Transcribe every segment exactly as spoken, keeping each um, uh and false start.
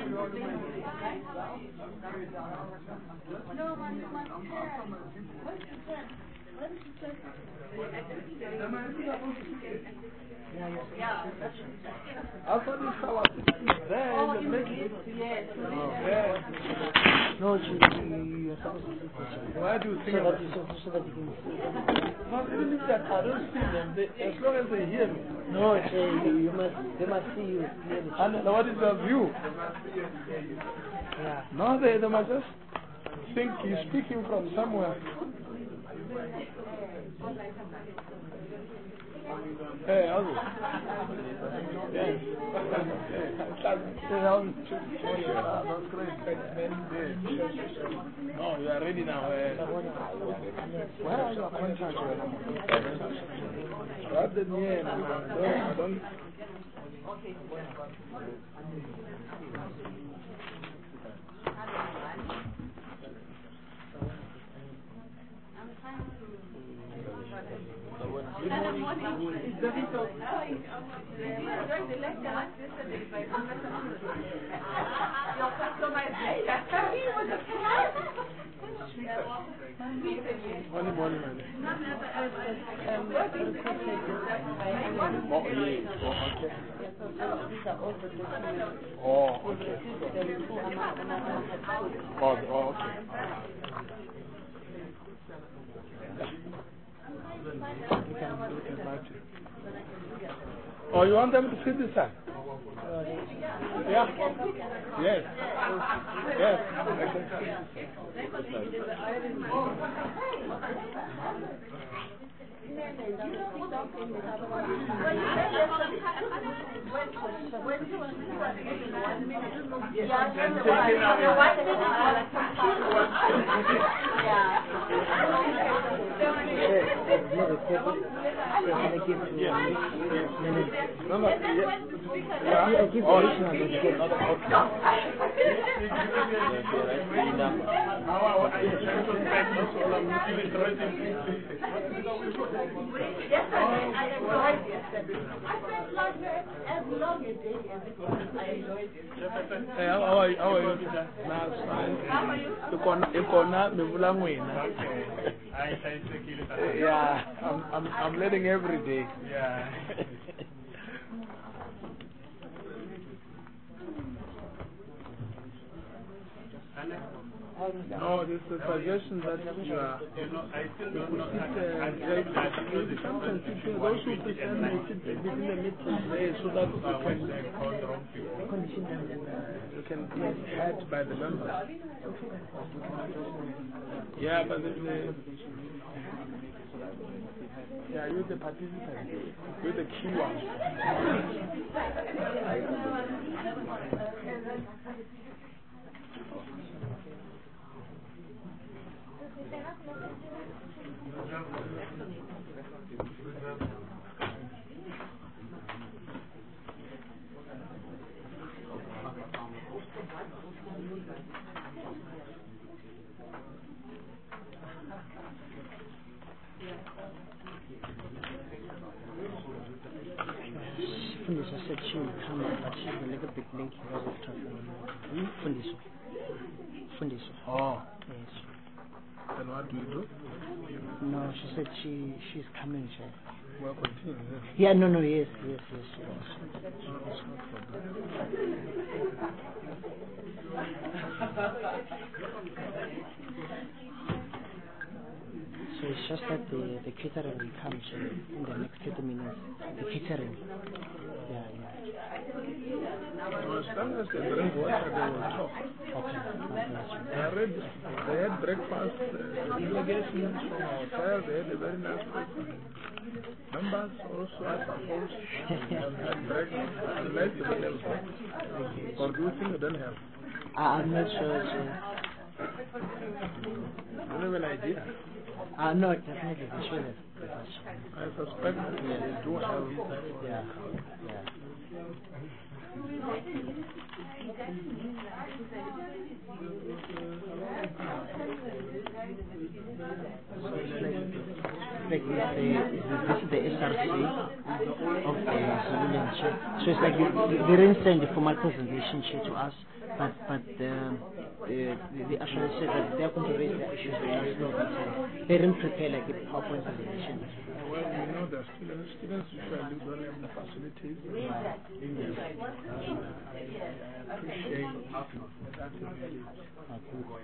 No, my, my parents. I thought you fell off there Oh, in the middle. Yes. Yeah. No, you, you are supposed to sit there. Why do you think So about that, it? so, so that you can see. Not even if that I don't see them, they, as long as they hear me. No, Jay, you, you must, they must see you clearly. And what is your view? Yeah. No, they, they must just think you're speaking from somewhere. Hey, how's it? Yeah. That's great. No, you are ready now. Where are your contacts? Rather than here, I don't. One morning, man. Oh, okay. Oh, oh, okay. Oh, you want them to sit this side? Yeah. Yes. Yes. I can sit this Yes, I enjoyed yesterday. I felt like as long a day as it was. I enjoyed it. Hey, how are you? How are you? Nah, it's fine. How are you? Yeah, I'm, I'm, I'm learning every day. Yeah. No, this is a suggestion that you are. I still don't know. Sometimes people, those who pretend they sit between the midst there so that you can, you can be heard by the members. Yeah, but the, yeah, you're the participant. You're the key one. Fundiswa said she would come up, but she's a little bit late here after Fundiswa. Fundiswa. Oh. Yes. Then what do you do? No, she said she she's coming, she. Well, continue. Yeah, no, no, yes, yes, yes, yes. So it's just that the, the catering will come so in the next thirty minutes. The catering. Yeah, yeah. No, as long as they drink water, they will talk. Okay. Okay. I read, they had breakfast, uh, delegations from our hotel, they had a very nice breakfast. Members also, I suppose, have had breakfast. Unless they don't have breakfast. Or do you think they don't have? I, I'm not sure. So. You have an idea? Uh, no, definitely, they should have. I suspect that they do have. Yeah, yeah. So it's like, like this, is the, this is the S R C of the Zululand chair. So it's like they, they didn't send the formal presentation chair to us, but but um, the, the, they actually said that they are going to raise their issues with us. No, but uh, they didn't prepare like a PowerPoint presentation. Well, we know that students, students usually don't have the facilities. Yeah. Yes. Uh, I, I appreciate that. Really. Okay.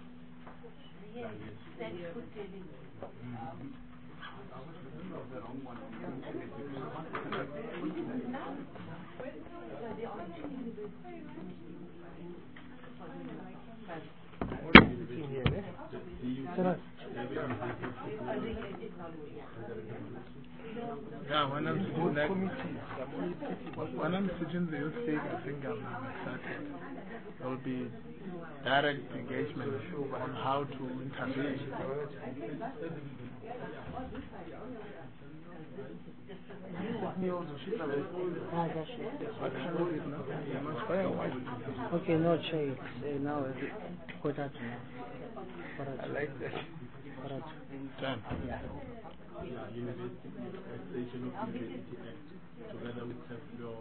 Yeah, when I'm sitting there, when I'm sitting the youth league, I think I'm excited. There will be direct engagement on how to intervene. Ah, that's it. What time is it now? You must buy a white. Okay, no chair. Uh, now, uh, put that. I like that. Time. Yeah. University Extension of University Act, together with self-law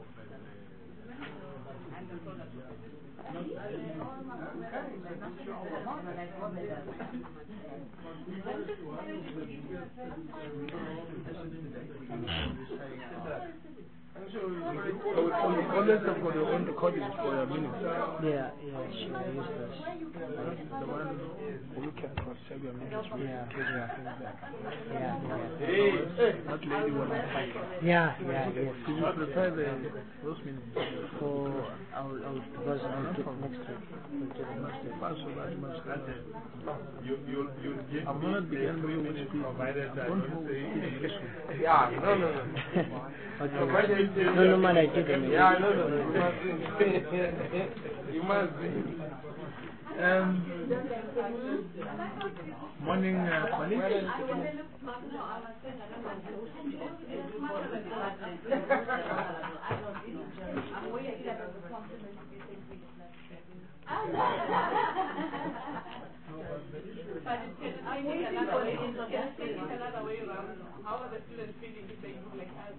So, you always have got your own recordings for your minutes. Yeah, yeah, she used this. The one you can cross-check your minutes with. Yeah, yeah. Yeah, yeah. That lady was like, yeah, yeah, yes. did you prepare the, those minutes? So, I'll, I'll, because I'll get next week. We'll get it next week. Pass over that much. You, you, you give I'm me going to begin three with minutes speed. provided I'm that going you to say speed. yeah, no, no, no. Okay. No, no, man, I did it. Yeah, no, no, no. You must be. Um, morning, uh, colleagues. How are the students feeling if they do like us?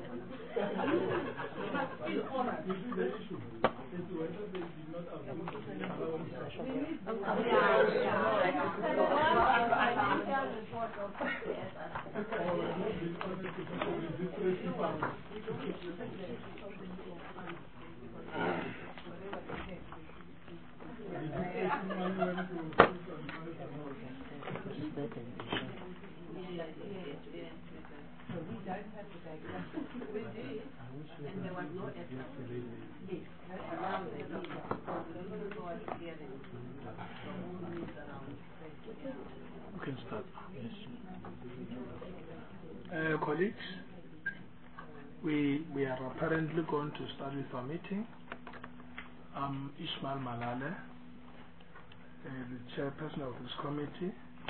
And there was no effort. We can start. Yes. Uh, colleagues, we we are apparently going to start with our meeting. I'm Ismail Malale, uh, the chairperson of this committee.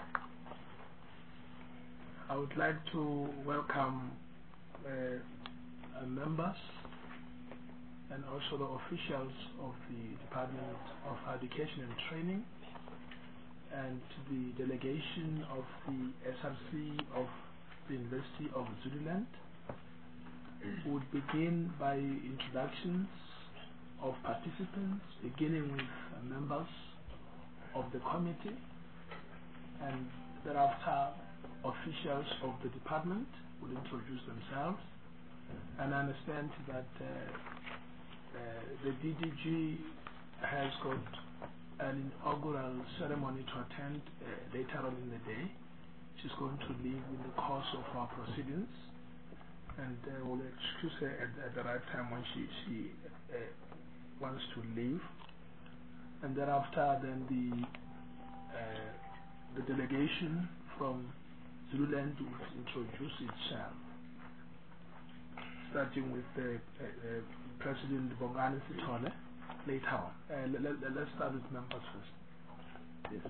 I would like to welcome uh, uh, members and also the officials of the Department of Education and Training and the delegation of the S R C of the University of Zululand. We would begin by introductions of participants, beginning with uh, members of the committee, and thereafter officials of the department will introduce themselves. And I understand that uh, uh, the D D G has got an inaugural ceremony to attend uh, later on in the day. She's going to leave in the course of our proceedings, and uh, we'll excuse her at, at the right time when she, she uh, wants to leave. And thereafter, then the uh, the delegation from Zululand will introduce itself, starting with the uh, uh, President Bongani Sithole later on. Uh, let, let, let's start with members first. Yes.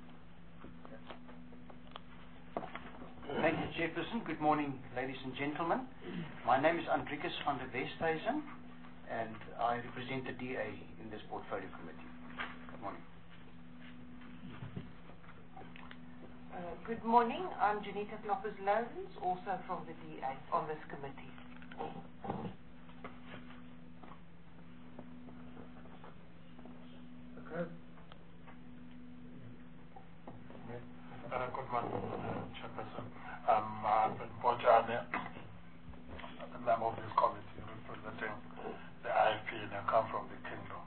Thank you, Chairperson. Good morning, ladies and gentlemen. My name is Andrikus van der Westhuizen, and I represent the D A in this portfolio committee. Good morning. Uh, good morning. I'm Janita Kloppers-Lowens, also from the D A on this committee. Okay. Uh, good morning, uh, Chairperson. I'm uh, Paul Chane, a member of this committee representing the I F P, and I come from the Kingdom.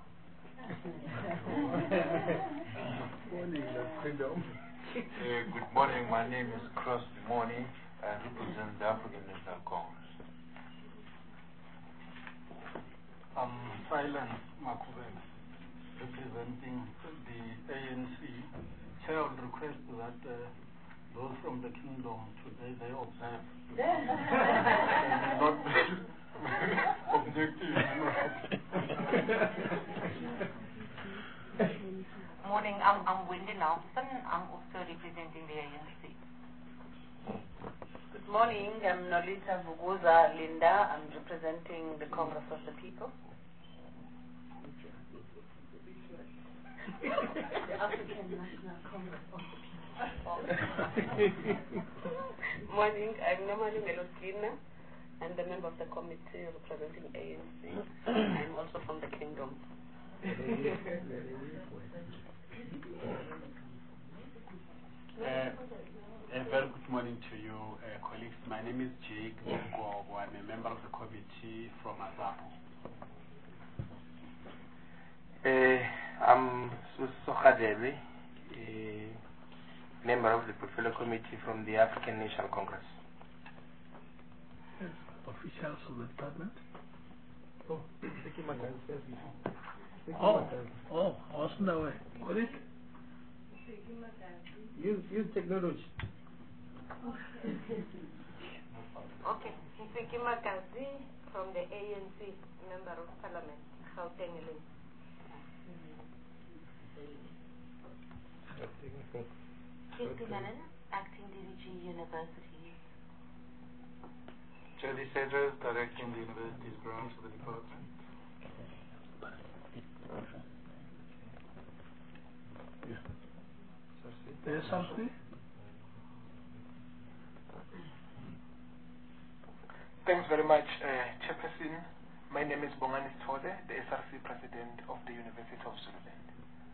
Morning, the Kingdom. Uh, good morning, my name is Cross Morning. I represent the African National Congress. I'm Silence Makubela, representing the A N C. Chair would request that uh, those from the Kingdom today, they observe. Not objective. Morning, I'm, I'm Wendy Nelson. I'm also representing the A N C. Good morning, I'm Nolita Vuguza Linda. I'm representing the Congress of the People. The African National Congress of the People. Morning, I'm Namalungelo Tlina. I'm the member of the committee representing A N C. I'm also from the Kingdom. Uh, a very good morning to you, uh, colleagues. My name is Jake Ngogo. I'm a member of the committee from Azapo. Uh, I'm Sokhadebe, a member of the Portfolio Committee from the African National Congress. Yes, officials of the department. Oh, oh, oh, I wasn't aware. What is it? Use, use technology. Okay, Sifiki Makazi from the A N C, Member of Parliament, Gauteng. Kirti Menon, Acting D D G University. Charlie Cedars, directing the university's grants for the department. Yeah. There's something? Thanks very much, uh, Chairperson. My name is Bongani Tode, the S R C President of the University of Zululand.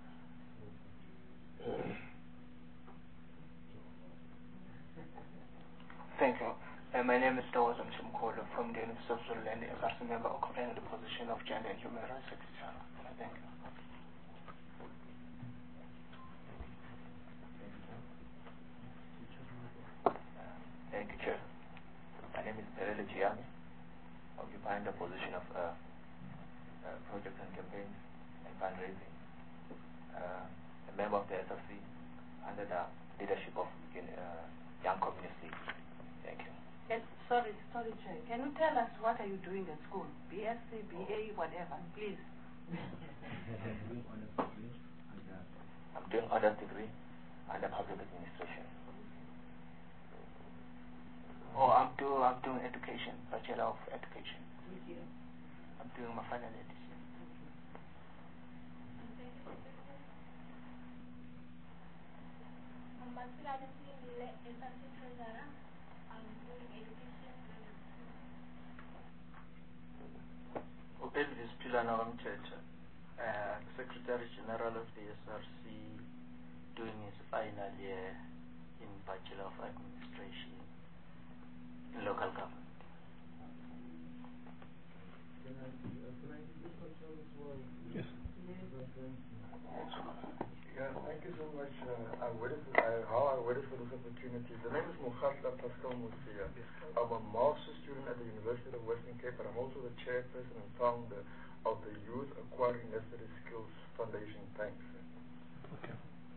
Thank you. Uh, my name is Dawson Chimkolo from the University of Zululand, S R C member occupying the position of Gender and Human Rights Secretary. Thank you. Thank you, Chair. My name is Perele Giami, occupying the position of uh, uh, Project and Campaigns and Fundraising, uh, a member of the S R C under the leadership of uh, Young Community. Thank you. Can, sorry, sorry, Chair. Can you tell us what are you doing at school? B S c, B A, whatever, please. I'm doing honors degree under public administration. Oh, I'm doing I'm doing education, Bachelor of Education. I'm doing my final edition. I'm Masilane Singile, S R C Treasurer. I'm doing education and Elvis Pilana Wamtete, uh, Secretary General of the S R C, doing his final year in Bachelor of Administration in local government. Yes. Yeah, thank you so much. Uh, I'm waiting for, uh, how I'm waiting for this opportunity. The name is Mukhatla Pascal Musia. I'm a master's student at the University of Western Cape, but I'm also the chairperson and founder of the Youth Acquiring Necessary Skills Foundation. Thanks. Okay.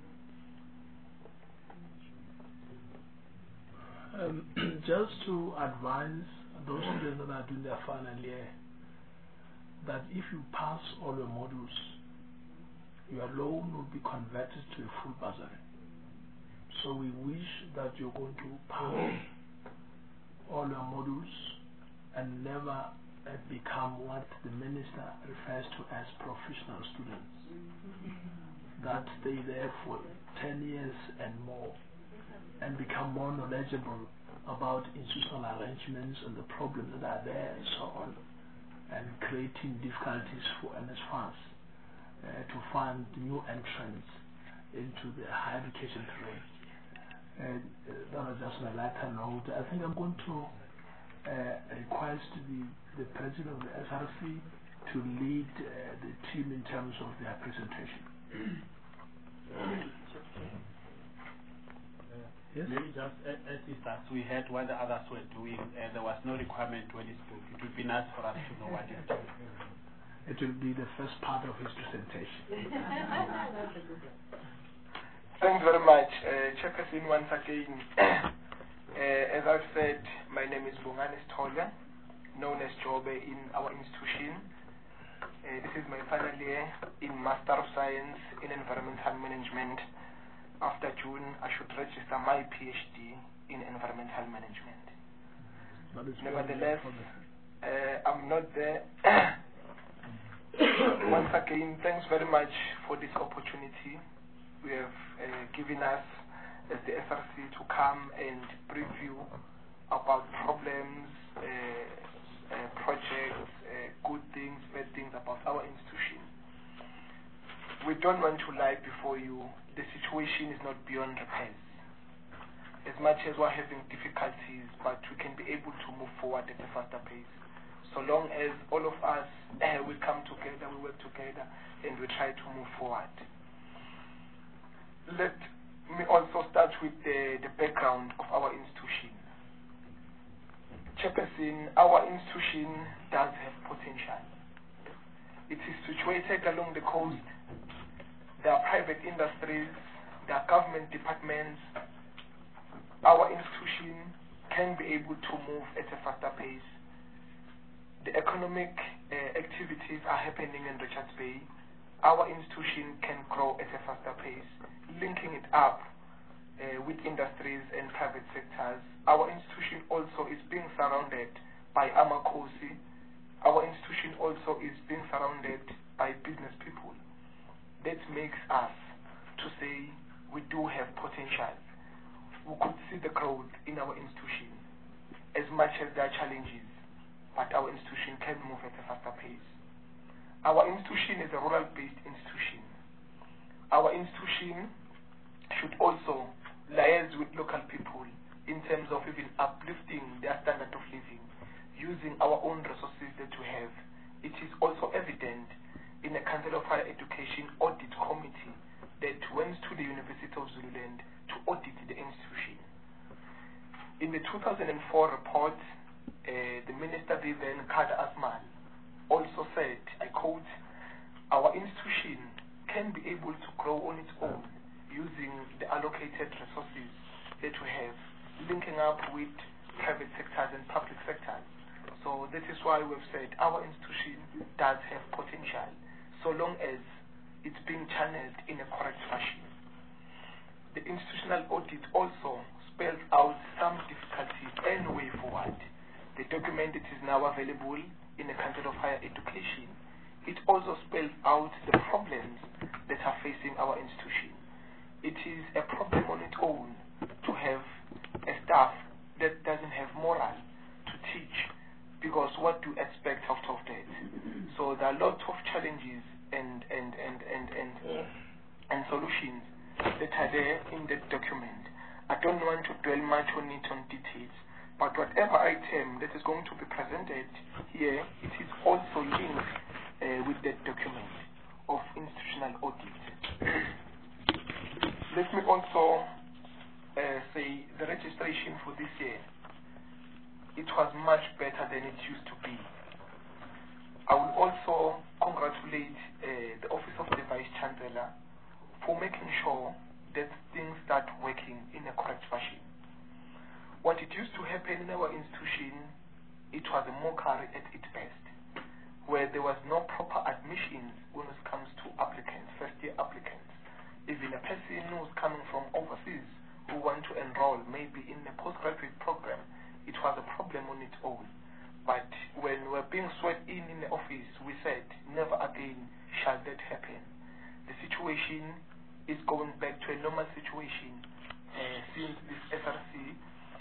Um, just to advise those students that are doing their final year that if you pass all your modules, your loan will be converted to a full bursary. So we wish that you're going to pass all your modules and never uh, become what the minister refers to as professional students that stay there for ten years and more and become more knowledgeable about institutional arrangements and the problems that are there and so on, and creating difficulties for N S F A S uh, to find new entrants into the higher education trade. And uh, that was just my lighter note. I think I'm going to uh, request the, the president of the S R C to lead uh, the team in terms of their presentation. Yes. Maybe just as it as we heard what the others were doing, uh, there was no requirement when he spoke. It would be nice for us to know what he's doing. It will be the first part of his presentation. Thanks very much, uh, Chairperson, once again. uh, as I've said, my name is Bongani Stolya, known as Jobe in our institution. Uh, this is my final year in Master of Science in Environmental Management. After June, I should register my PhD in Environmental Management. Nevertheless, uh, I'm not there. Once again, thanks very much for this opportunity we have uh, given us as the S R C to come and brief you about problems, uh, uh, projects, uh, good things, bad things about our institution. We don't want to lie before you. The situation is not beyond repairs. As much as we're having difficulties, but we can be able to move forward at a faster pace. So long as all of us uh, we come together, we work together, and we try to move forward. Let me also start with the, the background of our institution. Chairperson, our institution does have potential. It is situated along the coast. There are private industries, there are government departments. Our institution can be able to move at a faster pace. The economic uh, activities are happening in Richards Bay. Our institution can grow at a faster pace, linking it up uh, with industries and private sectors. Our institution also is being surrounded by Amakosi. Our institution also is being surrounded by business people. That makes us to say we do have potential. We could see the growth in our institution, as much as there are challenges, but our institution can move at a faster pace. Our institution is a rural-based institution. Our institution should also liaise with local people in terms of even uplifting their standard of living, using our own resources that we have. It is also evident in the Council of Higher Education Audit Committee that went to the University of Zululand to audit the institution. In the two thousand four report, uh, the Minister then, Kada Asmal, also said, I quote, our institution can be able to grow on its own using the allocated resources that we have, linking up with private sectors and public sectors. So that is why we've said our institution does have potential, so long as it's being channeled in a correct fashion. The institutional audit also spells out some difficulties and way forward. The document that is now available in the Council of Higher Education, it also spells out the problems that are facing our institution. It is a problem on its own to have a staff that doesn't have moral to teach, because what do you expect out of that? So there are lots of challenges and and and and and, and solutions that are there in that document. I don't want to dwell much on it on details, but whatever item that is going to be presented here, it is also linked uh, with that document of institutional audit. Let me also uh, say the registration for this year, it was much better than it used to be. I will also congratulate uh, the Office of the Vice Chancellor for making sure that things start working in a correct fashion. What it used to happen in our institution, it was a mockery at its best, where there was no proper admissions when it comes to applicants, first-year applicants. Even a person who's coming from overseas who want to enroll maybe in a postgraduate program, it was a problem on its own. But when we were being swept in in the office, we said, never again shall that happen. The situation is going back to a normal situation uh, since this S R C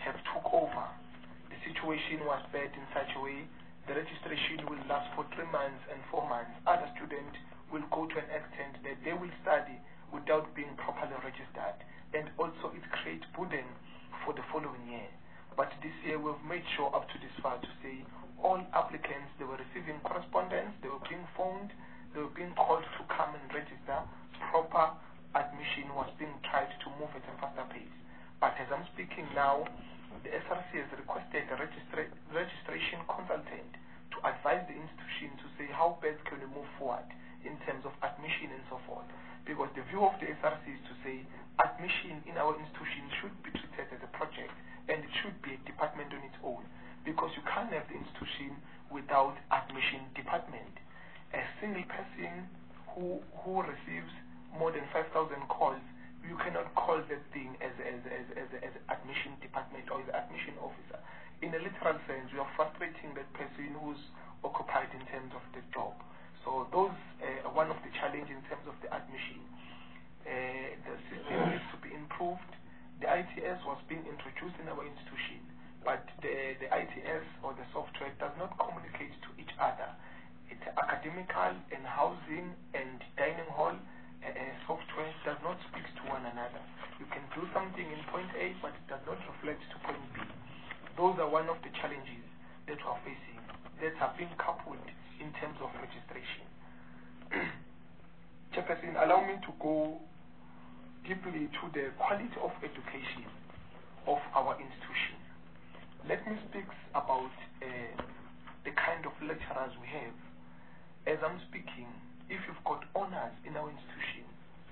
have took over. The situation was bad in such a way the registration will last for three months and four months. Other students will go to an extent that they will study without being properly registered, and also it creates burden for the following year. But this year we've made sure up to this far to say all applicants, they were receiving correspondence, they were being phoned, they were being called to come and register. Proper admission was being tried to move at a faster pace. But as I'm speaking now, the S R C has requested a registra registration consultant to advise the institution to say how best can we move forward in terms of admission and so forth. Because the view of the S R C is to say admission in our institution should be treated as a project, and it should be a department on its own, because you can't have the institution without admission department. A single person who who receives more than five thousand calls, you cannot call that thing as as as as as admission department or as admission officer. In a literal sense, you are frustrating that person who's occupied in terms of the job. So those uh, are one of the challenges in terms of the admission. Uh, the system needs to be improved. The I T S was being introduced in our institution, but the the I T S or the software does not communicate to each other. It's academical and housing and dining hall. Uh, software does not speak to one another. You can do something in point A, but it does not reflect to point B. Those are one of the challenges that we are facing, that have been coupled in terms of registration. Chairperson, allow me to go deeply to the quality of education of our institution. Let me speak about uh, the kind of lecturers we have. As I'm speaking, if you've got honors in our institution,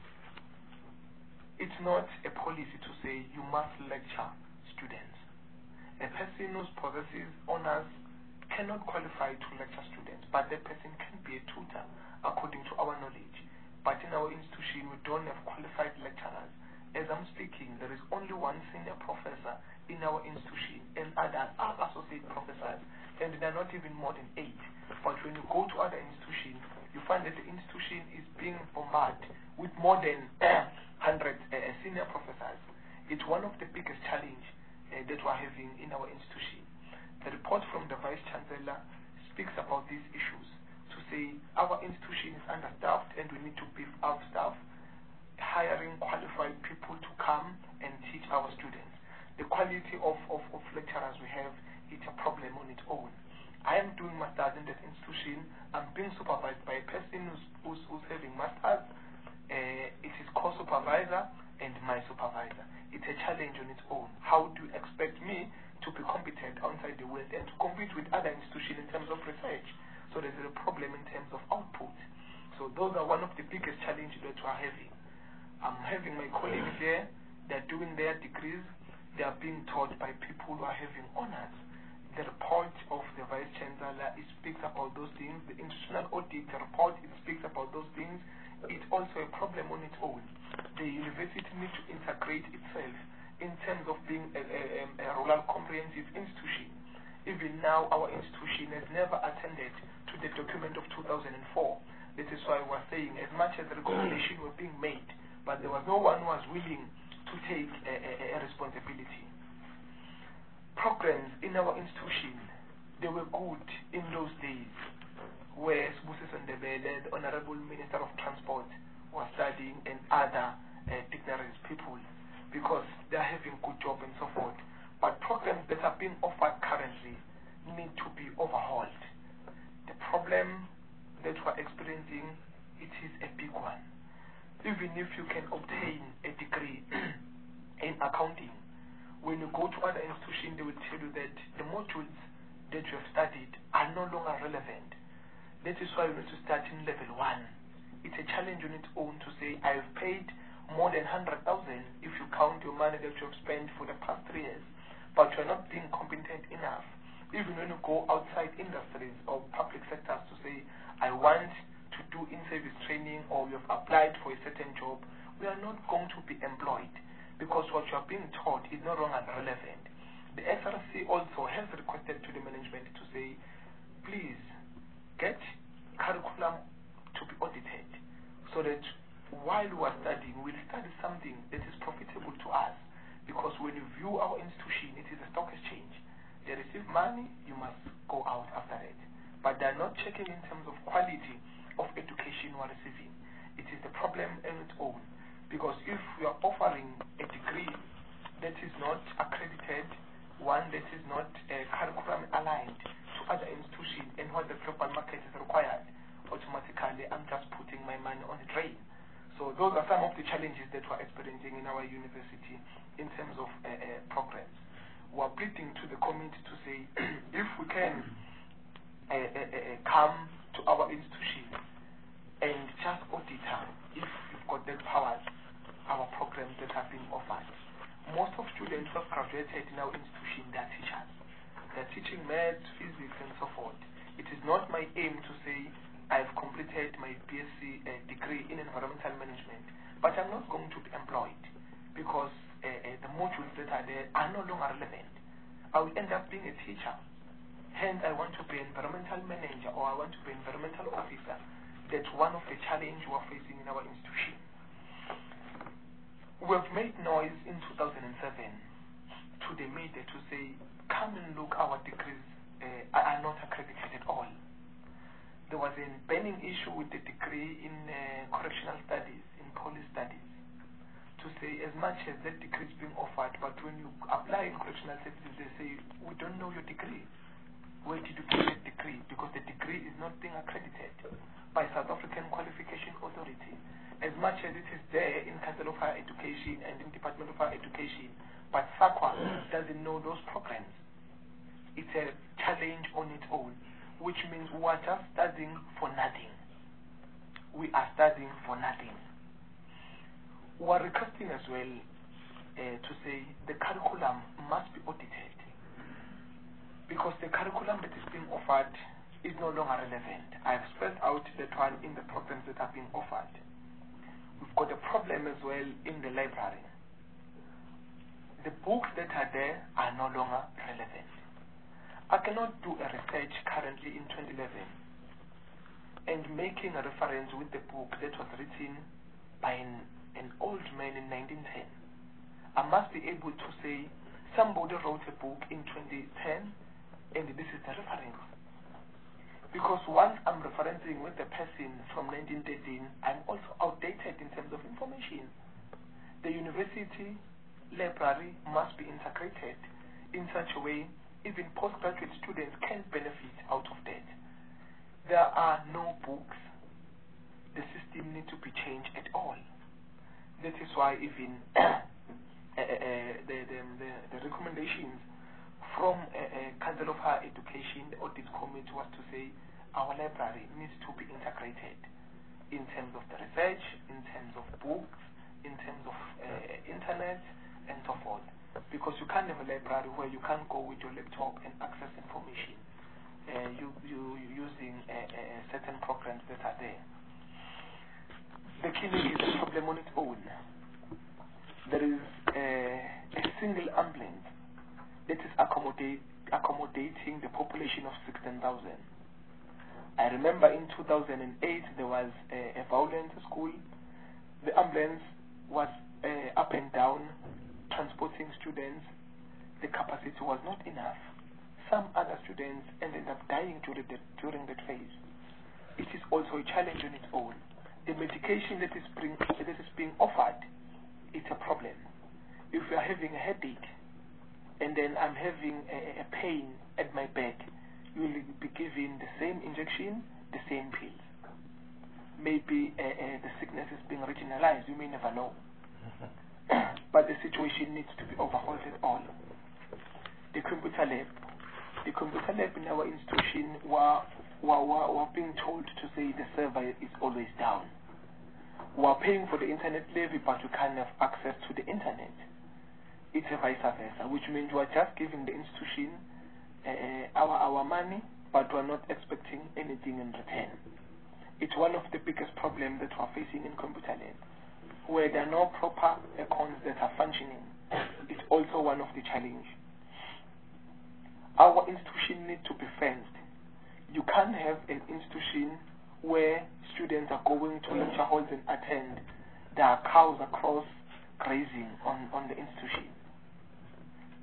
it's not a policy to say you must lecture students. A person who possesses honors cannot qualify to lecture students, but that person can be a tutor according to our knowledge. But in our institution, we don't have qualified lecturers. As I'm speaking, there is only one senior professor in our institution, and other are associate professors, and there are not even more than eight. But when you go to other institutions, you find that the institution is being bombarded with more than one hundred uh, senior professors. It's one of the biggest challenges uh, that we're having in our institution. The report from the Vice Chancellor speaks about these issues, to say our institution is understaffed and we need to beef up staff, hiring qualified people to come and teach our students. The quality of, of, of lecturers we have, it's a problem on its own. I am doing masters in that institution. I'm being supervised by a person who's, who's, who's having masters. Uh, it is co-supervisor and my supervisor. It's a challenge on its own. How do you expect me to be competent outside the world and to compete with other institutions in terms of research? So there's a problem in terms of output. So those are one of the biggest challenges that we are having. I'm having my colleagues here. They're doing their degrees. They are being taught by people who are having honors. The report of the Vice Chancellor, it speaks about those things. The institutional audit report, it speaks about those things. It's also a problem on its own. The university needs to integrate itself in terms of being a, a, a rural comprehensive institution. Even now, our institution has never attended to the document of two thousand four. This is why we're saying, as much as the recommendations were being made, but there was no one who was willing to take a, a, a responsibility. Programs in our institution, they were good in those days, where Sbusiso Ndebele, the Honorable Minister of Transport, was studying, and other uh, dignitaries, people, because they are having good job and so forth. But programs that are being offered currently need to be overhauled. The problem that we're experiencing, it is a big one. Even if you can obtain a degree in accounting, when you go to other institutions, they will tell you that the modules that you have studied are no longer relevant. That is why you need to start in level one. It's a challenge on its own to say, I have paid more than one hundred thousand if you count your money that you have spent for the past three years, but you are not being competent enough. Even when you go outside industries or public sectors to say, I want to do in-service training, or you have applied for a certain job, we are not going to be employed, because what you are being taught is no longer relevant. The S R C also has requested to the management to say, please get curriculum to be audited, so that while we are studying, we'll study something that is profitable to us. Because when you view our institution, it is a stock exchange. They receive money, you must go out after it. But they are not checking in terms of quality of education we are receiving. It is the problem in its own. Because if we are offering a degree that is not accredited, one that is not uh, curriculum aligned to other institutions, and what the global market is required, automatically I'm just putting my money on the drain. So those are some of the challenges that we're experiencing in our university in terms of uh, uh, progress. We're pleading to the community to say, if we can uh, uh, uh, come to our institution and just audit her, if we've got that powers, our programs that have been offered. Most of students who have graduated in our institution, they are teachers. They're teaching maths, physics, and so forth. It is not my aim to say I've completed my B S c uh, degree in environmental management, but I'm not going to be employed because uh, uh, the modules that are there are no longer relevant. I will end up being a teacher. Hence, I want to be environmental manager or I want to be environmental officer. That's one of the challenges we're facing in our institution. We have made noise in two thousand seven to the media to say, come and look, our degrees uh, are not accredited at all. There was a burning issue with the degree in uh, correctional studies, in police studies, to say as much as that degree is being offered, but when you apply in correctional services, they say, we don't know your degree. Where did you get that degree? Because the degree is not being accredited by South African Qualification Authority. As much as it is there in Council of Higher Education and in Department of Higher Education, but SAQA doesn't know those programs. It's a challenge on its own, which means we are just studying for nothing. We are studying for nothing. We are requesting as well uh, to say the curriculum must be audited, because the curriculum that is being offered is no longer relevant. I've spelled out that one in the programs that are being offered. We've got a problem as well in the library. The books that are there are no longer relevant. I cannot do a research currently in twenty eleven and making a reference with the book that was written by an, an old man in nineteen ten. I must be able to say somebody wrote a book in twenty ten and this is the reference. Because once I'm referencing with the person from nineteen thirteen, I'm also outdated in terms of information. The university library must be integrated in such a way even postgraduate students can benefit out of that. There are no books. The system needs to be changed at all. That is why even uh, uh, the, the, the, the recommendations from uh, uh, Council of Higher Education, the Audit Committee, was to say our library needs to be integrated in terms of the research, in terms of books, in terms of uh, internet, and so forth. Because you can't have a library where you can't go with your laptop and access information uh, you, you, using uh, uh, certain programs that are there. The clinic is a problem on its own. There is uh, a single ambulance that is accommodate, accommodating the population of sixteen thousand. I remember in two thousand eight there was a, a violence school. The ambulance was uh, up and down transporting students. The capacity was not enough. Some other students ended up dying during that, during that phase. It is also a challenge on its own. The medication that is, bring, that is being offered, it's a problem. If you are having a headache and then I'm having a, a pain at my back, you will be given the same injection, the same pills. Maybe uh, uh, the sickness is being regionalized, you may never know. But the situation needs to be overhauled at all. The computer lab. The computer lab in our institution were, were, were, were being told to say the server is always down. We are paying for the internet levy, but we can't have access to the internet. It's a vice versa, which means we are just giving the institution uh, our, our money, but we are not expecting anything in return. It's one of the biggest problems that we are facing in computer lab, where there are no proper accounts that are functioning. It's also one of the challenges. Our institution needs to be fenced. You can't have an institution where students are going to lecture halls and attend. There are cows across grazing on, on the institution.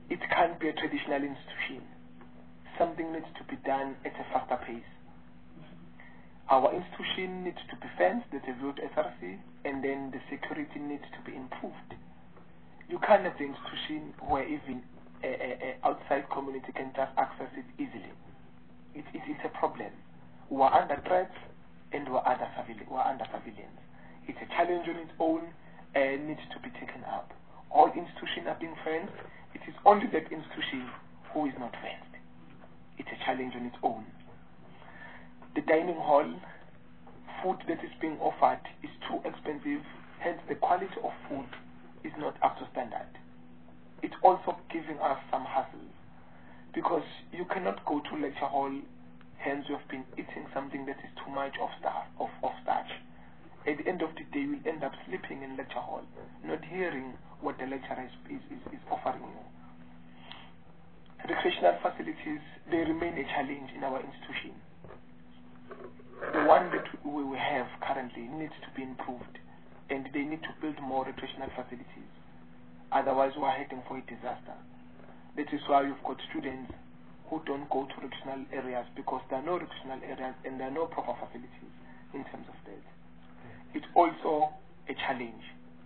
it can't be a traditional institution. Something needs to be done at a faster pace. Our institution needs to be fenced, that's a view to S R C, and then the security needs to be improved. You can't have the institution where even a, a, a outside community can just access it easily. It, it, it's a problem. We are under threat and we are under, surveil we are under surveillance. It's a challenge on its own and needs to be taken up. All institutions are being fenced. It is only that institution who is not fenced. It's a challenge on its own. The dining hall, food that is being offered is too expensive, hence the quality of food is not up to standard. It's also giving us some hassle because you cannot go to lecture hall, hence you have been eating something that is too much of, star, of, of starch. At the end of the day, you will end up sleeping in lecture hall, not hearing what the lecturer is, is, is, is offering you. Recreational facilities, they remain a challenge in our institution. The one that we have currently needs to be improved, and they need to build more recreational facilities. Otherwise, we are heading for a disaster. That is why you've got students who don't go to recreational areas because there are no recreational areas and there are no proper facilities in terms of that. It's also a challenge.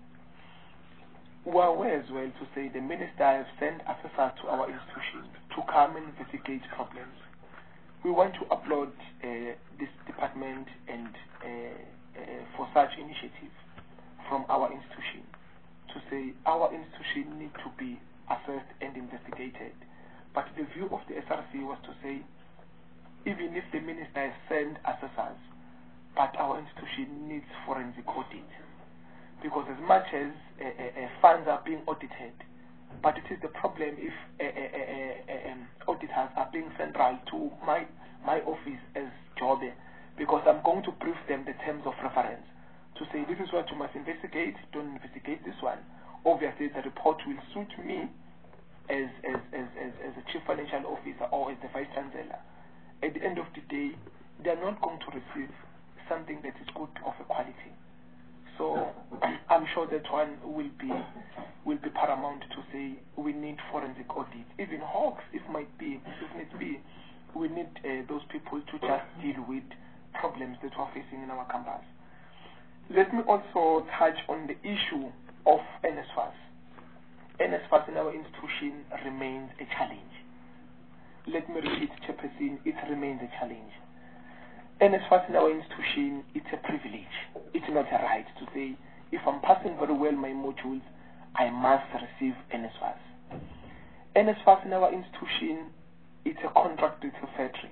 We are aware as well to say the minister has sent assessors to our institution to come and investigate problems. We want to applaud uh, this department and uh, uh, for such initiative from our institution to say our institution needs to be assessed and investigated. But the view of the S R C was to say, even if the minister has sent assessors, but our institution needs forensic audit. Because as much as uh, uh, funds are being audited, but it is the problem if uh, uh, uh, uh, um, auditors are being central to my my office as Jobe, because I'm going to brief them the terms of reference to say this is what you must investigate, don't investigate this one. Obviously the report will suit me as as, as, as, as a chief financial officer or as the vice chancellor. At the end of the day, they are not going to receive something that is good of a quality. So I'm sure that one will be will be paramount to say we need forensic audit. Even Hawks, if might be, if need be, we need uh, those people to just deal with problems that we're facing in our campus. Let me also touch on the issue of N S F A S. N S F A S in our institution remains a challenge. Let me repeat, Chairperson, it remains a challenge. N S F A S in our institution, it's a privilege. It's not a right to say, if I'm passing very well my modules, I must receive N S F A S. N S F A S in our institution, it's a contract with a factory.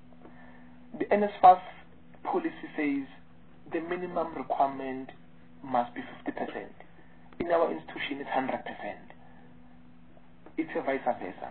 The N S F A S policy says the minimum requirement must be fifty percent. In our institution, it's one hundred percent. It's a vice versa.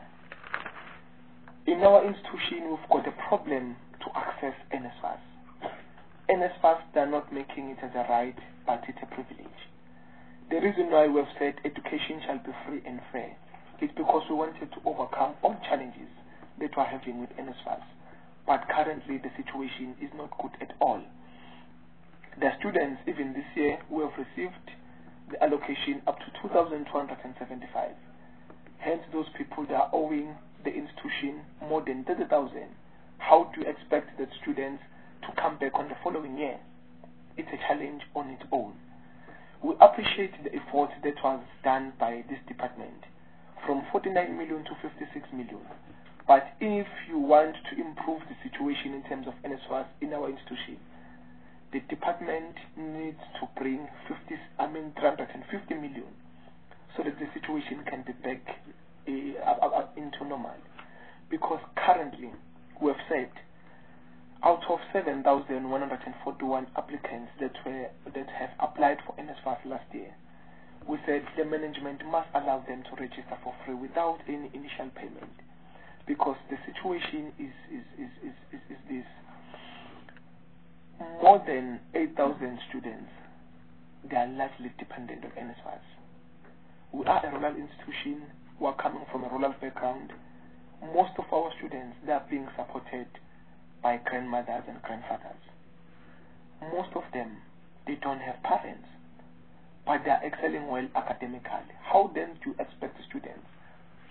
In our institution, we've got a problem to access N S F A S. N S F A S, they're not making it as a right, but it's a privilege. The reason why we've said education shall be free and fair is because we wanted to overcome all challenges that we're having with N S F A S. But currently, the situation is not good at all. The students, even this year, who have received the allocation up to two thousand two hundred seventy-five. Hence, those people that are owing the institution more than thirty thousand. How do you expect that students to come back on the following year? It's a challenge on its own. We appreciate the effort that was done by this department from forty-nine million to fifty-six million. But if you want to improve the situation in terms of N S F A S in our institution, the department needs to bring fifty, I mean three hundred fifty million so that the situation can be back uh, into normal. Because currently, we have said, out of seven thousand one hundred forty-one applicants that were that have applied for N S F A S last year, we said the management must allow them to register for free without any initial payment. Because the situation is, is, is, is, is, is this. More than eight thousand students, they are largely dependent on N S F A S. We are a rural institution, we are coming from a rural background. Most of our students, they are being supported by grandmothers and grandfathers. Most of them, they don't have parents, but they are excelling well academically. How then do you expect the students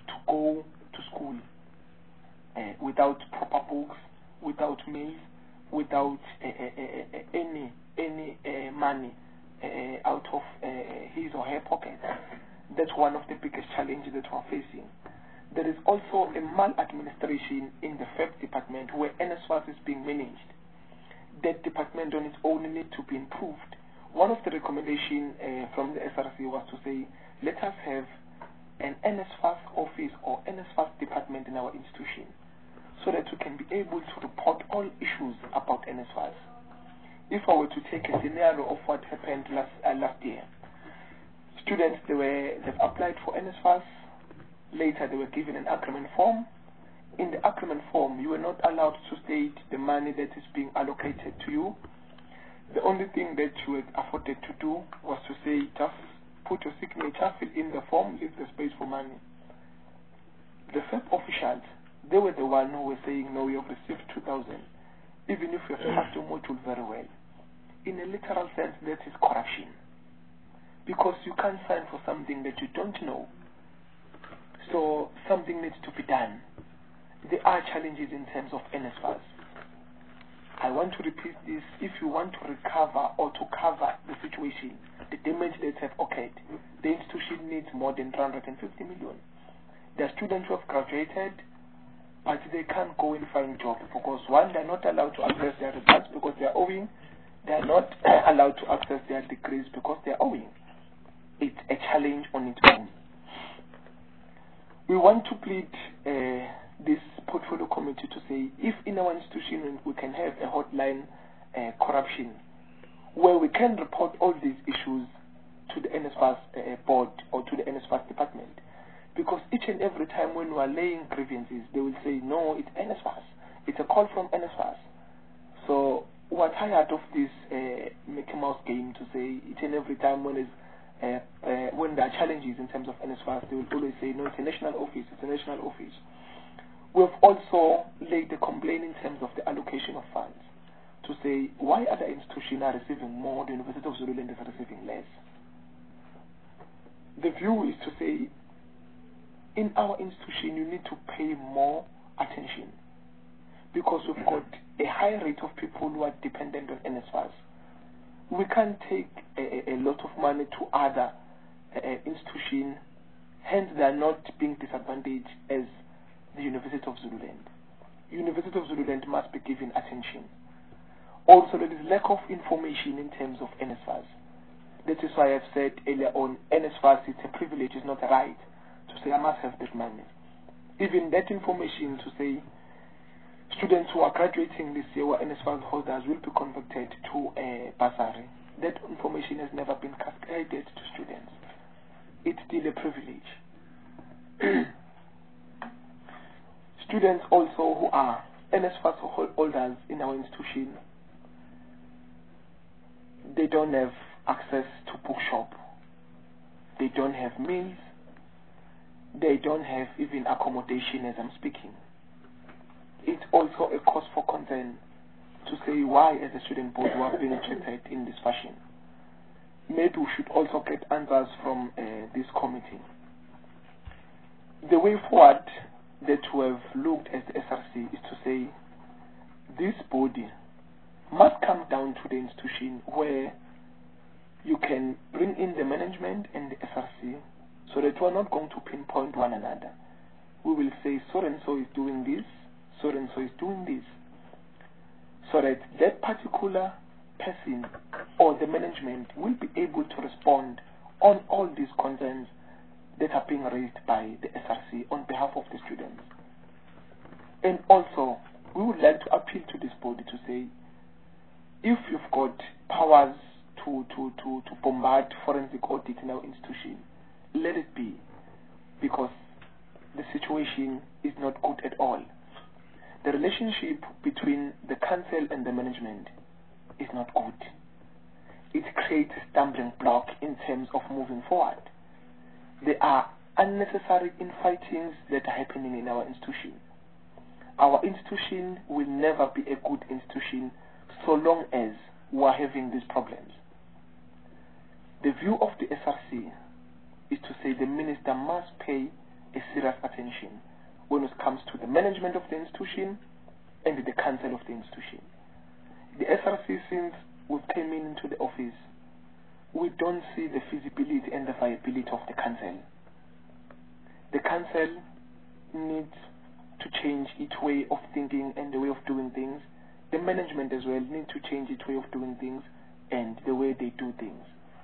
to go to school uh, without proper books, without meals, without uh, uh, uh, any any uh, money uh, out of uh, his or her pocket. That's one of the biggest challenges that we're facing. There is also a maladministration in the F E P department where N S F A S is being managed. That department on its own needs to be improved. One of the recommendations uh, from the S R C was to say, let us have an N S F A S office or N S F A S department in our institution so that we can be able to report all issues about N S F A S. If I were to take a scenario of what happened last, uh, last year, students, they were, they've applied for N S F A S, later they were given an agreement form. In the agreement form, you were not allowed to state the money that is being allocated to you. The only thing that you were afforded to do was to say, just put your signature, fill in the form, leave the space for money. The F E P officials, they were the one who were saying, no, you have received two thousand, even if you have passed your module very well. In a literal sense, that is corruption. Because you can't sign for something that you don't know. So something needs to be done. There are challenges in terms of N S F A S. I want to repeat this. If you want to recover or to cover the situation, the damage that have occurred, the institution needs more than three hundred fifty million. There are students who have graduated, but they can't go and find jobs because, one, they are not allowed to access their results because they are owing. They are not allowed to access their degrees because they are owing. It's a challenge on its own. We want to plead uh, this portfolio committee to say, if in our institution we can have a hotline uh, corruption, where we can report all these issues to the N S F A S uh, board or to the N S F A S department. Because each and every time when we are laying grievances, they will say, no, it's N S F A S. It's a call from N S F A S. So we're tired of this uh, Mickey Mouse game to say each and every time when it's Uh, uh, when there are challenges in terms of N S F A S, they will always say, no, it's a national office, it's a national office. We've also laid a complaint in terms of the allocation of funds to say, why other institutions are receiving more, the University of Zululand is receiving less. The view is to say, in our institution, you need to pay more attention because we've got a high rate of people who are dependent on N S F A S. We can't take a, a lot of money to other uh, institutions, hence they are not being disadvantaged as the University of Zululand. University of Zululand must be given attention. Also, there is lack of information in terms of N S F A S. That is why I've said earlier on, N S F A S is a privilege, it's not a right to say I must have that money. Even that information to say students who are graduating this year or N S F A S holders will be converted to a bursary. That information has never been cascaded to students. It's still a privilege. Students also who are N S F A S holders in our institution, they don't have access to bookshop. They don't have meals. They don't have even accommodation as I'm speaking. It's also a cause for concern to say why as a student board we are being treated in this fashion. Maybe we should also get answers from uh, this committee. The way forward that we have looked at the S R C is to say this body must come down to the institution where you can bring in the management and the S R C so that we are not going to pinpoint one another. We will say so and so is doing this, so and so is doing this, so that that particular person or the management will be able to respond on all these concerns that are being raised by the S R C on behalf of the students. And also, we would like to appeal to this body to say, if you've got powers to, to, to, to bombard forensic audit in our institution, let it be, because the situation is not good at all. The relationship between the council and the management is not good. It creates a stumbling block in terms of moving forward. There are unnecessary infightings that are happening in our institution. Our institution will never be a good institution so long as we are having these problems. The view of the S R C is to say the minister must pay a serious attention when it comes to the management of the institution and the council of the institution. The S R C, since we came into the office, we don't see the feasibility and the viability of the council. The council needs to change its way of thinking and the way of doing things. The management as well needs to change its way of doing things and the way they do things.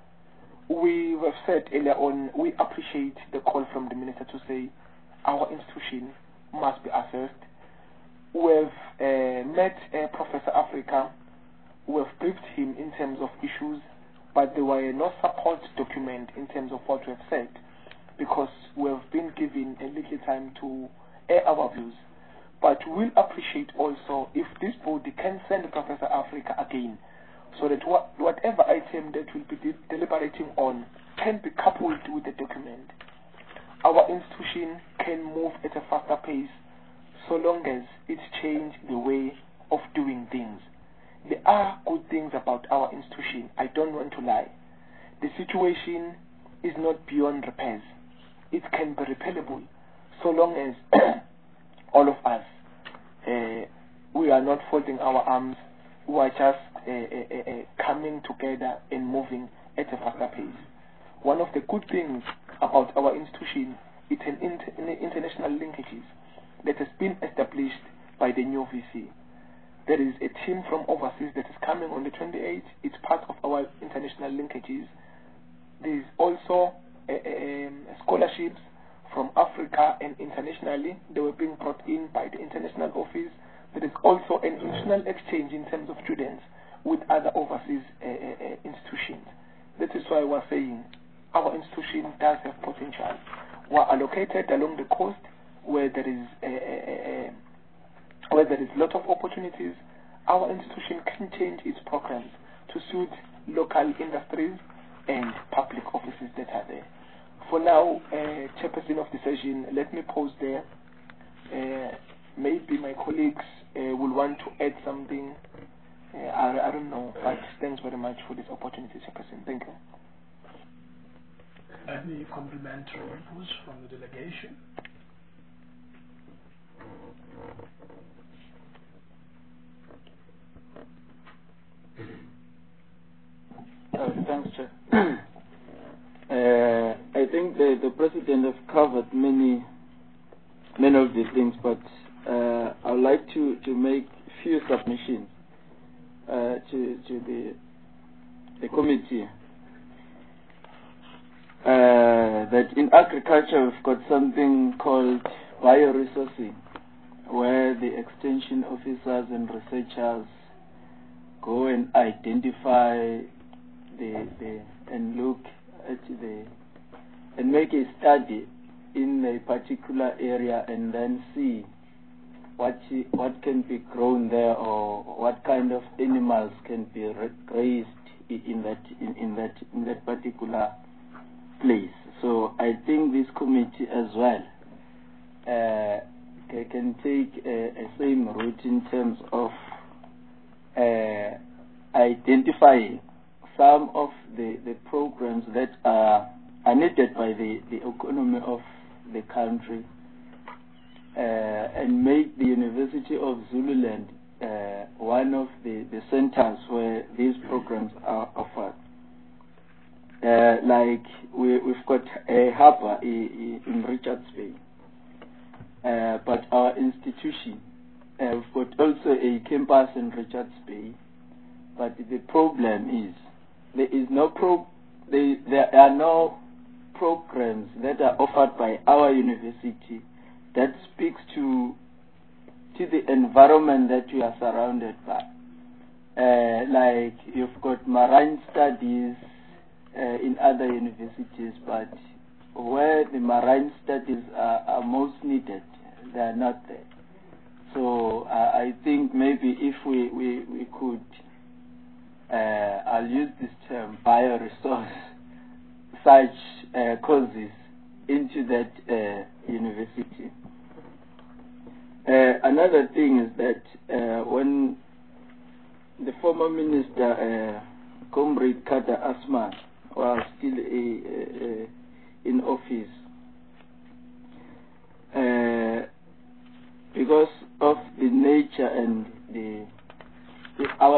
We have said earlier on, we appreciate the call from the minister to say our institution must be assessed. We've uh, met uh, Professor Africa. We've briefed him in terms of issues, but there were no support document in terms of what we have said, because we have been given a little time to air our views. But we'll appreciate also if this body can send Professor Africa again, so that what, whatever item that we'll be de deliberating on can be coupled with the document. Our institution can move at a faster pace so long as it changes the way of doing things. There are good things about our institution, I don't want to lie. The situation is not beyond repairs. It can be repairable so long as all of us, uh, we are not folding our arms, we are just uh, uh, uh, coming together and moving at a faster pace. One of the good things about our institution is an inter international linkages that has been established by the new V C. There is a team from overseas that is coming on the twenty-eighth. It's part of our international linkages. There is also uh, um, scholarships from Africa and internationally. They were being brought in by the international office. There is also an international exchange in terms of students with other overseas uh, uh, institutions. That is why I was saying our institution does have potential. We are allocated along the coast where there is a, a, a, where there is a lot of opportunities. Our institution can change its programs to suit local industries and public offices that are there. For now, uh, chairperson of the session, let me pause there. Uh, maybe my colleagues uh, will want to add something. Uh, I, I don't know, but thanks very much for this opportunity, chairperson. Thank you. Any complimentary inputs from the delegation? Uh, thanks, Chair. uh, I think the, the President has covered many many of the things, but uh, I would like to, to make few submissions uh, to, to the, the committee. Uh, that in agriculture we've got something called bioresourcing, where the extension officers and researchers go and identify the, the and look at the and make a study in a particular area and then see what what can be grown there or what kind of animals can be raised in that in, in that in that particular place. So I think this committee as well uh, can take a, a same route in terms of uh, identifying some of the, the programs that are, are needed by the, the economy of the country uh, and make the University of Zululand uh, one of the, the centers where these programs are offered. Uh, like we, we've got a harbour in Richards Bay, uh, but our institution, uh, we've got also a campus in Richards Bay, but the problem is there is no pro they, there are no programs that are offered by our university that speaks to to the environment that we are surrounded by. Uh, like you've got marine studies uh, in other universities, but where the marine studies are, are most needed, they are not there. So uh, I think maybe if we, we, we could, uh, I'll use this term, bioresource, such uh, courses into that uh, university. Uh, another thing is that uh, when the former minister, uh, Comrade Kata Asman, was still a, a, a, in office,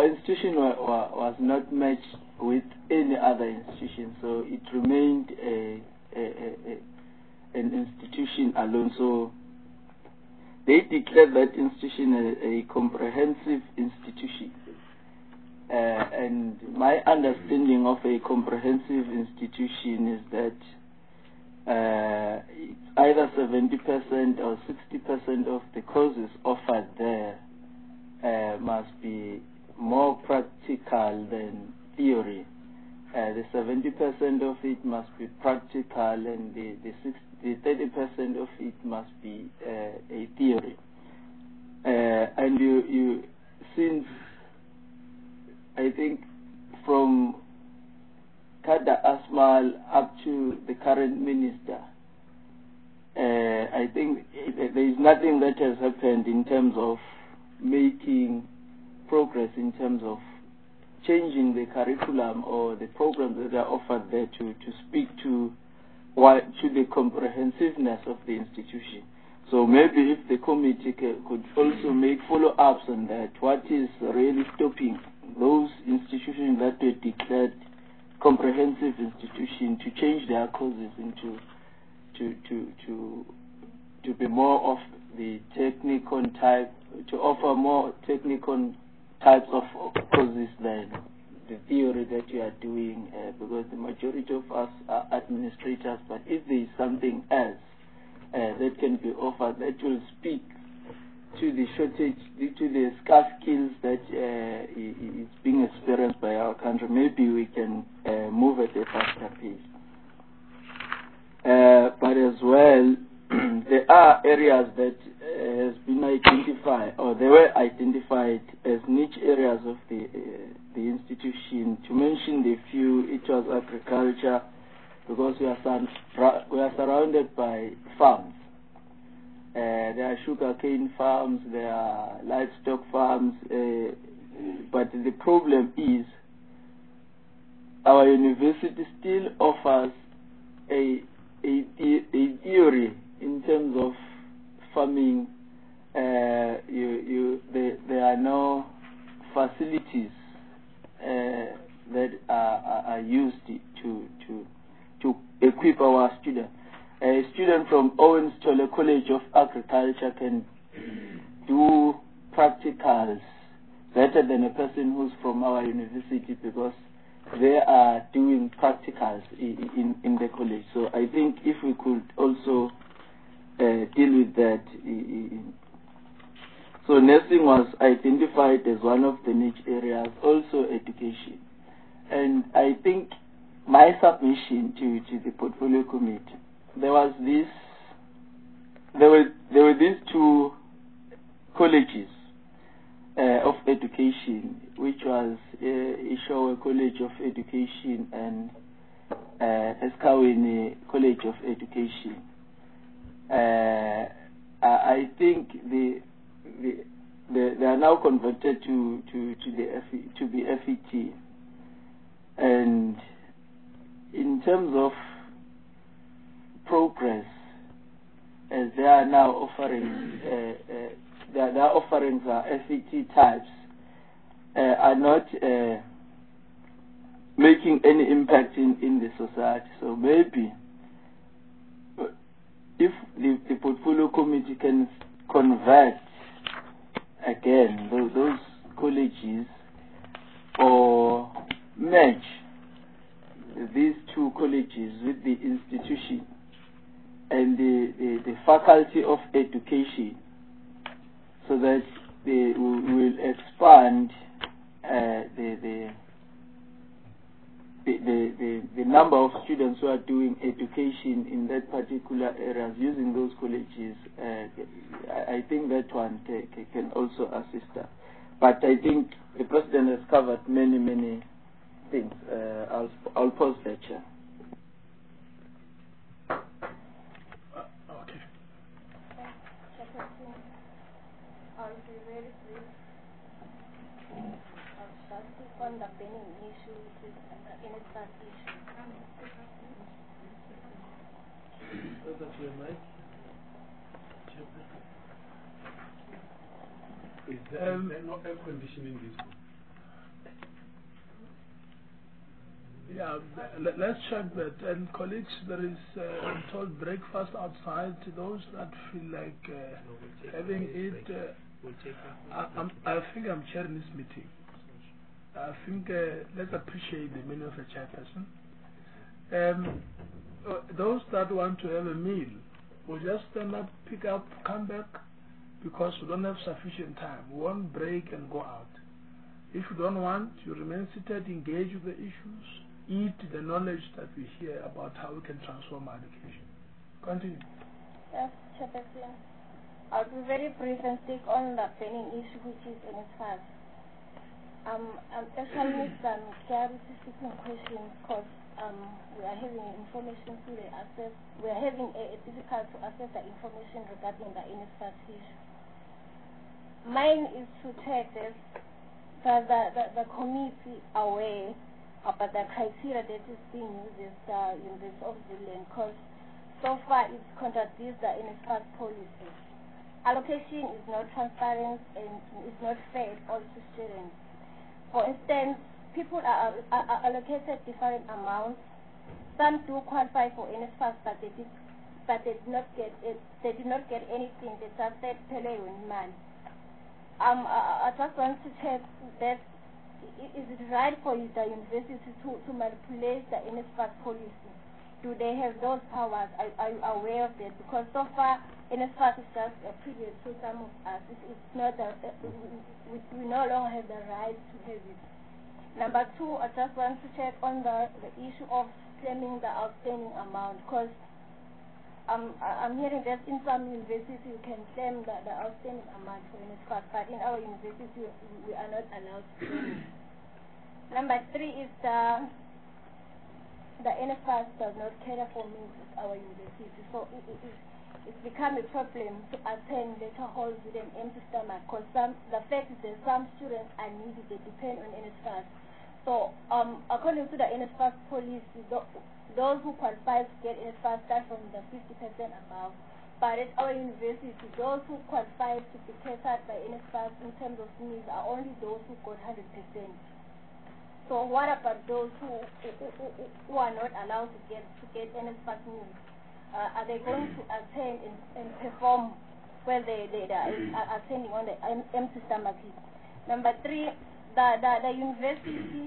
our institution wa, wa, was not matched with any other institution, so it remained a, a, a, a, an institution alone. So they declared that institution a, a comprehensive institution. Uh, and my understanding of a comprehensive institution is that uh, it's either seventy percent or sixty percent of the courses offered there uh, must be more practical than theory. Uh, the seventy percent of it must be practical, and the, the, sixty, the thirty percent of it must be uh, a theory. Uh, and you, you, since I think from Kada Asmal up to the current minister, uh, I think it, there is nothing that has happened in terms of making progress in terms of changing the curriculum or the programs that are offered there to, to speak to what, to the comprehensiveness of the institution. So maybe if the committee could also make follow-ups on that, what is really stopping those institutions that were declared comprehensive institutions to change their courses into to to to to be more of the technical type, to offer more technical types of courses than the theory that you are doing, uh, because the majority of us are administrators. But if there is something else uh, that can be offered that will speak to the shortage, to the scarce skills that uh, is being experienced by our country, maybe we can uh, move at a faster pace. Uh, but as well, there are areas that uh, has been identified, or they were identified as niche areas of the uh, the institution. To mention the few, it was agriculture, because we are sun, we are surrounded by farms. Uh, there are sugarcane farms, there are livestock farms, uh, but the problem is our university still offers a a, a theory in terms of farming. Uh, you, you, there, there are no facilities uh, that are, are, are used to, to, to equip our students. A student from Owens Tole College of Agriculture can do practicals better than a person who's from our university, because they are doing practicals in, in, in the college. So I think if we could also uh, deal with that. So nursing was identified as one of the niche areas, also education. And I think my submission to, to the portfolio committee, there was this, there were, there were these two colleges uh, of education, which was uh, Ishowe College of Education and uh, Eskaweni College of Education. Uh, I think the, the, the they are now converted to to to the F, to be F E T, and in terms of progress, as they are now offering, uh, uh, their, their offerings are F E T types, uh, are not uh, making any impact in, in the society. So maybe if the, the portfolio committee can convert again those, those colleges, or merge these two colleges with the institution and the, the, the faculty of education, so that they will, will expand uh, the, the, the, the, the, the number of students who are doing education in that particular areas using those colleges. Uh, I, I think that one can, can also assist us. But I think the President has covered many, many things. Uh, I'll, I'll pause there, Chair. I'll be very brief. I'll start on the pending issue, which is the N S R issue. Is there, um, is there no air conditioning this room? Yeah, let, let's check that. And colleagues, there is, uh, I'm told, breakfast outside. Those that feel like uh, having it, uh, I, I'm, I think I'm chairing this meeting. I think uh, let's appreciate the menu of a chairperson. Um, uh, those that want to have a meal will just stand up, pick up, come back, because we don't have sufficient time. We won't break and go out. If you don't want, you remain seated, engage with the issues, eat the knowledge that we hear about how we can transform our education. Continue. Yes, Chairperson. I'll be very brief and stick on the pending issue, which is N S F A S. Um, um, actually, some clarification questions because um, we are having information to the access. We are having a, a difficult to access the information regarding the N S F A S issue. Mine is to check this. That the, the, the committee aware about the criteria that is being used in the University of Zealand, because so far it contradicts the N S F A S policy. Allocation is not transparent and is not fair to all students. For instance, people are, are, are allocated different amounts. Some do qualify for N S F A S, but they did, but they did not get it. They did not get anything. They just said pele money. Um, I, I just want to check that is it right for the university to, to manipulate the N S F A S policy? Do they have those powers? Are, are you aware of that? Because so far, N S F A S is just a privilege to some of us. It's, it's not that we, we no longer have the right to have it. Number two, I just want to check on the, the issue of claiming the outstanding amount, because Um, I'm hearing that in some universities you can claim the, the outstanding amount for N S F A S, but in our universities we, we are not allowed to claim it. Number three is the, the N S F A S does not cater for meals at our university, so it, it, it, it's become a problem to attend lecture halls with an empty stomach, because some, the fact is that some students are needy, they depend on N S F A S. So um, according to the N S F A S policy, the, those who qualify to get N S F A S start from the fifty percent above. But at our university, those who qualify to be catered by N S F A S in terms of meals are only those who got one hundred percent. So what about those who, who, who, who are not allowed to get to get N S F A S meals? Uh, are they going to attend and, and perform where they, they, they are attending on the empty stomach? Number three, the, the, the university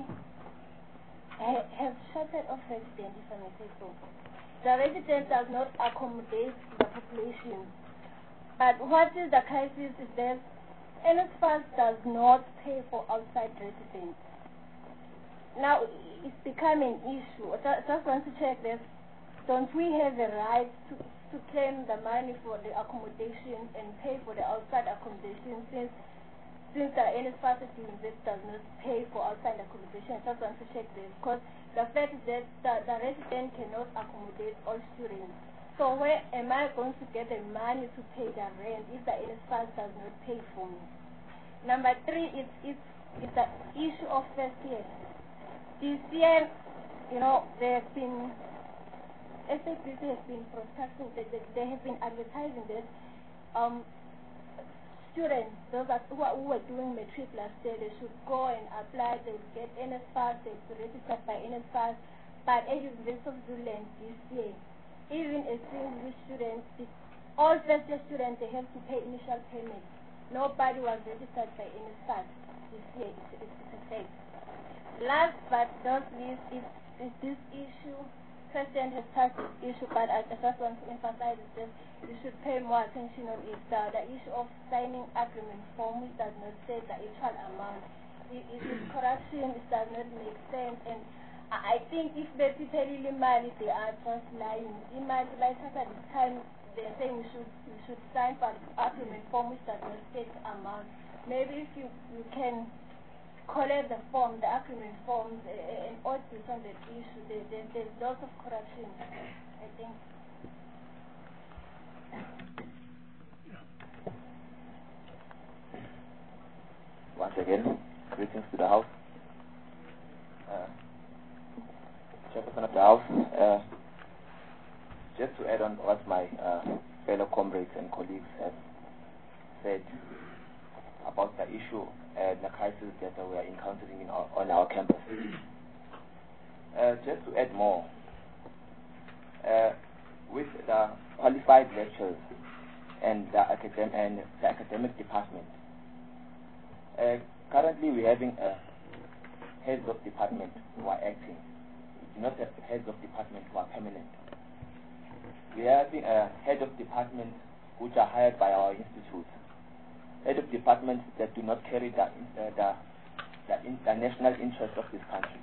ha has shuttered off residents, if I may say so. The resident does not accommodate the population. But what is the crisis is that N S F A S does not pay for outside residents. Now, it's become an issue. I just want to check this. Don't we have the right to, to claim the money for the accommodation and pay for the outside accommodation since since the N S F A S university does not pay for outside accommodation? I just want to check this, because the fact is that the, the resident cannot accommodate all students. So where am I going to get the money to pay the rent if the N S F A S does not pay for me? Number three is it's, it's the issue of first year. This year, you know, there have been, S A P C has been broadcasting, that they, they have been advertising that um, students, those that, who, are, who were doing matric last year, they should go and apply, they will get N S F A S, they will be registered by N S F A S. But at the University of Zealand this year, even a single student, all first year students, they have to pay initial payment. Nobody was registered by N S F A S this year. It's, it's, it's a fact. Last but not least is, is this issue. President has touched this issue, but I just want to emphasize that you should pay more attention on it. The, the issue of signing agreement form, which does not say the actual amount. It, it is corruption, it does not make sense, and I think if they people really marry, they are just lying. In my like at the time, they're saying you should you should sign for the agreement form, which does not state the amount. Maybe if you you can collect the form, the agreement forms, uh, and audit on that issue, there, there, there's lots of corruption, I think. Once again, greetings to the House. Uh, Chairperson of the House, uh, just to add on what my uh, fellow comrades and colleagues have said about the issue and the crisis that we are encountering in our, on our campus. Uh, just to add more, uh, with the qualified lecturers and the, academ and the academic department, uh, currently we're having uh, heads of department who are acting. We do not have heads of department who are permanent. We are having a head of department which are hired by our institutes. Head of departments that do not carry the, uh, the, the, in, the national interest of this country.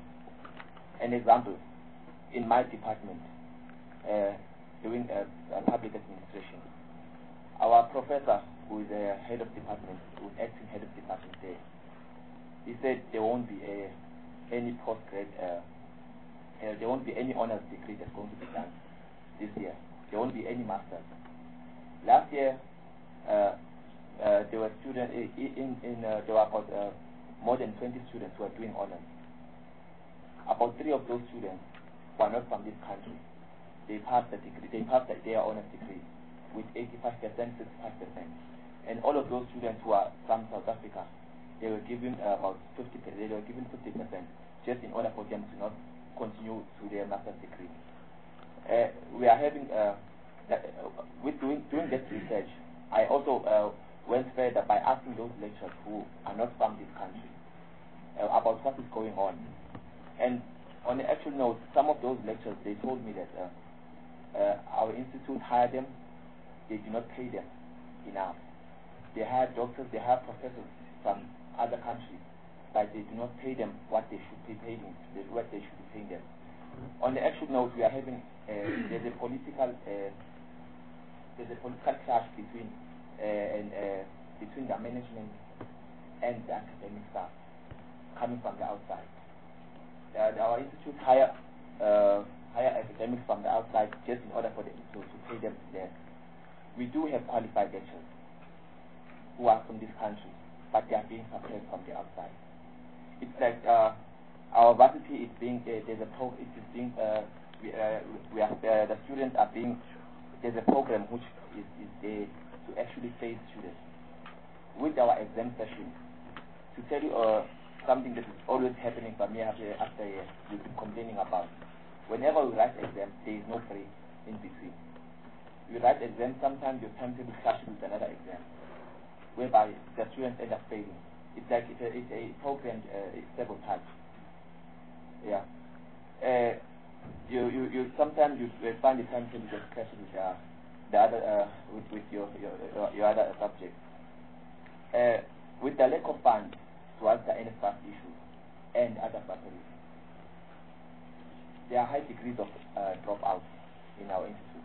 An example, in my department, uh, doing uh, uh, public administration, our professor, who is a head of department, who is acting head of department there, he said there won't be a, any postgrad, uh, uh, there won't be any honors degree that's going to be done this year. There won't be any masters. Last year, uh, uh, there were students in, in, in uh, there were about uh, more than twenty students who are doing honors. About three of those students were not from this country. They passed the degree. They passed their honors degree with eighty-five percent, sixty-five percent, and all of those students who are from South Africa, they were given uh, about fifty percent. They were given fifty percent just in order for them to not continue to their master's degree. Uh, we are having uh, that, uh, with doing doing that research. I also uh, went further by asking those lecturers who are not from this country uh, about what is going on. And on the actual note, some of those lecturers, they told me that uh, uh, our institute hired them, they do not pay them enough. They hire doctors, they hire professors from other countries, but they do not pay them what they should be paying, what they should be paying them. On the actual note, we are having uh, there's a political uh, there's a political clash between uh, and uh, between the management and the academic staff coming from the outside. Uh, our institute hire uh, hire academics from the outside just in order for them to, to pay them there. We do have qualified lecturers who are from this country, but they are being suppressed from the outside. It's like uh, our varsity is being uh, there's a pro it is being uh, we, uh, we are uh, the students are being there's a program which is, is there to actually face students with our exam session. To tell you uh, something that is always happening for me after after a year, we've been complaining about. Whenever we write exam, there is no break in between. You write exam, sometimes your timetable clashes with another exam, whereby the students end up failing. It's like it's a, it's a program, uh, it's sabotage. Yeah. Uh, you, you, you sometimes you find the timetable just clashes with uh, the other uh, with, with your, your your your other subject. Uh, with the lack of funds towards the N S F A S issue and other factors, there are high degrees of uh, dropouts in our institute.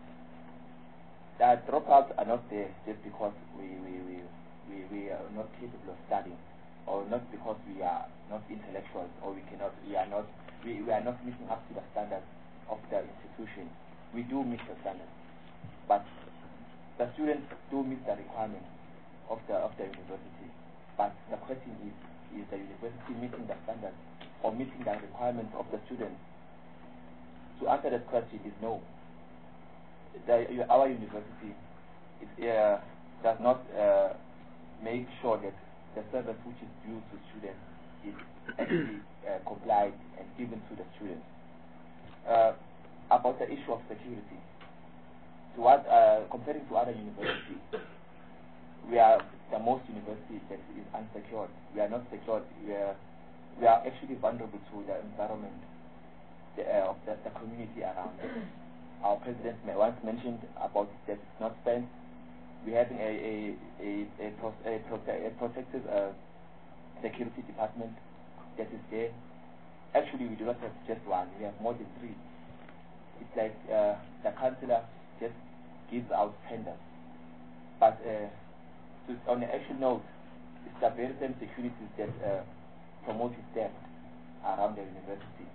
The dropouts are not there just because we we, we, we, we are not capable of studying, or not because we are not intellectuals, or we cannot we are not we, we are not meeting up to the standards of the institution. We do meet the standards, but the students do meet the requirements of the of the university. But the question is, is the university meeting the standards or meeting the requirements of the students? To answer that question is no. The, our university it, uh, does not uh, make sure that the service which is due to students is actually uh, complied and given to the students. Uh, about the issue of security, to what, uh, comparing to other universities, we are the most university that is unsecured. We are not secured. We are, we are actually vulnerable to the environment the, uh, of the, the community around us. Our president once mentioned about that it's not spent. We're having a a a, a, pro, a, prote a protective uh, security department that is there. Actually, we do not have just one. We have more than three. It's like uh, the councillor just gives out tenders, but uh, to, on the actual note, it's the very same securities that uh, promote theft around the university.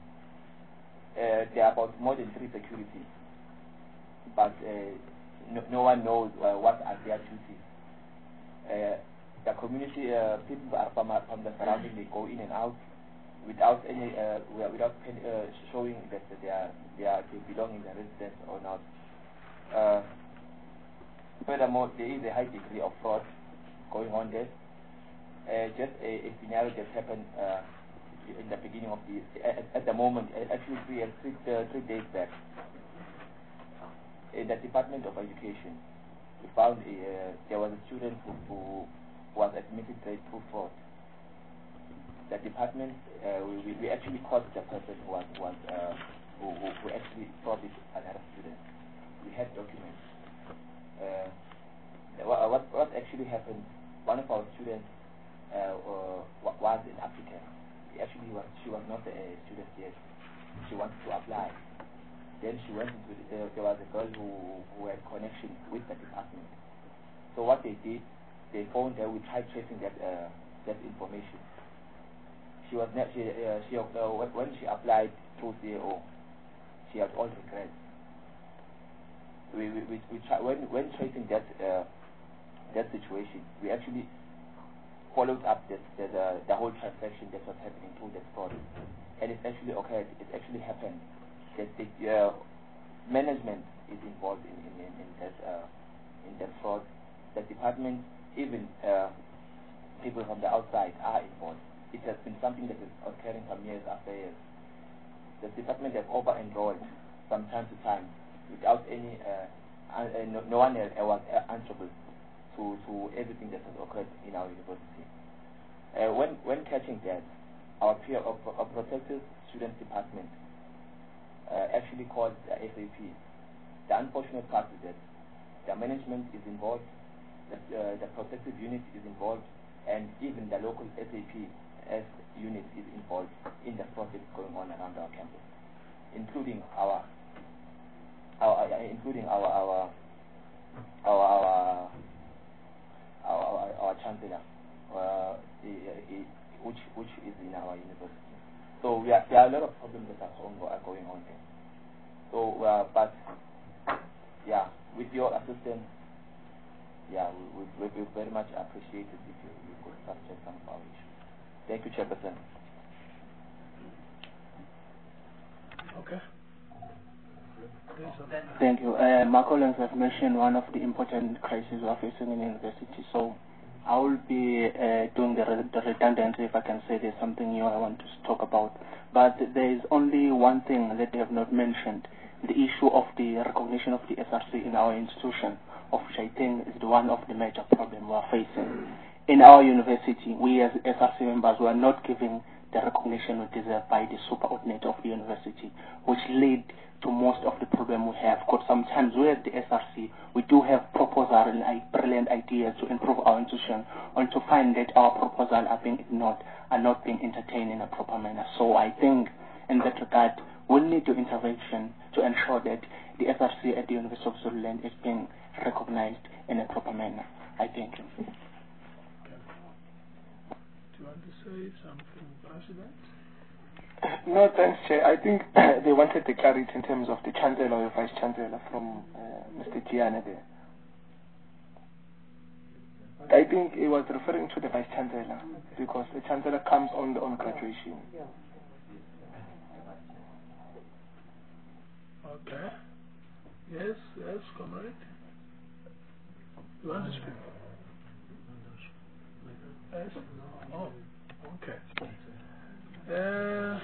Uh, there are about more than three securities, but uh, no, no one knows uh, what are their duties. Uh, the community, uh, people are from, from the surrounding, they go in and out without any, uh, without uh, showing that they are, they are, they belong in the residence or not. Uh, furthermore, there is a high degree of fraud going on there. Uh, just a, a scenario that happened uh, in the beginning of the at, at the moment, actually three three, uh, three days back, in the Department of Education, we found uh, there was a student who, who was admitted grade two fraud. The department, uh, we, we actually caught the person who was, was uh, who, who, who actually frauded another student. We had documents. Uh, what, what actually happened, one of our students uh, uh, was an applicant. Actually, was, she was not a student yet. She wanted to apply. Then she went into the, uh, there was a girl who, who had connection with the department. So what they did, they phoned her. We tried tracing that uh, that information. She was not, she, uh, she, uh, when she applied through C A O, she had all regrets. We, we, we, we try, when, when tracing that, uh, that situation, we actually followed up the, the, the, the whole transaction that was happening through that fraud. And it actually occurred, it actually happened. That the uh, management is involved in, in, in, in, that, uh, in that fraud. The department, even uh, people from the outside are involved. It has been something that is occurring from years after years. The department has over-enrolled from time to time without any, uh, uh, no, no one else was answerable to, to everything that has occurred in our university. Uh, when, when catching that, our peer of, of protected student department uh, actually called the S A P. The unfortunate part is that the management is involved, the, uh, the protective unit is involved, and even the local S A P as unit is involved in the project going on around our campus, including our, our uh, including our our our our our, our, our chancellor, uh, which which is in our university. So we are, there are a lot of problems that are going on there. So, uh, but yeah, with your assistance, yeah, we we, we very much appreciate it if you, you could structure some of our issues. Thank you, Chairperson. Okay. Thank you. Uh, my colleagues have mentioned one of the important crises we are facing in university. So I will be uh, doing the, re the redundancy, if I can say there's something new I want to talk about. But there is only one thing that they have not mentioned, the issue of the recognition of the S R C in our institution, of which I think is the one of the major problems we are facing. In our university, we as S R C members were not given the recognition we deserve by the superordinate of the university, which led to most of the problem we have. Because sometimes we as the S R C, we do have proposals and brilliant ideas to improve our institution, only to find that our proposals are being ignored, are not being entertained in a proper manner. So I think in that regard, we need to intervention to ensure that the S R C at the University of Zululand is being recognized in a proper manner. I thank you. Do you want to say something, President? No, thanks, Chair. I think they wanted the clarity in terms of the Chancellor or Vice Chancellor from uh, Mister Gianna there. I think he was referring to the Vice Chancellor because the Chancellor comes on the on graduation. Okay. Yes, yes, comrade. You want to speak? Yes? Oh, okay. Uh,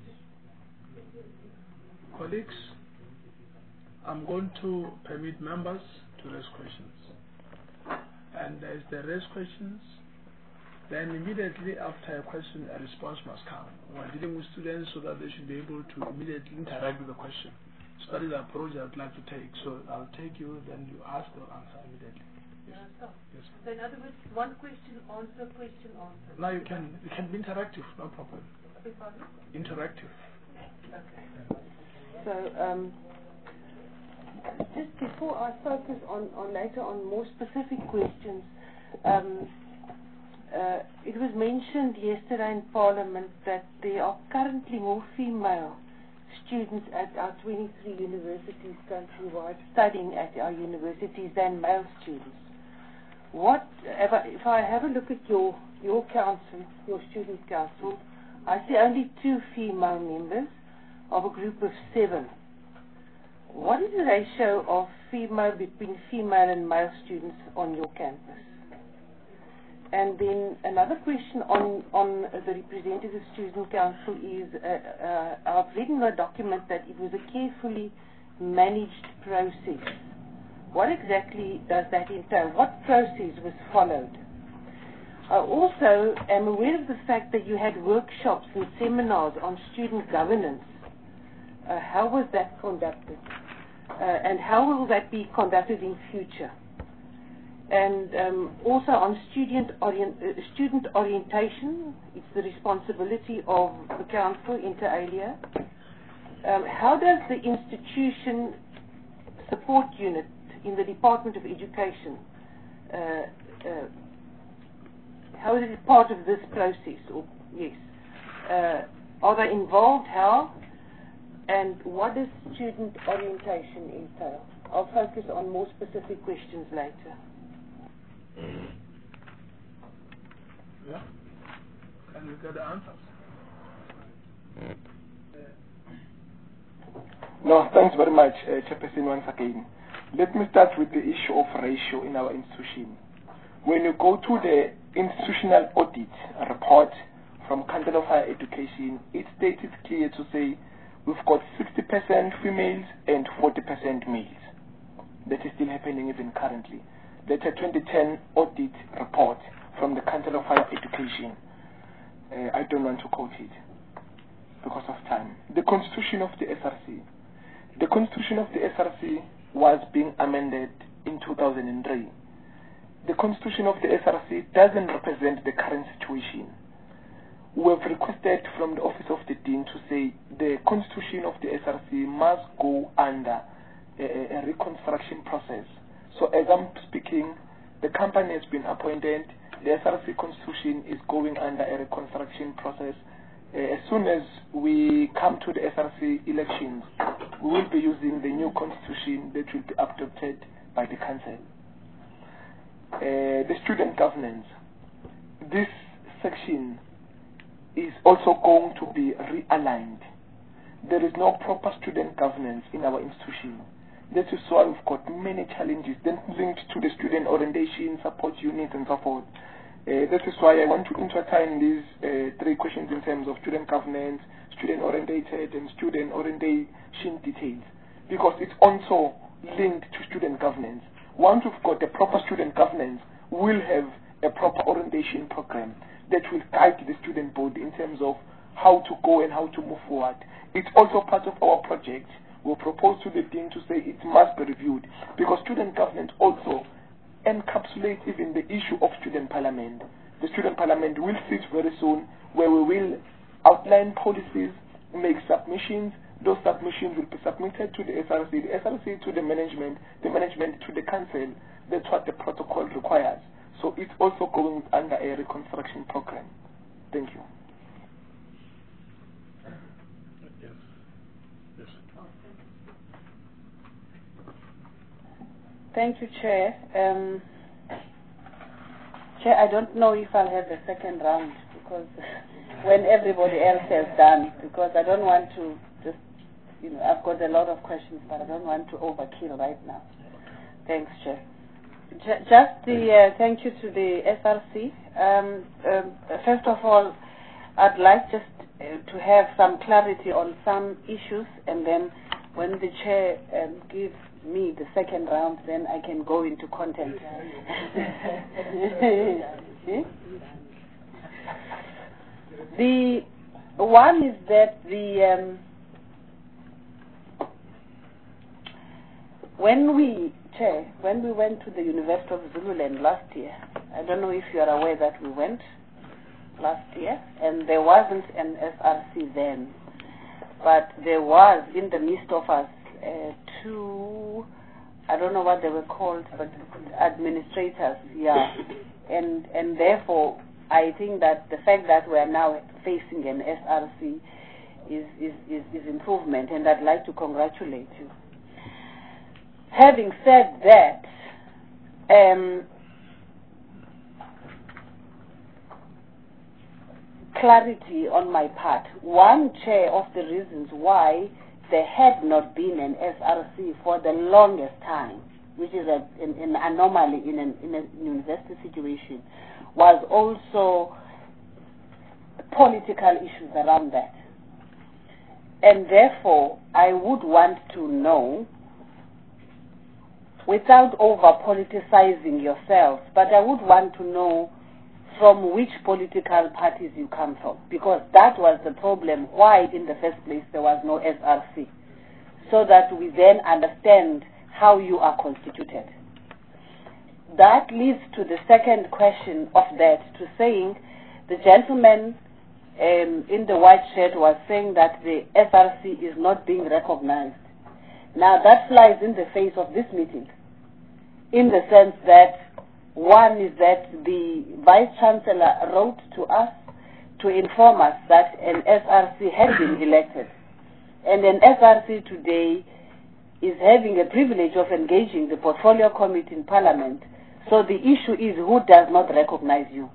colleagues, I'm going to permit members to raise questions. And as they raise questions, then immediately after a question, a response must come. We're dealing with students so that they should be able to immediately interact with the question. So that is the approach I would like to take. So I'll take you, then you ask or answer immediately. Yes. Yes. So in other words, one question, answer, question, answer. Now you can, you can be interactive, no problem. Interactive. Okay. So, um, just before I focus on, on later on more specific questions, um, uh, it was mentioned yesterday in Parliament that there are currently more female students at our twenty-three universities countrywide studying at our universities than male students. What, if I, if I have a look at your, your council, your student council, I see only two female members of a group of seven. What is the ratio of female between female and male students on your campus? and then another question on, on the representative student council is, uh, uh, I've read in the document that it was a carefully managed process. What exactly does that entail? What process was followed? I also am aware of the fact that you had workshops and seminars on student governance. Uh, how was that conducted? Uh, and how will that be conducted in future? And um, also on student, orient, uh, student orientation, it's the responsibility of the council, inter alia. Um, how does the institution support unit in the Department of Education, uh, uh, how is it part of this process? Or, yes. Uh, are they involved? How? And what does student orientation entail? I'll focus on more specific questions later. Yeah. Can we get the answers? No, thanks very much, uh, Chairperson, once again. Let me start with the issue of ratio in our institution. When you go to the institutional audit report from Council of Higher Education, it states it clear to say we've got sixty percent females and forty percent males. That is still happening even currently. That's a twenty ten audit report from the Council of Higher Education. Uh, I don't want to quote it because of time. The Constitution of the S R C. The Constitution of the S R C was being amended in two thousand three. The Constitution of the S R C doesn't represent the current situation. We have requested from the Office of the Dean to say the Constitution of the S R C must go under a, a reconstruction process. So as I'm speaking, the company has been appointed. The S R C Constitution is going under a reconstruction process. Uh, as soon as we come to the S R C elections, we will be using the new Constitution that will be adopted by the Council. Uh, the student governance. This section is also going to be realigned. There is no proper student governance in our institution. That is why we've got many challenges then linked to the student orientation, support units, and so forth. Uh, that is why I want to intertwine these uh, three questions in terms of student governance, student orientated, and student orientation details, because it's also linked to student governance. Once we've got a proper student governance, we'll have a proper orientation program that will guide the student body in terms of how to go and how to move forward. It's also part of our project. We'll propose to the Dean to say it must be reviewed, because student governance also encapsulates even the issue of student parliament. The student parliament will sit very soon, where we will outline policies, make submissions. Those submissions will be submitted to the S R C, the S R C to the management, the management to the council. That's what the protocol requires. So it's also going under a reconstruction program. Thank you. Yes. Yes. Thank you, Chair. Um, Chair, I don't know if I'll have the second round, because when everybody else has done, because I don't want to just, you know, I've got a lot of questions, but I don't want to overkill right now. Thanks, Chair. J just the uh, thank you to the S R C. Um, um, first of all, I'd like just uh, to have some clarity on some issues, and then when the Chair um, gives me the second round, then I can go into content. The one is that the um, when we Chair, when we went to the University of Zululand last year, I don't know if you are aware that we went last year, and there wasn't an S R C then, but there was in the midst of us uh, two, I don't know what they were called, but administrators, yeah, and and therefore I think that the fact that we are now facing an S R C is is, is, is improvement, and I'd like to congratulate you. Having said that, um, clarity on my part. One, Chair, of the reasons why there had not been an S R C for the longest time, which is a, an, an anomaly in, an, in a university situation, was also political issues around that. And therefore, I would want to know, without over-politicizing yourself, but I would want to know from which political parties you come from, because that was the problem why in the first place there was no S R C, so that we then understand how you are constituted. That leads to the second question of that, to saying the gentleman um, in the white shirt was saying that the S R C is not being recognized. Now that flies in the face of this meeting, in the sense that one is that the Vice Chancellor wrote to us to inform us that an S R C had been elected. And an S R C today is having a privilege of engaging the Portfolio Committee in Parliament. So the issue is who does not recognize you.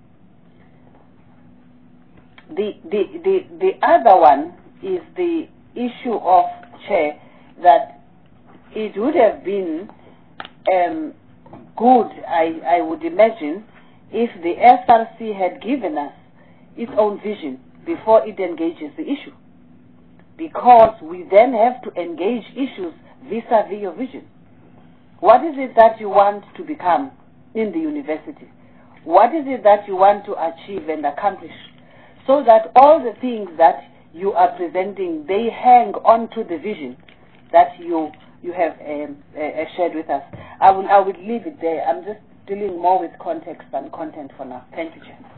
The, the, the, the other one is the issue of, Chair, that it would have been um, good, I, I would imagine, if the S R C had given us its own vision before it engages the issue. Because we then have to engage issues vis-a-vis your vision. What is it that you want to become in the university? What is it that you want to achieve and accomplish? So that all the things that you are presenting, they hang on to the vision that you you have um, uh, shared with us. I will I will leave it there. I'm just dealing more with context than content for now. Thank you, Chair.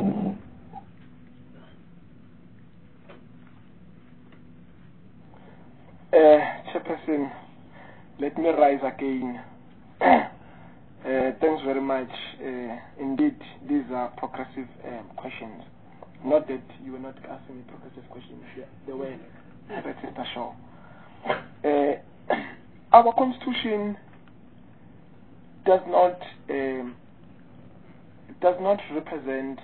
Uh, Chairperson, let me rise again. uh, thanks very much. Uh, indeed, these are progressive um, questions. Not that you were not asking me progressive questions. Yeah, they were. Sister Shaw. Uh, our constitution does not um, does not represent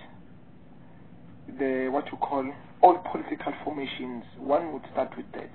the what you call all political formations. One would start with that.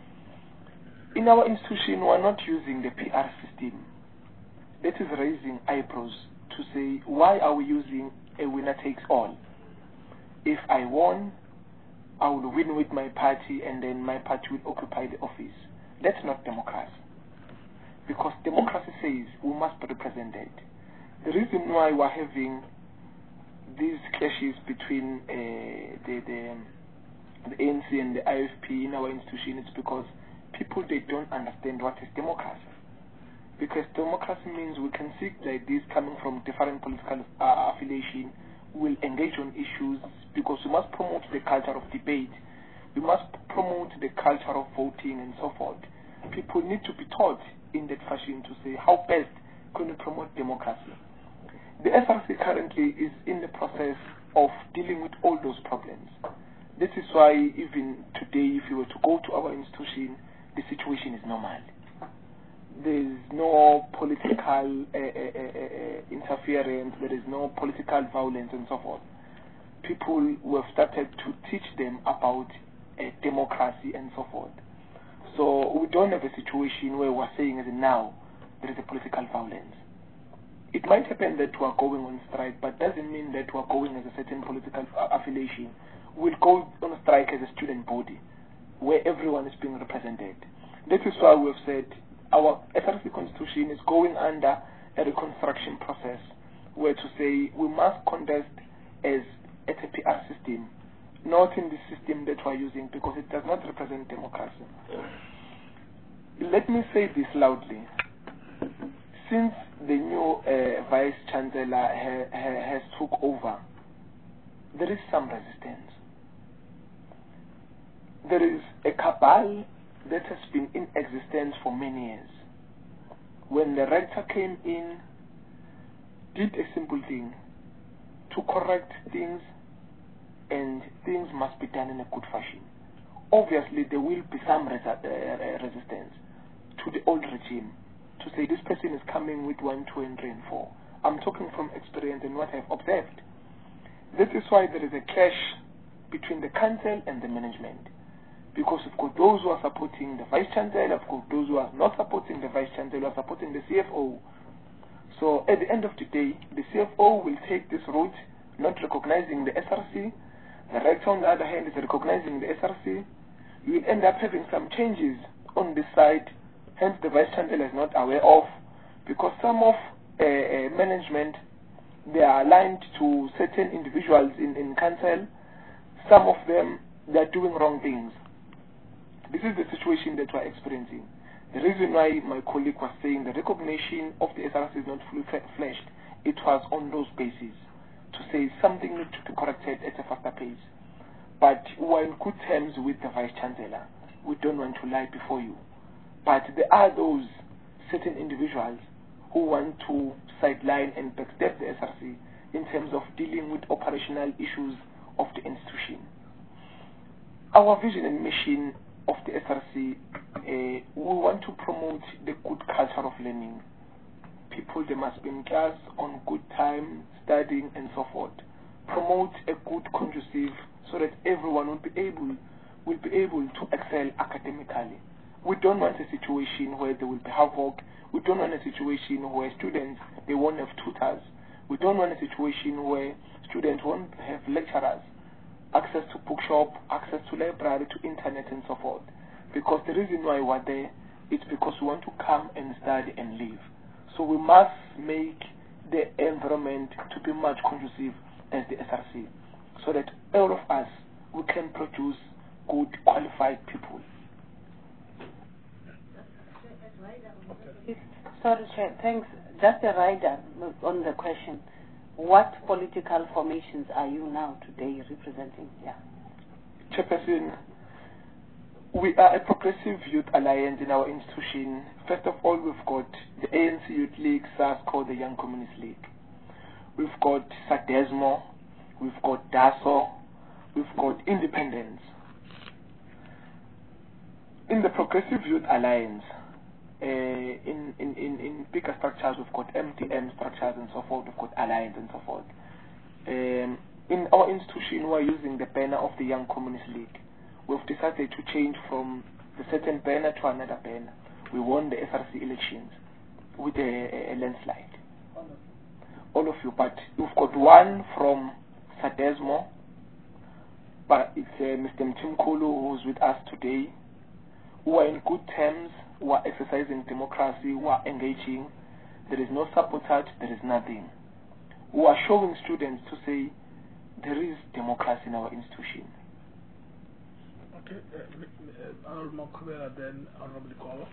In our institution, we are not using the P R system. That is raising eyebrows to say, why are we using a winner takes all? If I won, I will win with my party and then my party will occupy the office. That's not democracy. Because democracy says we must be represented. The reason why we're having these clashes between uh, the, the, the A N C and the I F P in our institution is because people, they don't understand what is democracy. Because democracy means we can see like this coming from different political uh, affiliation, will engage on issues, because we must promote the culture of debate, we must promote the culture of voting and so forth. People need to be taught in that fashion to say how best can we promote democracy. The S R C currently is in the process of dealing with all those problems. This is why even today, if you were to go to our institution, the situation is normal. There is no political uh, uh, uh, interference, there is no political violence and so forth. People who have started to teach them about uh, democracy and so forth. So we don't have a situation where we're saying as now there is a political violence. It might happen that we are going on strike, but doesn't mean that we are going as a certain political affiliation. We'll go on strike as a student body, where everyone is being represented. That is why we have said our S R C constitution is going under a reconstruction process, where to say we must contest as at a P R system, not in the system that we are using, because it does not represent democracy. Let me say this loudly. Since the new uh, Vice Chancellor ha ha has took over, there is some resistance. There is a cabal that has been in existence for many years. When the rector came in, did a simple thing, to correct things, and things must be done in a good fashion. Obviously, there will be some res uh, resistance to the old regime, to say this person is coming with one, two, and three, and four. I'm talking from experience and what I've observed. This is why there is a clash between the council and the management. Because we've got those who are supporting the Vice Chancellor, we've got those who are not supporting the Vice Chancellor, who are supporting the C F O. So at the end of the day, the C F O will take this route not recognizing the S R C. The rector, on the other hand, is recognizing the S R C. You will end up having some changes on this side, hence the Vice Chancellor is not aware of, because some of uh, uh, management, they are aligned to certain individuals in, in council. Some of them, they are doing wrong things. This is the situation that we are experiencing. The reason why my colleague was saying the recognition of the S R C is not fully fleshed, it was on those bases, to say something needs to be corrected at a faster pace. But we are in good terms with the Vice Chancellor. We don't want to lie before you. But there are those certain individuals who want to sideline and backstep the S R C in terms of dealing with operational issues of the institution. Our vision and mission of the S R C, uh, we want to promote the good culture of learning. People, they must be in class on good time, studying and so forth. Promote a good conducive so that everyone will be able will be able to excel academically. We don't want a situation where there will be havoc. We don't want a situation where students, they won't have tutors. We don't want a situation where students won't have lecturers, access to bookshop, access to library, to internet and so forth. Because the reason why we're there is because we want to come and study and live. So we must make the environment to be much conducive as the S R C, so that all of us, we can produce good, qualified people. Sorry, Chair, thanks. Just a rider on the question. What political formations are you now today representing? Yeah. Chairperson, we are a progressive youth alliance in our institution. First of all, we've got the A N C Youth League, SARS called the Young Communist League. We've got SADESMO, we've got DASO, we've got Independence. In the Progressive Youth Alliance, uh, in, in, in, in bigger structures, we've got M T M structures and so forth, we've got Alliance and so forth. Um, in our institution, we're using the banner of the Young Communist League. We've decided to change from the certain banner to another banner. We won the S R C elections with a, a, a landslide. All of you, but we've got one from SADESMO, but it's uh, Mister Mtimkulu who's with us today, who are in good terms, who are exercising democracy, who are engaging. There is no sabotage, there is nothing. Who are showing students to say there is democracy in our institution. Okay, uh, Honorable Makubela, then Honorable Kowa.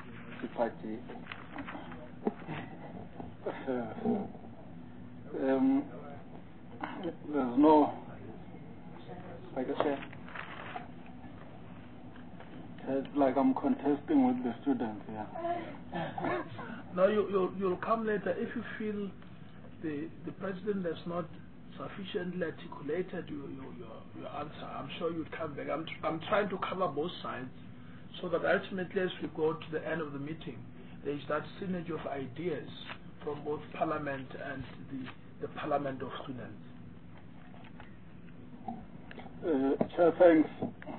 Um, there's no, like I said, it's like I'm contesting with the students here. Yeah. No, you, you'll, you'll come later. If you feel the, the President has not sufficiently articulated your, your, your, your answer, I'm sure you'd come back. I'm, I'm trying to cover both sides so that ultimately as we go to the end of the meeting, there is that synergy of ideas from both Parliament and the, the Parliament of Students. Uh, Chair, thanks.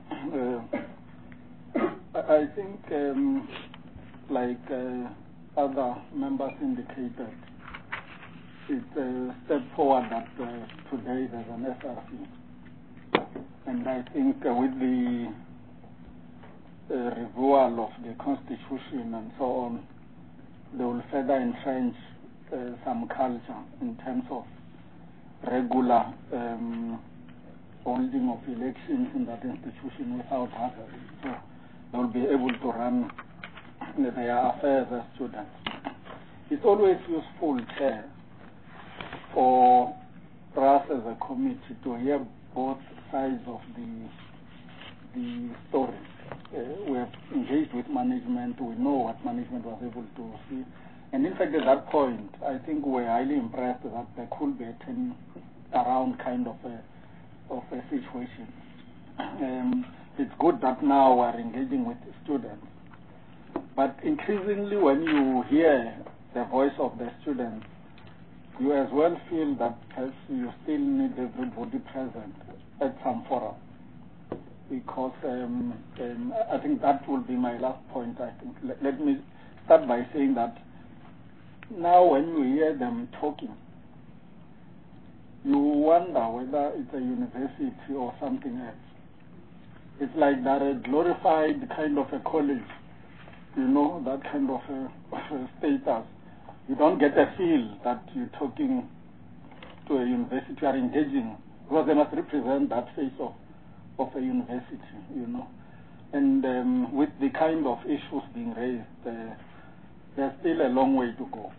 Uh, I, I think, um, like uh, other members indicated, it's a step forward that uh, today there's an S R C. And I think uh, with the uh, revival of the Constitution and so on, they will further entrench uh, some culture in terms of regular um, holding of elections in that institution without hazard. So they will be able to run their affairs as students. It's always useful, Chair, for us as a committee to hear both sides of the the story. Uh, we have engaged with management. We know what management was able to see. And in fact, at that point, I think we were highly impressed that there could be a turn around kind of a, of a situation. Um, it's good that now we are engaging with the students. But increasingly, when you hear the voice of the students, you as well feel that perhaps you still need everybody present at some forum. Because um, um, I think that will be my last point. I think let, let me start by saying that now when you hear them talking, you wonder whether it's a university or something else. It's like that a glorified kind of a college, you know, that kind of a, of a status. You don't get a feel that you're talking to a university, you are engaging, because they must represent that face of, of a university, you know. And um, with the kind of issues being raised, uh, there's still a long way to go.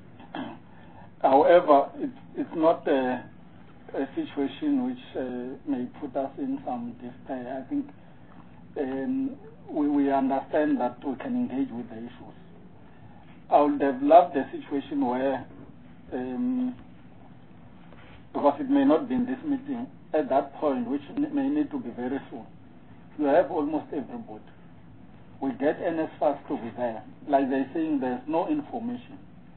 However, it's, it's not a, a situation which uh, may put us in some despair. I think um, we, we understand that we can engage with the issues. I would have loved a situation where, um, because it may not be in this meeting, at that point, which may need to be very soon, you have almost everybody. We get N S F A S to be there. Like they're saying, there's no information.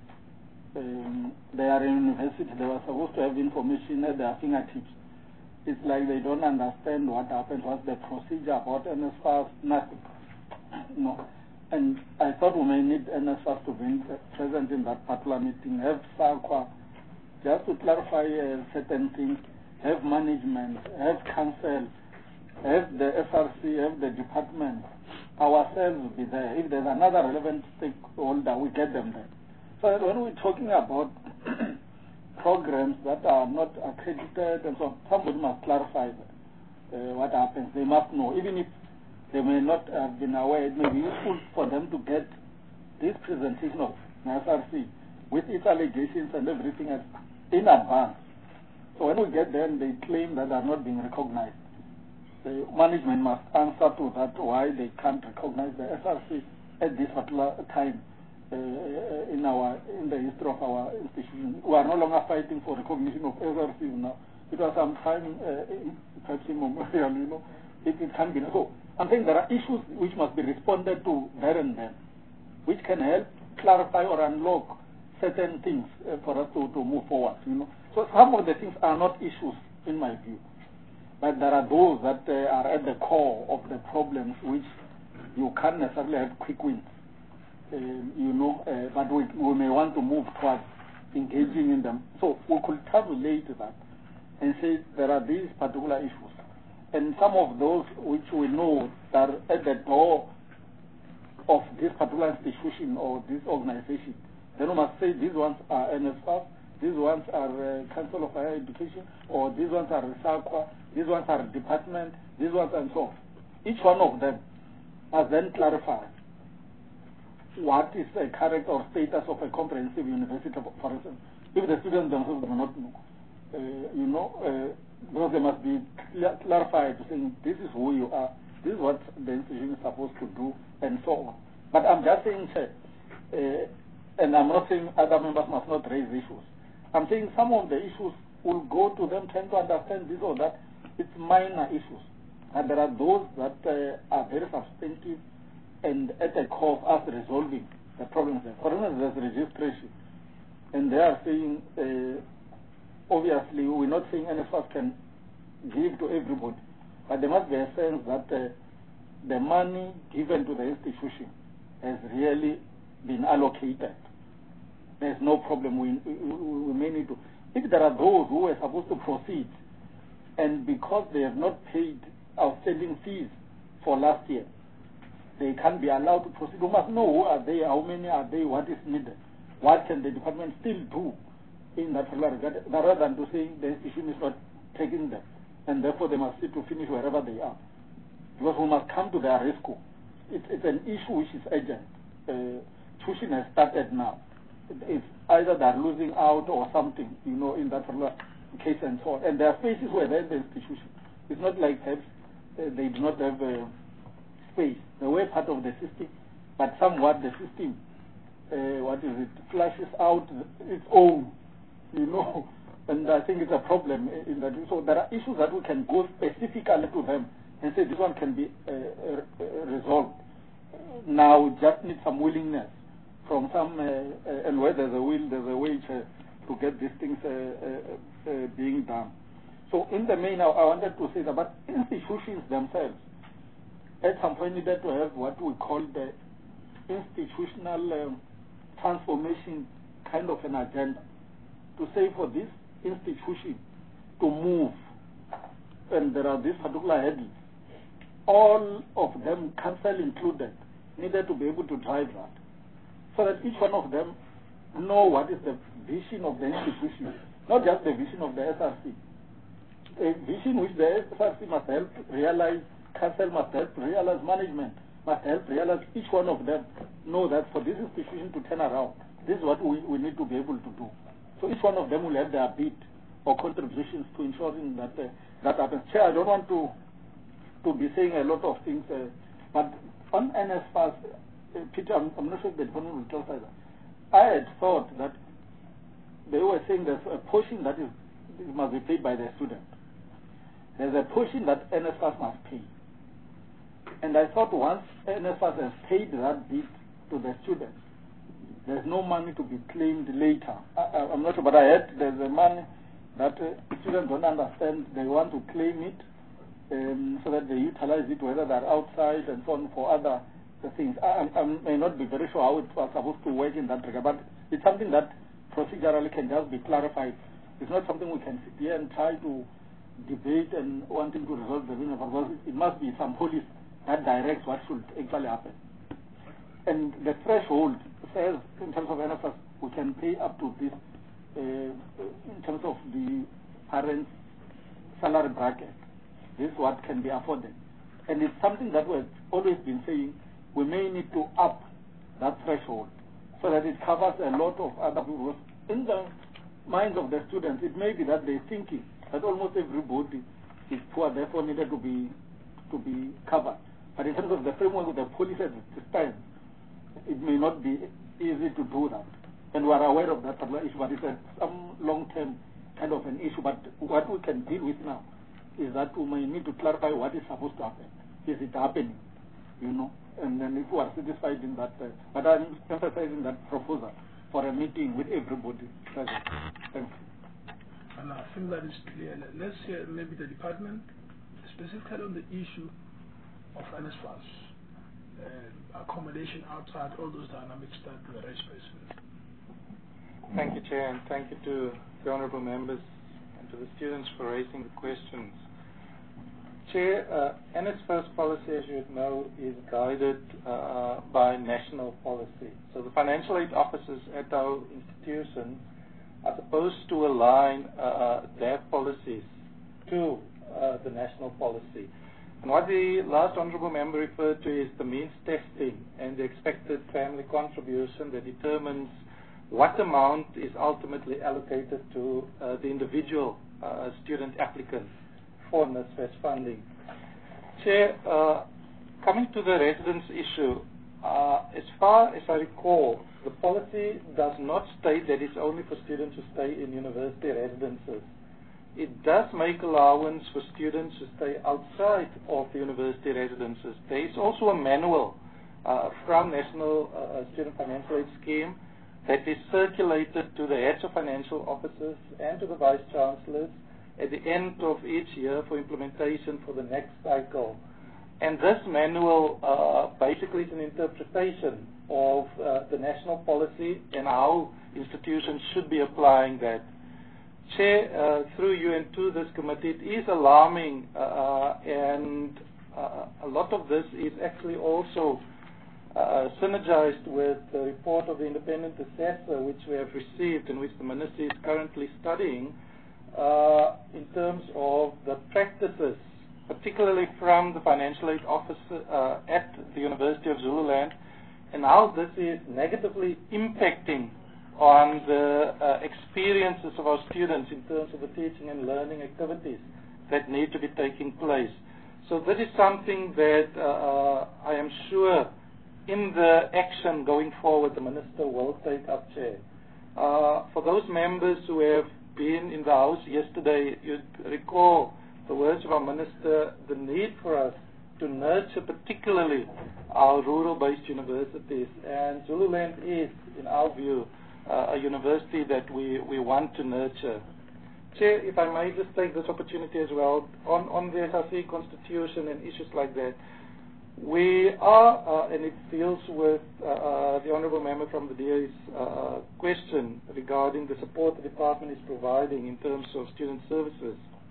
Um, they are in university, they were supposed to have information at their fingertips. It's like they don't understand what happened, what's the procedure about N S F A S, nothing. No. And I thought we may need N S F A S to be present in that particular meeting, have SAQA, just to clarify uh, certain things, have management, have council, have the S R C, have the department, ourselves will be there. If there's another relevant stakeholder, we get them there. So when we're talking about programs that are not accredited and so on, somebody must clarify uh, what happens. They must know, even if they may not have been aware. It may be useful for them to get this presentation of S R C with its allegations and everything else in advance. So when we get there and they claim that they are not being recognized, the management must answer to that, why they can't recognize the S R C at this particular time uh, in our in the history of our institution. We are no longer fighting for recognition of S R C now. It was some time uh, memorial, you know. It, it can be so. I'm saying there are issues which must be responded to there and then, which can help clarify or unlock certain things uh, for us to, to move forward. You know, so some of the things are not issues in my view, but there are those that uh, are at the core of the problems which you can't necessarily have quick wins. Uh, you know, uh, but we, we may want to move towards engaging in them. So we could tabulate that and say there are these particular issues. And some of those which we know that are at the door of this particular institution or this organization, then we must say these ones are N S F A S, these ones are uh, Council of Higher Education, or these ones are SAQA, these ones are department, these ones and so on. Each one of them must then clarify what is the character or status of a comprehensive university, for instance, if the students themselves do not know. Uh, you know, uh, because they must be cl clarified to saying this is who you are, this is what the institution is supposed to do, and so on. But I'm just saying, uh, and I'm not saying other members must not raise issues. I'm saying some of the issues will go to them trying to understand this or that. It's minor issues. And there are those that uh, are very substantive and at the core of us resolving the problems there. For instance, there's registration. And they are saying, uh, obviously, we're not saying N S F A S can give to everybody, but there must be a sense that uh, the money given to the institution has really been allocated. There's no problem. We, we, we may need to. If there are those who are supposed to proceed, and because they have not paid outstanding fees for last year, they can't be allowed to proceed. We must know who are they, how many are they, what is needed, what can the department still do in that regard, rather than to say the institution is not taking them, and therefore they must sit to finish wherever they are. Because we must come to their rescue. It's, it's an issue which is urgent. Uh, tuition has started now. It, it's either they're losing out or something, you know, in that particular case and so on. And there are spaces where there's the institution. It's not like perhaps, uh, they do not have uh, space. They were part of the system, but somewhat the system, uh, what is it, flashes out its own, you know, and I think it's a problem in that. So there are issues that we can go specifically to them and say this one can be uh, uh, resolved. Now we just need some willingness from some, uh, uh, and where there's a will, there's a way to, to get these things uh, uh, uh, being done. So in the main, I, I wanted to say that, but institutions themselves, at some point needed to have what we call the institutional um, transformation kind of an agenda. To say for this institution, to move, and there are these particular headings, all of them, council included, needed to be able to drive that, so that each one of them know what is the vision of the institution, not just the vision of the S R C. A vision which the S R C must help realize, council must help realize, management must help realize, each one of them know that for this institution to turn around, this is what we, we need to be able to do. So each one of them will have their bit or contributions to ensuring that uh, that happens. Chair, I don't want to to be saying a lot of things, uh, but on N S F A S, uh, Peter, I'm, I'm not sure if the department will clarify that. I had thought that they were saying there's a portion that is must be paid by the student. There's a portion that N S F A S must pay. And I thought once N S F A S has paid that bit to the student, there's no money to be claimed later. I, I'm not sure, but I heard there's a money that uh, students don't understand. They want to claim it um, so that they utilize it, whether they're outside and so on, for other uh, things. I, I may not be very sure how it was supposed to work in that regard, but it's something that procedurally can just be clarified. It's not something we can sit here and try to debate and wanting to resolve the problem, because it must be some policy that directs what should actually happen. And the threshold says, in terms of N S F A S, we can pay up to this, uh, in terms of the parents' salary bracket. This is what can be afforded. And it's something that we've always been saying, we may need to up that threshold so that it covers a lot of other people. In the minds of the students, it may be that they're thinking that almost everybody is poor, therefore needed to be to be covered. But in terms of the framework of the policy at this time, it may not be easy to do that. And we are aware of that particular issue, but it's a, some long-term kind of an issue. But what we can deal with now is that we may need to clarify what is supposed to happen. Is it happening? You know? And then if we are satisfied in that, uh, but I'm emphasizing that proposal for a meeting with everybody present. Thank you. And I think that is clear. Let's hear maybe the department, specifically on the issue of N S F A S, uh, accommodation outside, all those dynamics that were raised by. Thank you, Chair, and thank you to the honourable members and to the students for raising the questions. Chair, uh, N S F A S policy, as you know, is guided uh, by national policy. So the financial aid officers at our institution are supposed to align uh, their policies to uh, the national policy. And what the last honourable member referred to is the means testing and the expected family contribution that determines what amount is ultimately allocated to uh, the individual uh, student applicant for N S F A S funding. Chair, uh, coming to the residence issue, uh, as far as I recall, the policy does not state that it's only for students who stay in university residences. It does make allowance for students who stay outside of the university residences. There is also a manual uh, from National uh, Student Financial Aid Scheme that is circulated to the heads of financial officers and to the vice chancellors at the end of each year for implementation for the next cycle. And this manual uh, basically is an interpretation of uh, the national policy and how institutions should be applying that. Chair, uh, through you and to this committee, it is alarming, uh, and uh, a lot of this is actually also uh, synergized with the report of the independent assessor, which we have received and which the minister is currently studying, uh, in terms of the practices, particularly from the financial aid officer uh, at the University of Zululand, and how this is negatively impacting on the uh, experiences of our students in terms of the teaching and learning activities that need to be taking place. So this is something that uh, uh, I am sure in the action going forward the Minister will take up, Chair. Uh, for those members who have been in the House yesterday, you recall the words of our Minister, the need for us to nurture particularly our rural-based universities. And Zululand is, in our view, Uh, a university that we, we want to nurture. Chair, if I may just take this opportunity as well, on, on the S R C constitution and issues like that, we are, uh, and it deals with uh, uh, the honourable member from the D A's uh, question regarding the support the department is providing in terms of student services.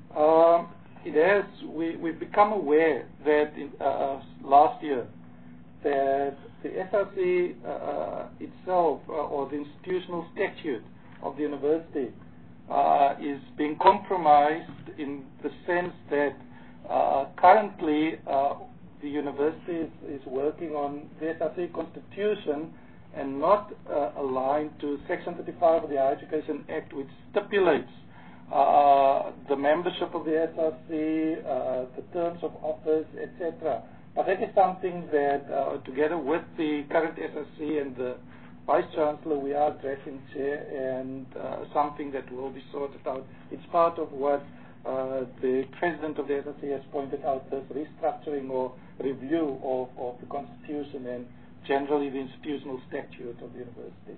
Um, it has, we, we've become aware that in, uh, last year that the S R C uh, itself, uh, or the institutional statute of the university, uh, is being compromised in the sense that uh, currently uh, the university is, is working on the S R C constitution and not uh, aligned to Section thirty-five of the Higher Education Act, which stipulates uh, the membership of the S R C, uh, the terms of office, et cetera. But that is something that, uh, together with the current S R C and the Vice Chancellor, we are addressing, Chair, and uh, something that will be sorted out. It's part of what uh, the President of the S R C has pointed out, this restructuring or review of, of the Constitution and generally the institutional statute of the university.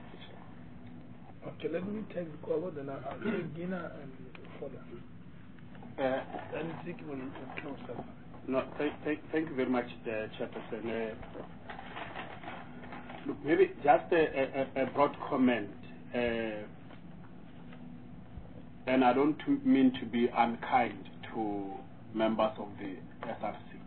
Okay, let me take the cover, then I'll, I'll take Gina and further. Uh, and Zeke will close that. No, thank, thank, thank you very much, uh, Chairperson. Uh, look, maybe just a, a, a broad comment, uh, and I don't mean to be unkind to members of the S R C.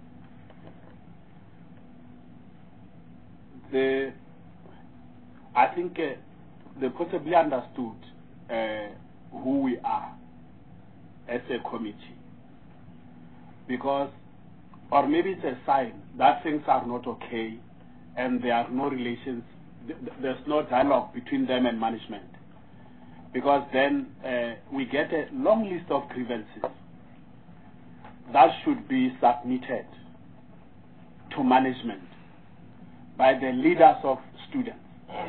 The, I think uh, they possibly understood uh, who we are as a committee, because, or maybe it's a sign that things are not okay and there are no relations, th there's no dialogue between them and management, because then uh, we get a long list of grievances that should be submitted to management by the leaders of students.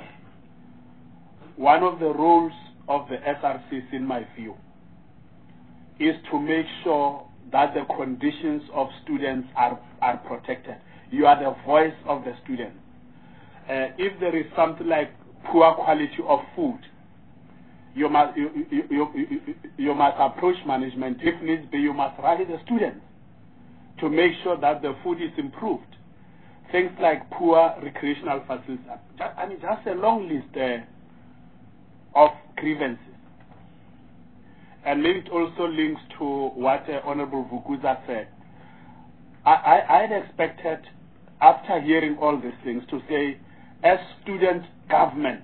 One of the roles of the S R C, in my view, is to make sure that the conditions of students are, are protected. You are the voice of the students. Uh, if there is something like poor quality of food, you must, you, you, you, you, you must approach management. If needs be, you must rally the students to make sure that the food is improved. Things like poor recreational facilities. I mean, just a long list uh, of grievances. And maybe it also links to what uh, Honorable Vukuza said. I, I, I had expected, after hearing all these things, to say, as student government,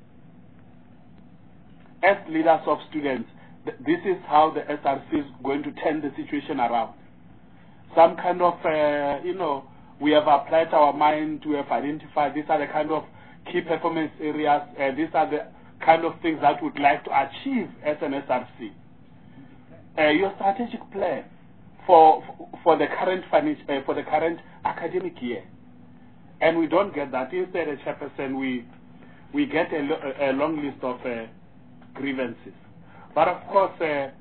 as leaders of students, th this is how the S R C is going to turn the situation around. Some kind of, uh, you know, we have applied our mind, we have identified these are the kind of key performance areas, uh, these are the kind of things that we'd like to achieve as an S R C. Uh, your strategic plan for for the current financial, uh, for the current academic year, and we don't get that. Instead, a chairperson, we we get a, lo a long list of uh, grievances. But of course, uh,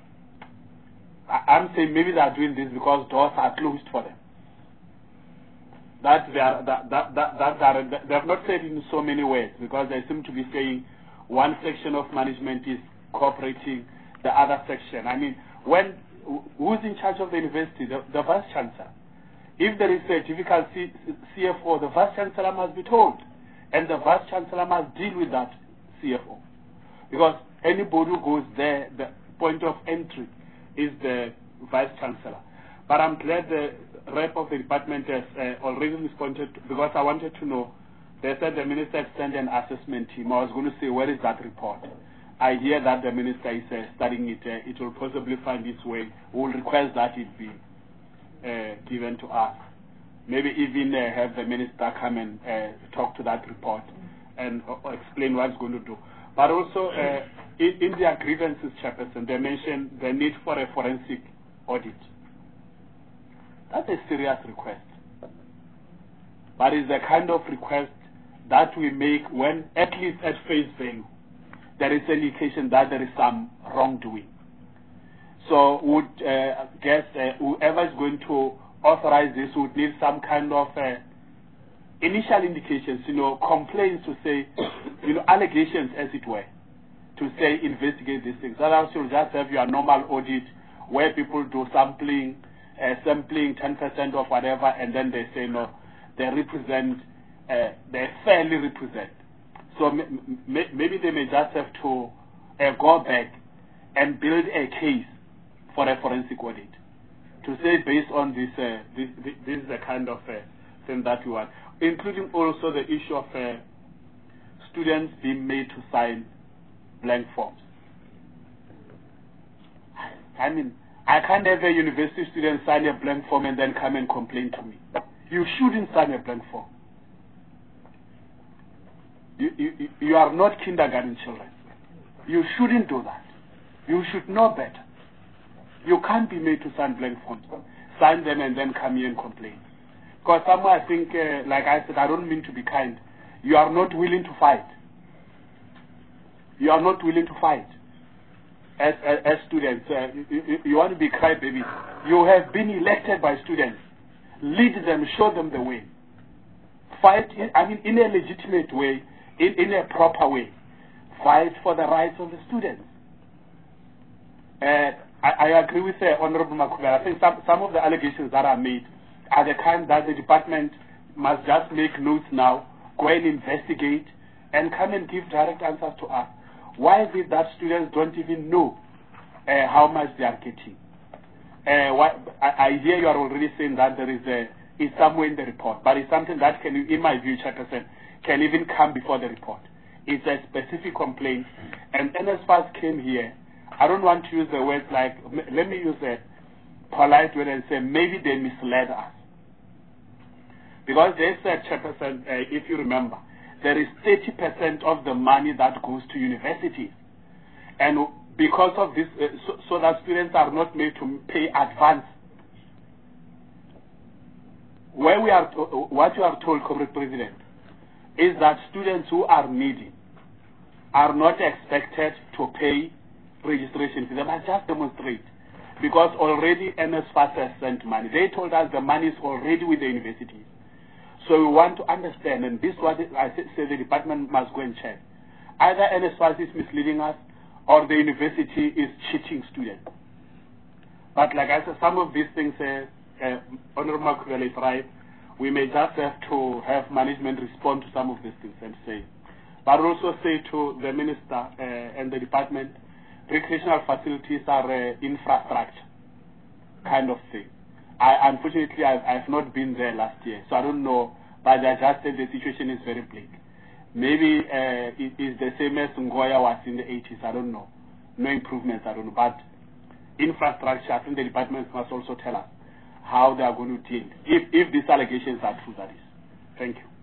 I I'm saying maybe they are doing this because doors are closed for them. That they are that that that, that they, are, they have not said in so many words, because they seem to be saying one section of management is cooperating, the other section. I mean, when who's in charge of the university? The, the vice chancellor. If there is a difficult C, CFO, the vice chancellor must be told, and the vice chancellor must deal with that C F O, because anybody who goes there, the point of entry is the vice chancellor. But I'm glad the rep of the department has uh, already responded, because I wanted to know. They said the minister sent an assessment team. I was going to say, where is that report? I hear that the minister is uh, studying it. Uh, it will possibly find its way. We will request that it be uh, given to us. Maybe even uh, have the minister come and uh, talk to that report and uh, explain what it's going to do. But also, uh, in, in their grievances, Chairperson, they mentioned the need for a forensic audit. That's a serious request. But it's the kind of request that we make when, at least at face value, there is an indication that there is some wrongdoing. So would uh, guess uh, whoever is going to authorize this would need some kind of uh, initial indications, you know, complaints to say, you know, allegations as it were, to say investigate these things. Otherwise you'll just have your normal audit where people do sampling, uh, sampling ten percent of whatever, and then they say, no, they represent, uh, they fairly represent. So m m maybe they may just have to uh, go back and build a case for a forensic audit. To say based on this, uh, this, this, this is the kind of uh, thing that we want, including also the issue of uh, students being made to sign blank forms. I mean, I can't have a university student sign a blank form and then come and complain to me. You shouldn't sign a blank form. You, you, you are not kindergarten children. You shouldn't do that. You should know better. You can't be made to sign blank forms. Sign them and then come here and complain. Because somewhere I think, uh, like I said, I don't mean to be kind. You are not willing to fight. You are not willing to fight. As, as, as students, uh, you, you, you want to be crybabies. You have been elected by students. Lead them, show them the way. Fight, in, I mean, in a legitimate way, in, in a proper way. Fight for the rights of the students. Uh, I, I agree with uh, Honorable Makubela. I think some, some of the allegations that are made are the kind that the department must just make notes now, go and investigate, and come and give direct answers to us. Why is it that students don't even know uh, how much they are getting? Uh, what, I, I hear you are already saying that there is a, it's somewhere in the report, but it's something that can, in my view, Chairperson, can even come before the report. It's a specific complaint, and N S F A S came here. I don't want to use the words like, let me use a polite word and say maybe they misled us. Because they said, Chairperson, uh, if you remember, there is thirty percent of the money that goes to universities. And because of this, uh, so, so that students are not made to pay advance. Where we are, to, what you are told, Comrade President, is that students who are needy are not expected to pay registration fees. They must just demonstrate. Because already N S F A S has sent money. They told us the money is already with the universities. So we want to understand, and this is what I say the department must go and check. Either N S F A S is misleading us, or the university is cheating students. But like I said, some of these things, uh, uh, Honorable Makubela is right. We may just have to have management respond to some of these things and say. But also say to the minister uh, and the department, recreational facilities are uh, infrastructure kind of thing. I, unfortunately, I've, I've not been there last year, so I don't know, but I just said the situation is very bleak. Maybe uh, it is the same as Ngoya was in the eighties, I don't know. No improvements, I don't know. But infrastructure, I think the department must also tell us how they are going to deal, if, if these allegations are true, that is. Thank you.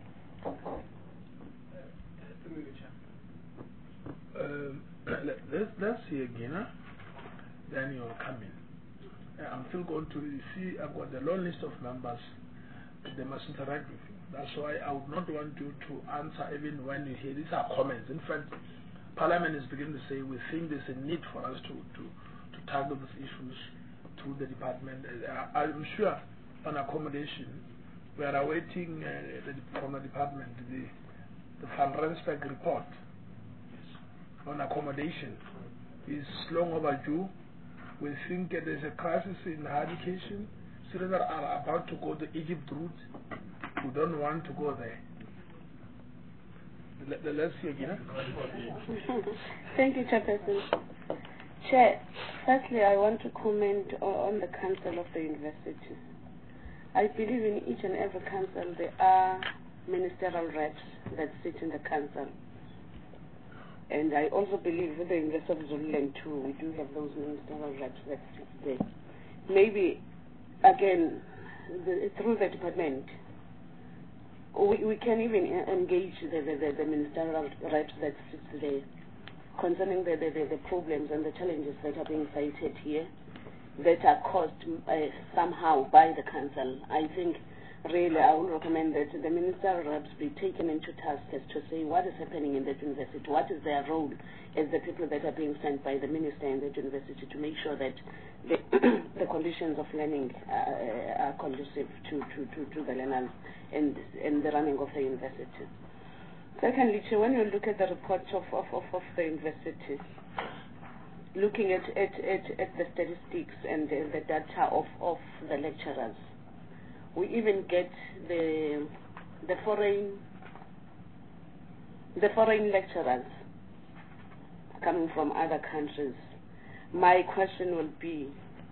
Um, let's, let's see again, huh? Then you'll come in. I'm still going to see, I've got the long list of members, they must interact with you. That's why I would not want you to answer even when you hear these are comments. In fact, Parliament is beginning to say we think there's a need for us to, to, to tackle these issues through the department. Uh, I'm sure on accommodation, we are awaiting uh, the, from the department the, the Van Rensburg report on accommodation. It's long overdue. We think uh, there's a crisis in higher education. Students are about to go the Egypt route. We don't want to go there. Let, let's see again. Thank you, Chairperson. Chair, firstly, I want to comment on, on the council of the university. I believe in each and every council there are ministerial reps that sit in the council. And I also believe with the University of Zululand too, we do have those ministerial reps that sit there. Maybe, again, the, through the department, we, we can even engage the, the, the ministerial reps that sit there concerning the, the, the problems and the challenges that are being cited here that are caused uh, somehow by the council. I think really I would recommend that the ministerial reps be taken into task as to say what is happening in that university, what is their role as the people that are being sent by the minister in that university to make sure that the, the conditions of learning uh, are conducive to, to, to, to the learners and, and the running of the university. Secondly, when you look at the report of, of, of, of the university, looking at, at, at, at the statistics and the, the data of, of the lecturers, we even get the the foreign the foreign lecturers coming from other countries. My question will be,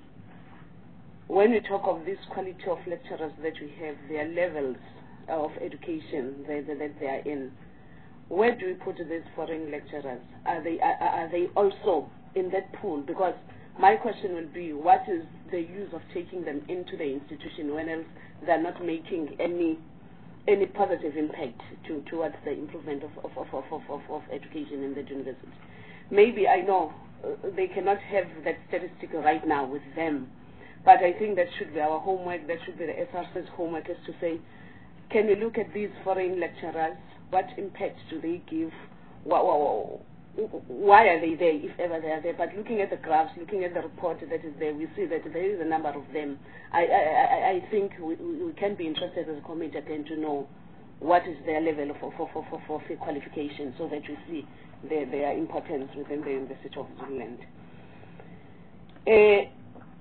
when we talk of this quality of lecturers that we have, their levels of education that, that they are in, where do we put these foreign lecturers? Are they are, are they also in that pool? Because my question will be, what is the use of taking them into the institution when else they're not making any any positive impact to, towards the improvement of, of, of, of, of, of education in the university? Maybe, I know uh, they cannot have that statistic right now with them, but I think that should be our homework, that should be the S R C's homework, is to say, can we look at these foreign lecturers? What impact do they give? Why are they there, if ever they are there? But looking at the graphs, looking at the report that is there, we see that there is a number of them. I, I, I think we, we can be interested as a committee again to know what is their level of, for, for, for, for qualification, so that we see their, their importance within the University of Zululand. Uh,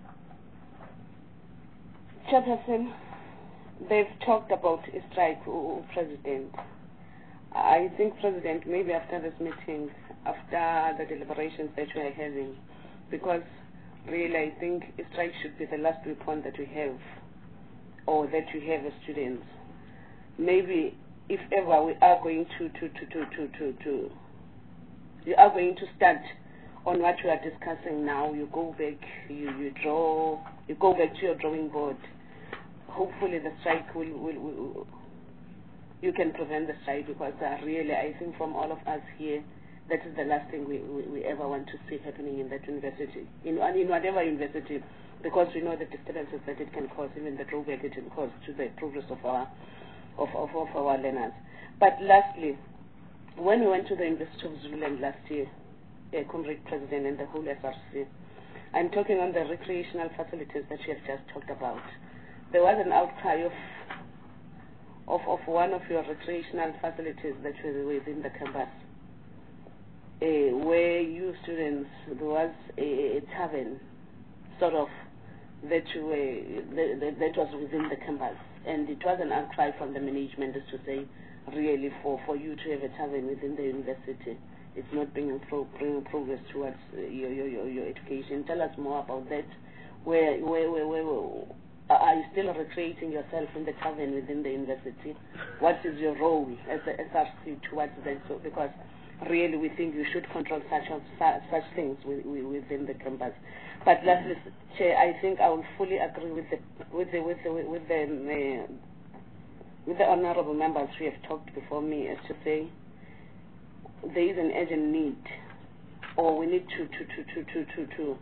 Chairperson, they've talked about a strike, oh, President. I think, President, maybe after this meeting, after the deliberations that we are having, because really I think a strike should be the last weapon that we have, or that we have as students. Maybe if ever we are going to, to, to, to, to, to, to you are going to start on what we are discussing now, you go back, you, you draw, you go back to your drawing board. Hopefully the strike will, will, will you can prevent the strike, because uh, really I think from all of us here, that is the last thing we, we, we ever want to see happening in that university, in, in whatever university, because we know the disturbances that it can cause, even the drawback it can cause to the progress of our, of, of, of our learners. But lastly, when we went to the University of Zululand last year, uh, Comrade President and the whole S R C, I'm talking on the recreational facilities that you have just talked about. There was an outcry of Of, of one of your recreational facilities that was within the campus, uh, where you students, there was a, a tavern, sort of, that, you were, that, that was within the campus, and it was an outcry from the management, as to say, really, for, for you to have a tavern within the university, it's not bringing, pro, bringing progress towards uh, your, your, your, your education. Tell us more about that. Where, where, where, where, where are you still recreating yourself in the tavern within the university? What is your role as the S R C towards that? So, because really we think you should control such such things within the campus. But lastly, Chair, I think I will fully agree with the with the with the with the uh, with the honourable members who have talked before me, as to say there is an urgent need, or we need to to to to to to, to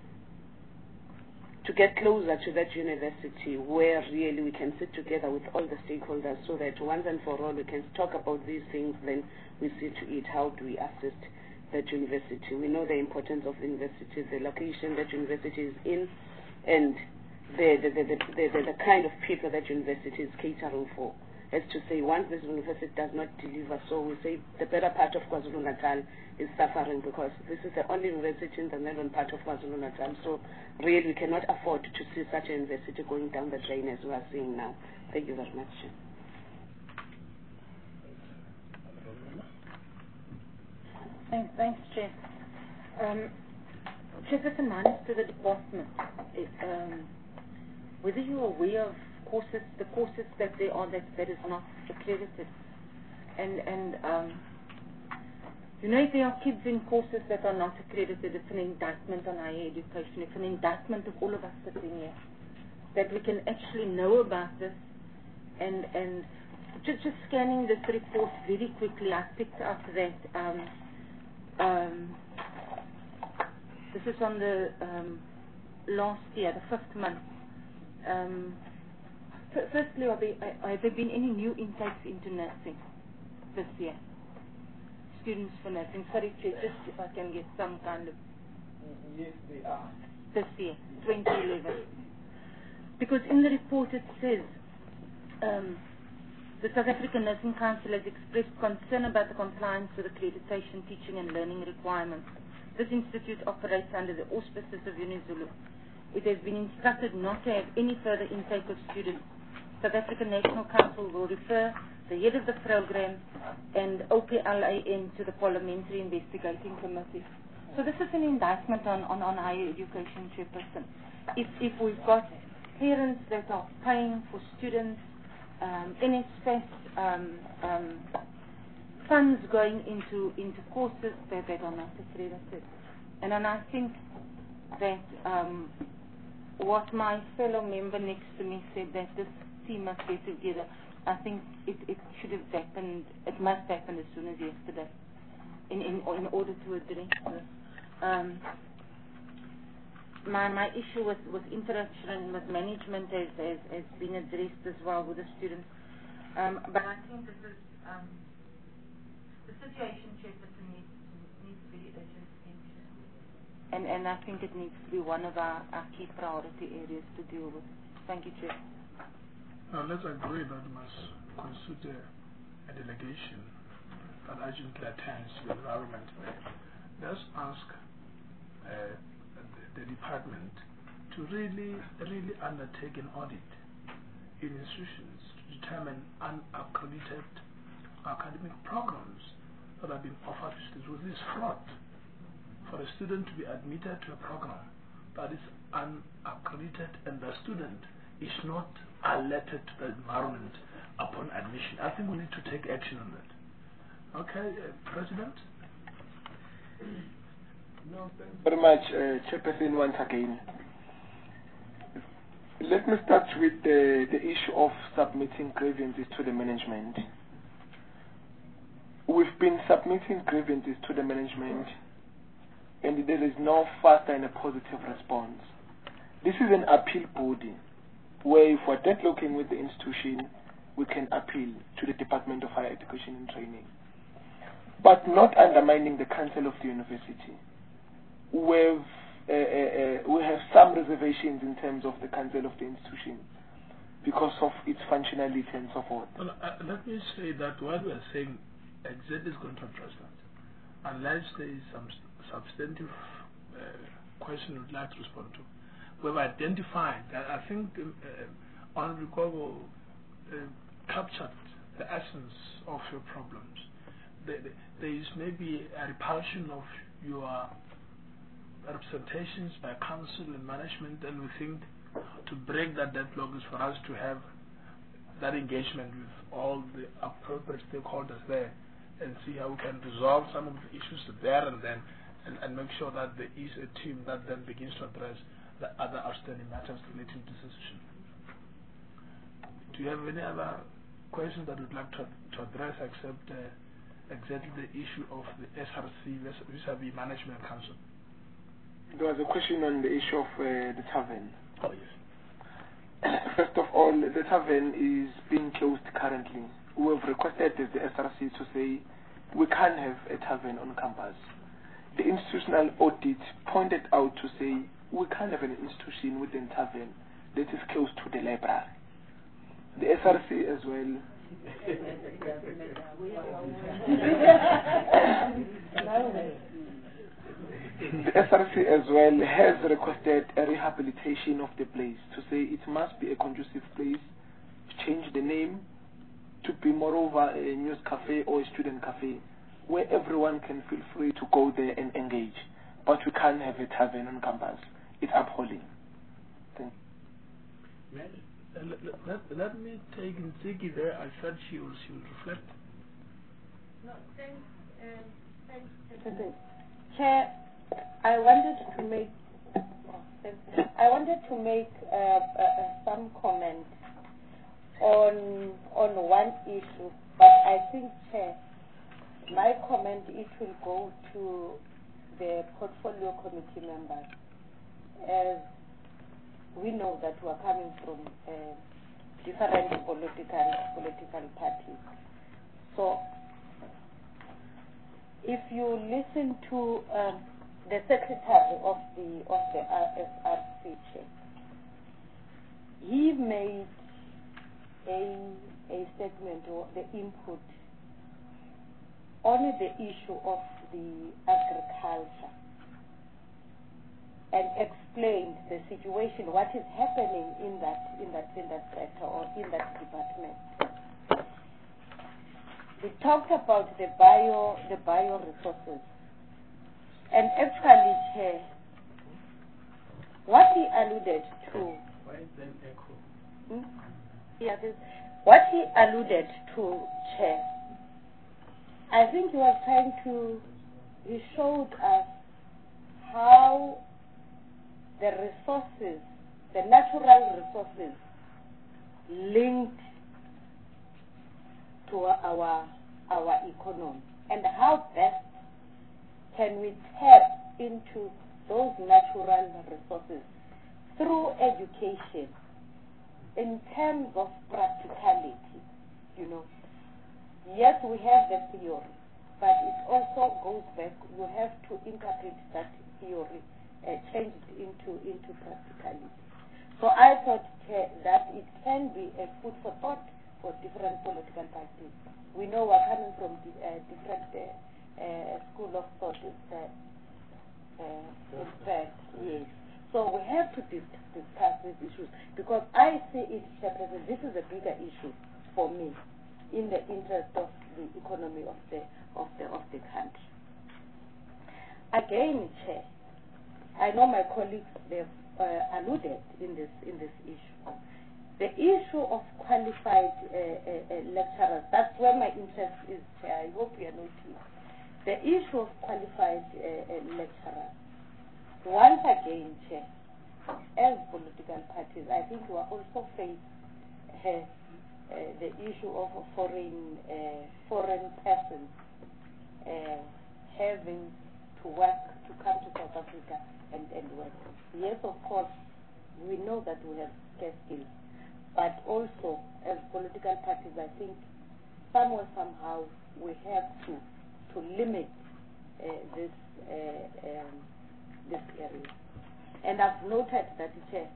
to get closer to that university, where really we can sit together with all the stakeholders, so that once and for all we can talk about these things, then we see to it how do we assist that university. We know the importance of university, the location that university is in, and the the, the, the, the, the, the kind of people that university is catering for. As to say, once this university does not deliver, so we say the better part of KwaZulu-Natal is suffering, because this is the only university in the northern part of KwaZulu-Natal. So really we cannot afford to see such a university going down the drain as we are seeing now. Thank you very much. Thanks, thanks Chair. Um, Chairperson, mine is to the department. It, um, whether you are aware of courses, the courses that there are that, that is not accredited. And, and um, you know, if there are kids in courses that are not accredited, it's an indictment on higher education. It's an indictment of all of us sitting here, that we can actually know about this. And, and just, just scanning this report very quickly, I picked up that um, um, this is on the um, last year, the fifth month. Um, Firstly, are there, have there been any new intakes into nursing this year? Students for nursing. Sorry, Chair, just if I can get some kind of... Yes, they are. This year, twenty eleven. Because in the report it says, um, the South African Nursing Council has expressed concern about the compliance with accreditation, teaching and learning requirements. This institute operates under the auspices of UniZulu. It has been instructed not to have any further intake of students. South African National Council will refer the head of the program and O P L A N to the Parliamentary Investigating Committee. So this is an indictment on, on, on higher education, Chairperson. If, if we've got parents that are paying for students, um, N S F A S, um, um, funds going into, into courses that, that are not accredited. And then I think that um, what my fellow member next to me said, that this team must get together, I think it, it should have happened, it must happen as soon as yesterday in, in, in order to address this. Um, my, my issue with, with interaction with management has, has, has been addressed as well with the students. Um, but I think this is, um, the situation, Chairperson, needs, needs very urgent attention. And, and I think it needs to be one of our, our key priority areas to deal with. Thank you, Chair. Now let's agree that we must consider a delegation that urgently attends to the environment there. Let's ask uh, the, the department to really, really undertake an audit in institutions to determine unaccredited academic programs that have been offered to students. With this fraud, for a student to be admitted to a program that is unaccredited and the student is not alerted to the environment upon admission. I think we need to take action on that. Okay, uh, President? No, thank you very much, uh, Chairperson, once again. Let me start with the, the issue of submitting grievances to the management. We've been submitting grievances to the management, and there is no faster and a positive response. This is an appeal body, where if we're deadlocking with the institution, we can appeal to the Department of Higher Education and Training. But not undermining the Council of the University. We've, uh, uh, uh, we have some reservations in terms of the Council of the institution because of its functionality and so forth. Well, uh, let me say that what we are saying, exactly is going to address that. Unless there is some substantive uh, question we'd like to respond to. We've identified that I think uh, Honorable Kogo uh, captured the essence of your problems. There, there is maybe a repulsion of your representations by council and management, and we think to break that deadlock is for us to have that engagement with all the appropriate stakeholders there and see how we can resolve some of the issues there and then and, and make sure that there is a team that then begins to address the other outstanding matters relating to this decision. Do you have any other questions that you'd like to, to address except uh, exactly the issue of the S R C vis-a-vis Management Council? There was a question on the issue of uh, the tavern. Oh, yes. First of all, the tavern is being closed currently. We have requested the S R C to say we can't have a tavern on campus. The institutional audit pointed out to say we can't have an institution with a tavern that is close to the library. The S R C as well. The S R C as well has requested a rehabilitation of the place to say it must be a conducive place, change the name to be moreover a news cafe or a student cafe where everyone can feel free to go there and engage. But we can't have a tavern on campus. It's appalling. Thank you. Uh, let, let, let me take Nziki there. I thought she will, she will reflect. No, thanks. Um, thanks. Okay. Chair, I wanted to make oh, I wanted to make uh, uh, some comment on on one issue, but I think, Chair, my comment it will go to the portfolio committee members, as we know that we are coming from uh, different political political parties. So, if you listen to um, the secretary of the of the S R C, Chair, he made a a statement or the input on the issue of the agriculture and explained the situation, what is happening in that in that in that sector or in that department. We talked about the bio the bio resources, and actually, Chair, what he alluded to then echo. Hmm? Yeah, this, what he alluded to, Chair, I think he was trying to, he showed us how the resources, the natural resources linked to our our economy, and how best can we tap into those natural resources through education in terms of practicality. You know, yes, we have the theory, but it also goes back, you have to interpret that theory, uh, change it into, into practicality. So I thought uh, that it can be a food for thought for different political parties. We know we're coming from di uh, different uh, uh, school of thought, uh, uh, in fact, yes. So we have to dis discuss these issues, because I see it, Chairperson, this is a bigger issue for me in the interest of the economy of the of the of the country. Again, Chair, I know my colleagues they've uh, alluded in this in this issue. The issue of qualified uh, uh, uh, lecturers, that's where my interest is, Chair. I hope you are not here. The issue of qualified uh, uh, lecturers. Once again, Chair, as political parties, I think we are also faced uh, uh, the issue of a foreign uh, foreign persons uh, having to work, to come to South Africa and, and work. Yes, of course, we know that we have scarce skills, but also as political parties, I think somewhere, somehow, we have to to limit uh, this uh, um, this area. And I've noted that it, uh,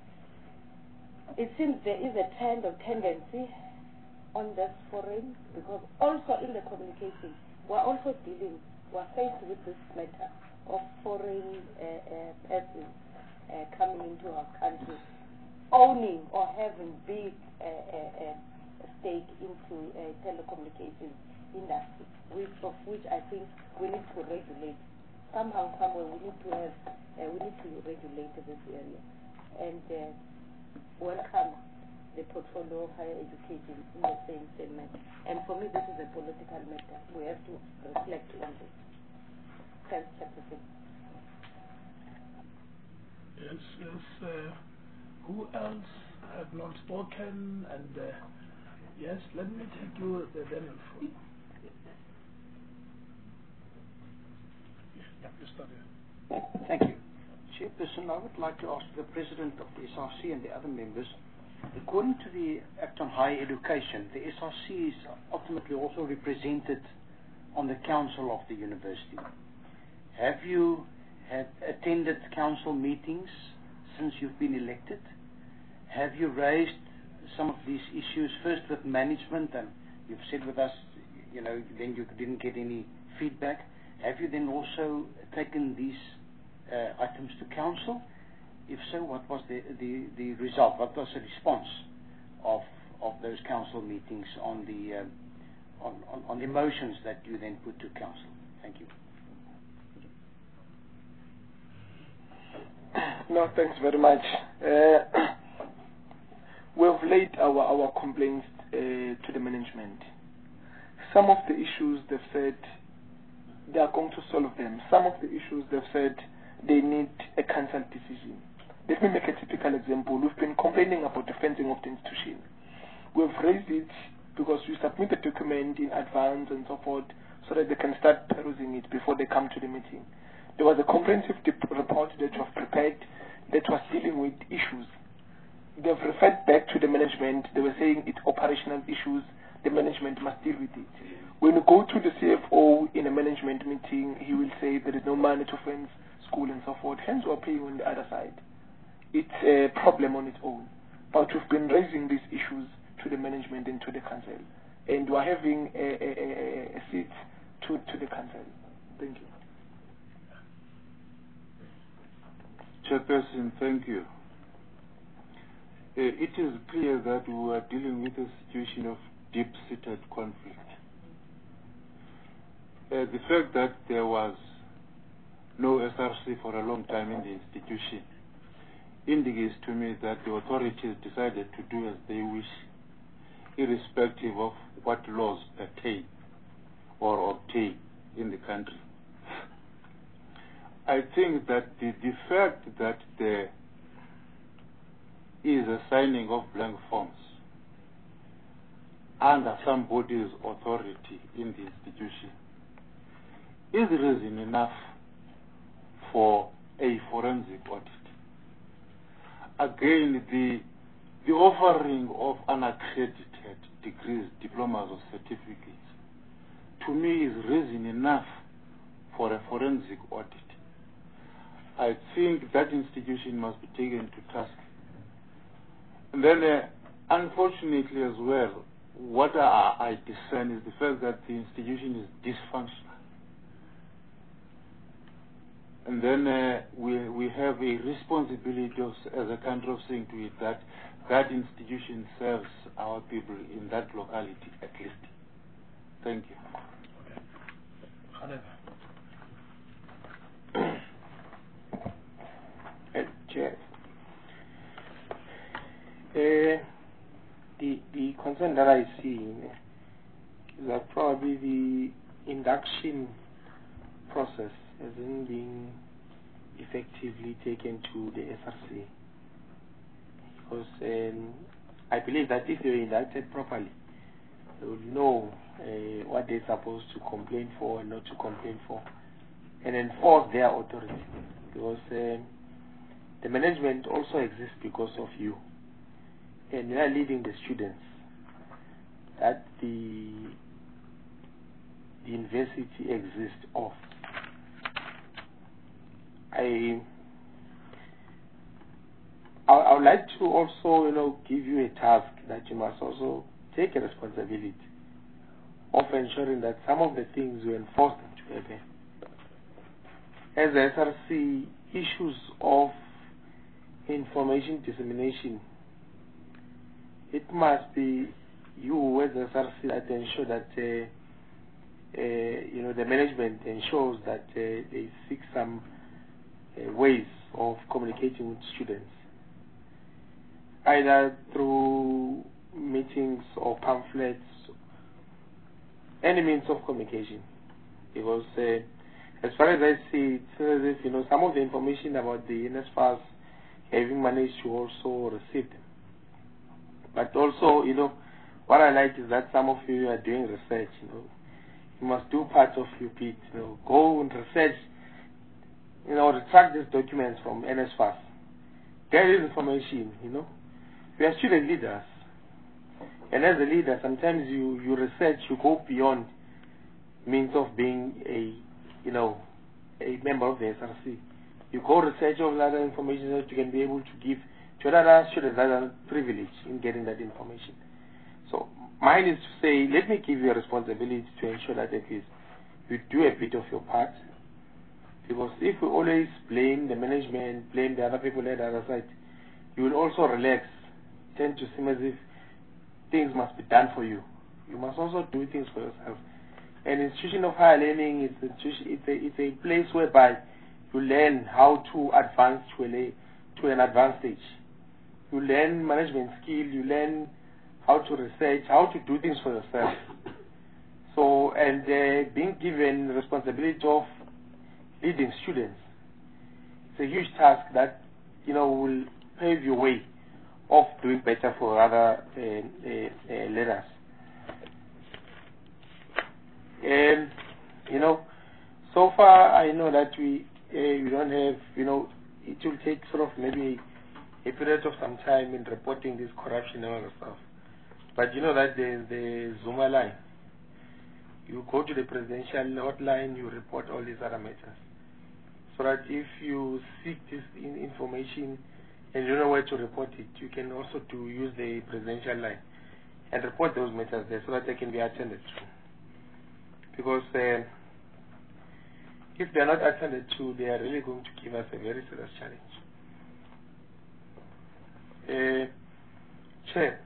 it seems there is a trend or tendency on this foreign, because also in the communication, we're also dealing, we're faced with this matter of foreign uh, uh, persons uh, coming into our country, owning or having big uh, uh, uh, stake into uh, telecommunications industry, which of which I think we need to regulate. Somehow, somewhere, we need to have, uh, we need to regulate this area, and uh, welcome the portfolio of higher education in the same same matter. And for me, this is a political matter. We have to reflect on this. Thanks, Chairperson. Yes, yes. Uh, who else have not spoken? And uh, yes, let me take you the Daniel for. Thank you. Chairperson, I would like to ask the President of the S R C and the other members, according to the Act on Higher Education, the S R C is ultimately also represented on the Council of the University. Have you had attended council meetings since you've been elected? Have you raised some of these issues first with management, and you've said with us, you know, then you didn't get any feedback? Have you then also taken these uh, items to council? If so, what was the, the, the result? What was the response of of those council meetings on the uh, on, on, on the motions that you then put to council? Thank you. No, thanks very much. Uh, we've laid our, our complaints uh, to the management. Some of the issues they've said they are going to solve them. Some of the issues they've said they need a council decision. Let me make a typical example. We've been complaining about the fencing of the institution. We've raised it because we submit the document in advance and so forth so that they can start perusing it before they come to the meeting. There was a comprehensive report that was prepared that was dealing with issues. They've referred back to the management. They were saying it's operational issues. The management must deal with it. When you go to the C F O in a management meeting, he will say there is no money to fence school and so forth. Hence, we're paying on the other side. It's a problem on its own. But we've been raising these issues to the management and to the council. And we're having a, a, a, a seat to, to the council. Thank you. Chairperson, thank you. Uh, it is clear that we are dealing with a situation of deep-seated conflict. Uh, the fact that there was no S R C for a long time in the institution indicates to me that the authorities decided to do as they wish, irrespective of what laws pertain or obtain in the country. I think that the, the fact that there is a signing of blank forms under somebody's authority in the institution is reason enough for a forensic audit. Again, the, the offering of unaccredited degrees, diplomas or certificates, to me is reason enough for a forensic audit. I think that institution must be taken to task. And then, uh, unfortunately as well, what I, I discern is the fact that the institution is dysfunctional. And then uh, we, we have a responsibility of, as a country of saying to it that that institution serves our people in that locality at least. Thank you. Okay. Chair. Uh, the, the concern that I see is that probably the induction process hasn't been effectively taken to the S R C. Because um, I believe that if they're inducted properly, they will know uh, what they're supposed to complain for and not to complain for, and enforce their authority. Because um, the management also exists because of you, and you are leading the students that the the university exists of. I, I I would like to also, you know, give you a task that you must also take a responsibility of ensuring that some of the things you enforce them to happen. As the S R C, issues of information dissemination, it must be you as the S R C that ensure that uh, uh, you know, the management ensures that uh, they seek some uh, ways of communicating with students, either through meetings or pamphlets, any means of communication. Because uh, as far as I see, it's as if, you know, some of the information about the N S F A S having managed to also receive them. But also, you know, what I like is that some of you are doing research, you know. You must do part of your bit, you know, go and research, you know, retract these documents from N S F A S. Get this information, you know. We are student leaders. And as a leader, sometimes you, you research, you go beyond means of being a, you know, a member of the S R C. You go research all other information that you can be able to give to other students that are privileged in getting that information. So mine is to say, let me give you a responsibility to ensure that at least you do a bit of your part. Because if we always blame the management, blame the other people at the other side, you will also relax, tend to seem as if things must be done for you. You must also do things for yourself. An institution of higher learning is a, it's a, it's a place whereby you learn how to advance to, a, to an advanced stage. You learn management skill, you learn how to research, how to do things for yourself. So, and uh, being given the responsibility of leading students, it's a huge task that, you know, will pave your way of doing better for other uh, uh, uh, learners. And, you know, so far I know that we, uh, we don't have, you know, it will take sort of maybe a period of some time in reporting this corruption and all that stuff. But you know that there's the Zuma line. You go to the presidential hotline, you report all these other matters. So that if you seek this in information and you don't know where to report it, you can also do use the presidential line and report those matters there so that they can be attended to. Because uh, if they are not attended to, they are really going to give us a very serious challenge. Uh, Chair,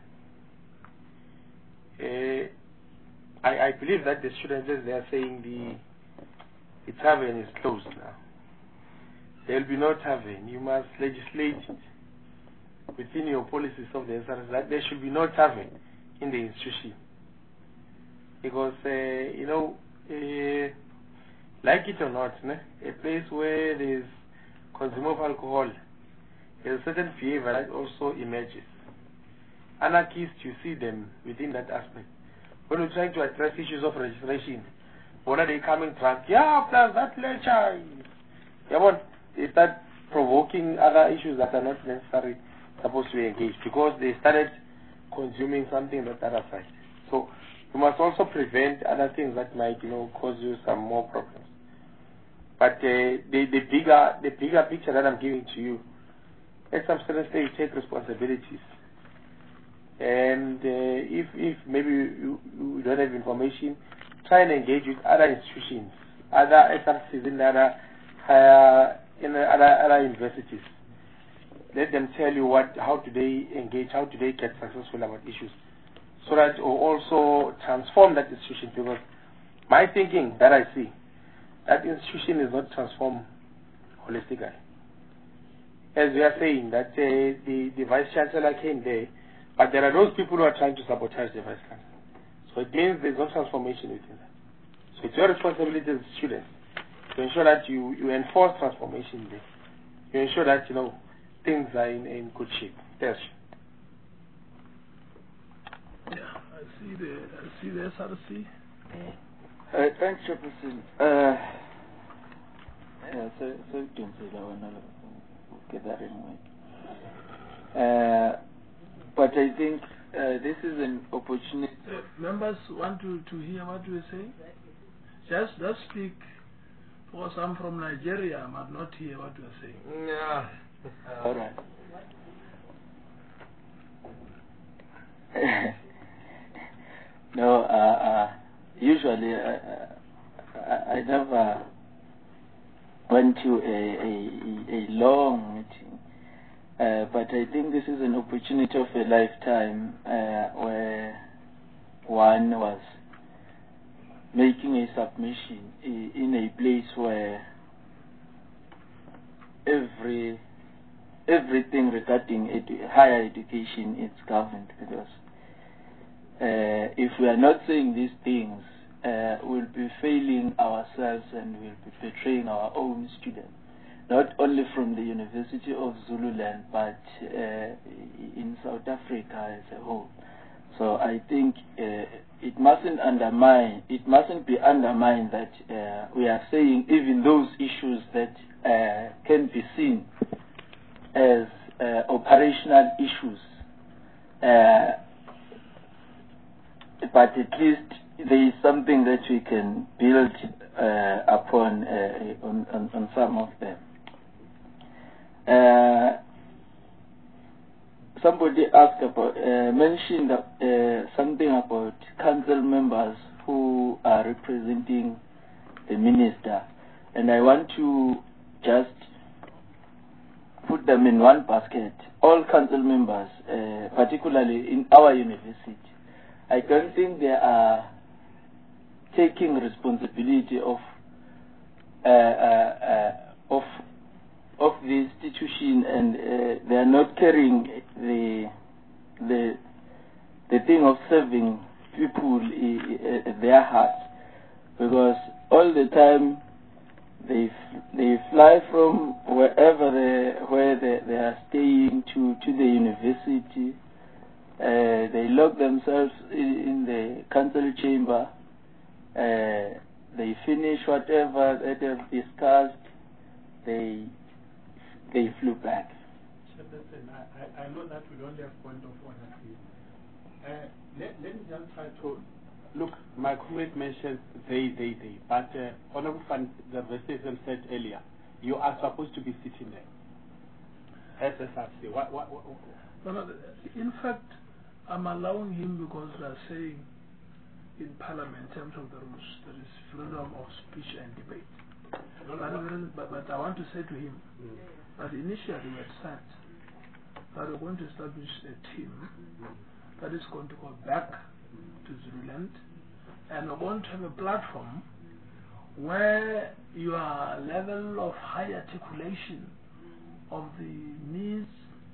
uh, I, I believe that the students, as they are saying, the, the tavern is closed now. There will be no tavern. You must legislate within your policies of the S R C that there should be no tavern in the institution. Because, uh, you know, uh, like it or not, ne, a place where there is consumption of alcohol, there's a certain behavior that also emerges. Anarchists, you see them within that aspect. When we're trying to address issues of registration, when are they coming drunk? Yeah, plus that lecture. Yeah, but they start provoking other issues that are not necessarily supposed to be engaged because they started consuming something that other side. So you must also prevent other things that might, you know, cause you some more problems. But uh, the the bigger the bigger picture that I'm giving to you, at some certain stage, take responsibilities. And uh, if if maybe you, you don't have information, try and engage with other institutions, other S R Cs in other higher in other other universities. Let them tell you what how do they engage, how do they get successful about issues, so that will also transform that institution. Because my thinking that I see, that institution is not transformed holistically. As we are saying that uh, the the vice chancellor came there. But there are those people who are trying to sabotage the vice chancellor. So it means there's no transformation within that. So it's your responsibility as students to ensure that you, you enforce transformation there. You ensure that, you know, things are in, in good shape. Yes. Yeah, I see the I see the S R C. Uh, thanks, Chairperson. Uh, yeah, so so don't say that one. I'll get that anyway. Uh, But I think uh, this is an opportunity. Uh, members want to, to hear what we say? Just just speak, because I'm from Nigeria, I might not hear what we are saying. Yeah. Uh, All right. No, uh, uh, usually uh, I, I never went to a, a, a long meeting. Uh, but I think this is an opportunity of a lifetime uh, where one was making a submission in a place where every everything regarding edu higher education is governed. Because uh, if we are not saying these things, uh, we'll be failing ourselves and we'll be betraying our own students. Not only from the University of Zululand, but uh, in South Africa as a whole. So I think uh, it mustn't undermine, it mustn't be undermined that uh, we are saying even those issues that uh, can be seen as uh, operational issues, uh, but at least there is something that we can build uh, upon uh, on, on, on some of them. Uh, somebody asked about, uh, mentioned uh, something about council members who are representing the minister, and I want to just put them in one basket. All council members, uh, particularly in our university, I don't think they are taking responsibility of uh, uh, uh, of of the institution, and uh, they are not carrying the the the thing of serving people at their hearts, because all the time they f they fly from wherever they where they, they are staying to to the university. Uh, they lock themselves in, in the council chamber. Uh, they finish whatever that they have discussed. They they flew back. Listen, I, I, I know that we don't have point of order here. Uh, let, let me just try to look. My colleague mentioned they, they, they, but uh, Honorable Van der Westhuizen said earlier, you are supposed to be sitting there. S S R C. What, what, what, what? No, no, in fact, I'm allowing him because we are saying in Parliament, in terms of the rules, there is freedom of speech and debate. No, no. But, but I want to say to him mm. that initially we had said that we're going to establish a team that is going to go back to Zululand, and we're going to have a platform where your level of high articulation of the needs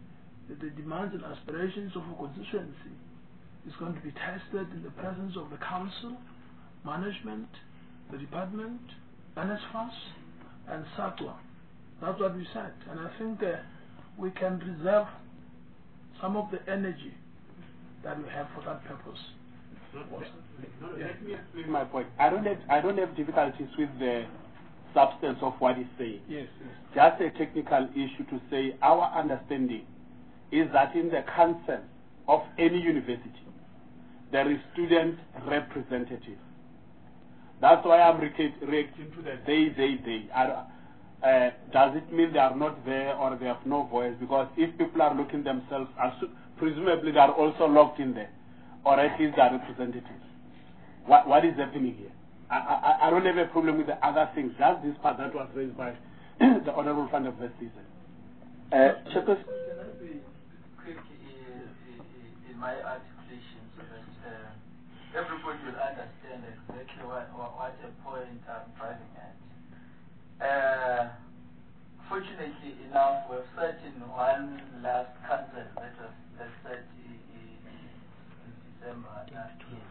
that the demands and aspirations of a constituency is going to be tested in the presence of the council, management, the department, N S F A S, and SATWA. That's what we said. And I think uh, we can reserve some of the energy that we have for that purpose. Yeah. Let me explain my point. I don't have I don't have difficulties with the substance of what he's saying. Yes, yes. Just a technical issue to say our understanding is that in the council of any university there is student representative. That's why I'm re reacting to the they, they, they. Are, uh, does it mean they are not there or they have no voice? Because if people are looking themselves, presumably they are also locked in there, or at least they are representatives. What, what is happening here? I, I, I don't have a problem with the other things, just this part that was raised by the Honorable Van der Westhuizen. Uh, Can I be quick in, in my articulation so that uh, everybody will understand exactly what, what a point I'm driving at? Uh, fortunately enough, we've sat in one last council that was that sat in, in December last year.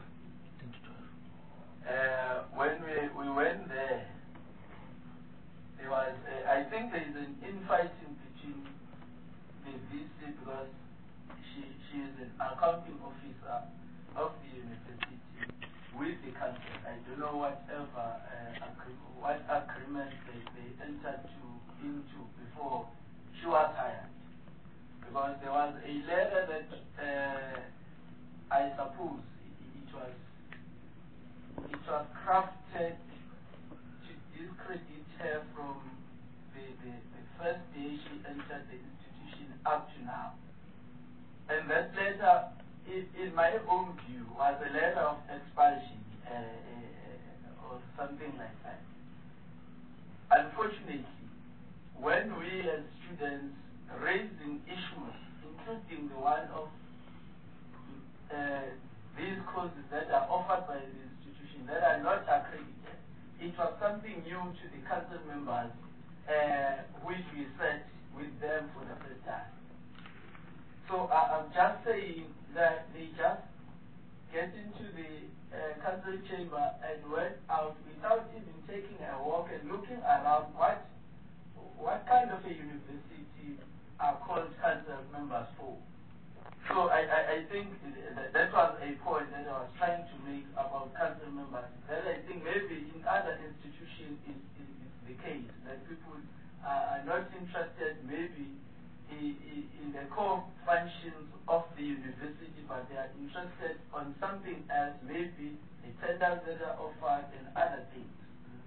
Uh, when we, we went there, there was, a, I think there is an infighting between the V C because she, she is an accounting officer of the university with the council. I don't know whatever uh, agree, what agreement they, they entered to, into before she was hired. Because there was a letter that uh, I suppose it, it was it was crafted to discredit her from the, the, the first day she entered the institution up to now. And that letter, in, in my own view, was a letter of expulsion uh, uh, or something like that. Unfortunately, when we as students raising issues, including the one of uh, these courses that are offered by the institution that are not accredited, it was something new to the council members, uh, which we sat with them for the first time. So uh, I'm just saying that they just get into the uh, council chamber and went out without even taking a walk and looking around what what kind of a university are called council members for. So I, I, I think that, that was a point that I was trying to make about council members. That I think maybe in other institutions is, is, is the case, that people uh, are not interested maybe in, in the core functions of the university, but they are interested on something else, maybe the tenders that are offered and other things.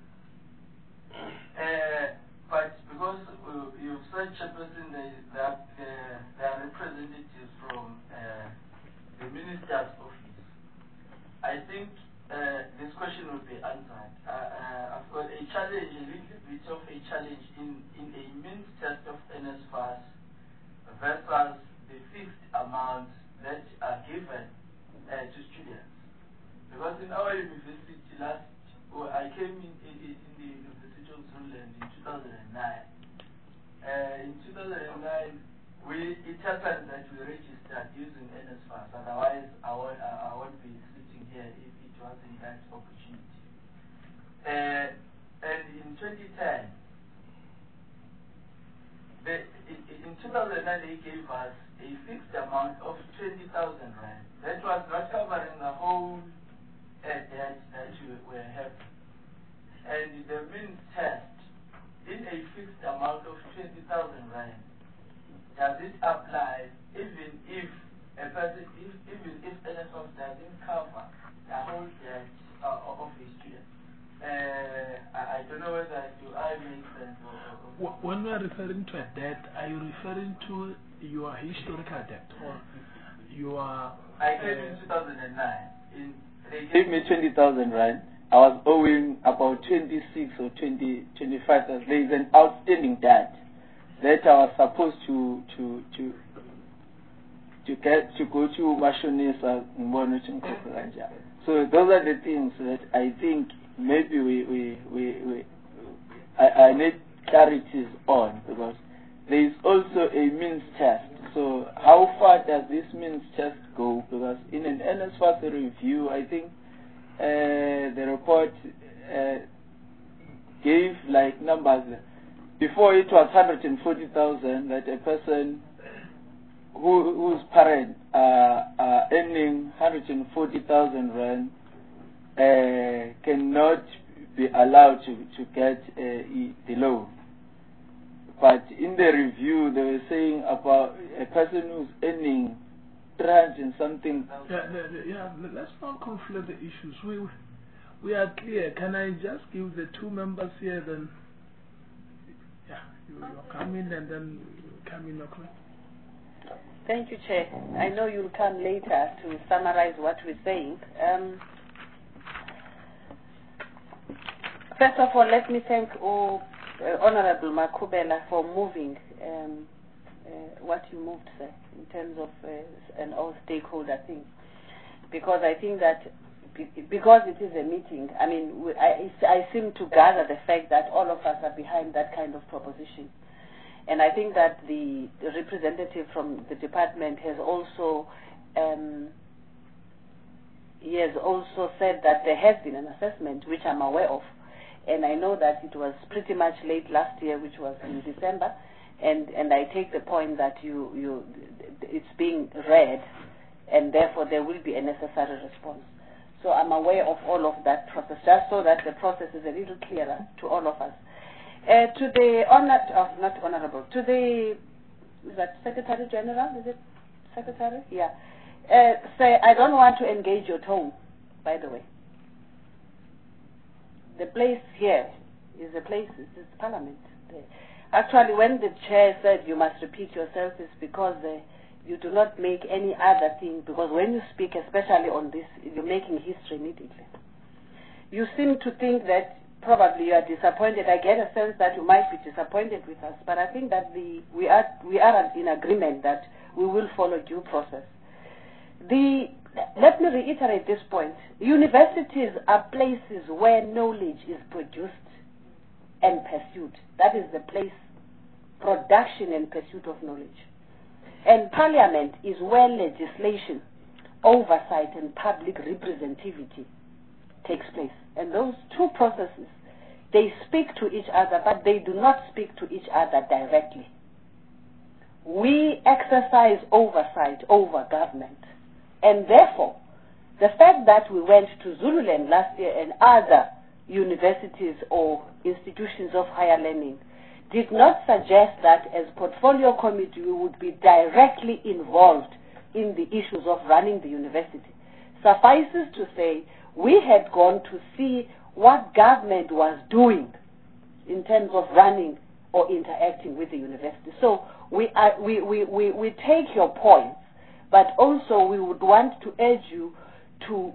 Uh, but because uh, you've said, Chairperson, that there, there are representatives from uh, the minister's office, I think uh, this question will be answered. Uh, uh, I've got a challenge, a little bit of a challenge in, in a means test of N S F A S versus the fixed amounts that are given uh, to students. Because in our university last, well, I came in, in, in the University of Zululand in two thousand nine. Uh, in two thousand nine, we, it happened that we registered using N S F A S, otherwise I won't, I won't be sitting here if it wasn't that opportunity. Uh, and in twenty ten, the, in, in two thousand nine they gave us a fixed amount of twenty thousand rand. That was not covering the whole uh, debt that we were having. And the means test, in a fixed amount of twenty thousand rand, does it apply even if a person, if, even if N S F A S doesn't cover the whole debt uh, of a student? Uh, I, I don't know whether do I make sense or, or when we are referring to a debt, are you referring to your historical debt or your? I came uh, in two thousand nine. In they gave me twenty thousand rand. I was owing about twenty-six or twenty, twenty-five. There is an outstanding debt that I was supposed to to to to get to go to Mashonisa in. So those are the things that I think maybe we we we, we I, I need clarities on, because there is also a means test So how far does this means just go? Because in an N S F A S review, I think uh, the report uh, gave like numbers. Before it was one hundred forty thousand that a person who, whose parents are, are earning one hundred forty thousand rand uh, cannot be allowed to, to get uh, the loan. But in the review, they were saying about a person who's earning three hundred and something. Yeah, the, the, yeah, let's not conflict the issues. We, we are clear. Can I just give the two members here, then? Yeah, you, you come in and then come in, okay? Thank you, Chair. I know you'll come later to summarize what we're saying. Um, first of all, let me thank all. Uh, Honorable Makubela for moving um, uh, what you moved, sir, in terms of uh, an all stakeholder thing, because I think that be because it is a meeting, I mean, we, I, I seem to gather the fact that all of us are behind that kind of proposition, and I think that the, the representative from the department has also um, he has also said that there has been an assessment, which I'm aware of. And I know that it was pretty much late last year, which was in December, and, and I take the point that you, you, it's being read, and therefore there will be a necessary response. So I'm aware of all of that process, just so that the process is a little clearer to all of us. Uh, to the honor, oh, not honorable, to the, is that Secretary General, is it Secretary? Yeah. Uh, say, I don't want to engage your tone, by the way. The place here is a place, this is Parliament. The, actually, when the chair said you must repeat yourself, it's because uh, you do not make any other thing, because when you speak, especially on this, you're making history immediately. You seem to think that probably you are disappointed. I get a sense that you might be disappointed with us, but I think that the, we, are, we are in agreement that we will follow due process. The Let me reiterate this point. Universities are places where knowledge is produced and pursued. That is the place, production and pursuit of knowledge. And Parliament is where legislation, oversight and public representativity takes place. And those two processes, they speak to each other, but they do not speak to each other directly. We exercise oversight over government. And therefore, the fact that we went to Zululand last year and other universities or institutions of higher learning did not suggest that as portfolio committee we would be directly involved in the issues of running the university. Suffices to say, we had gone to see what government was doing in terms of running or interacting with the university. So we, are, we, we, we, we take your point. But also we would want to urge you to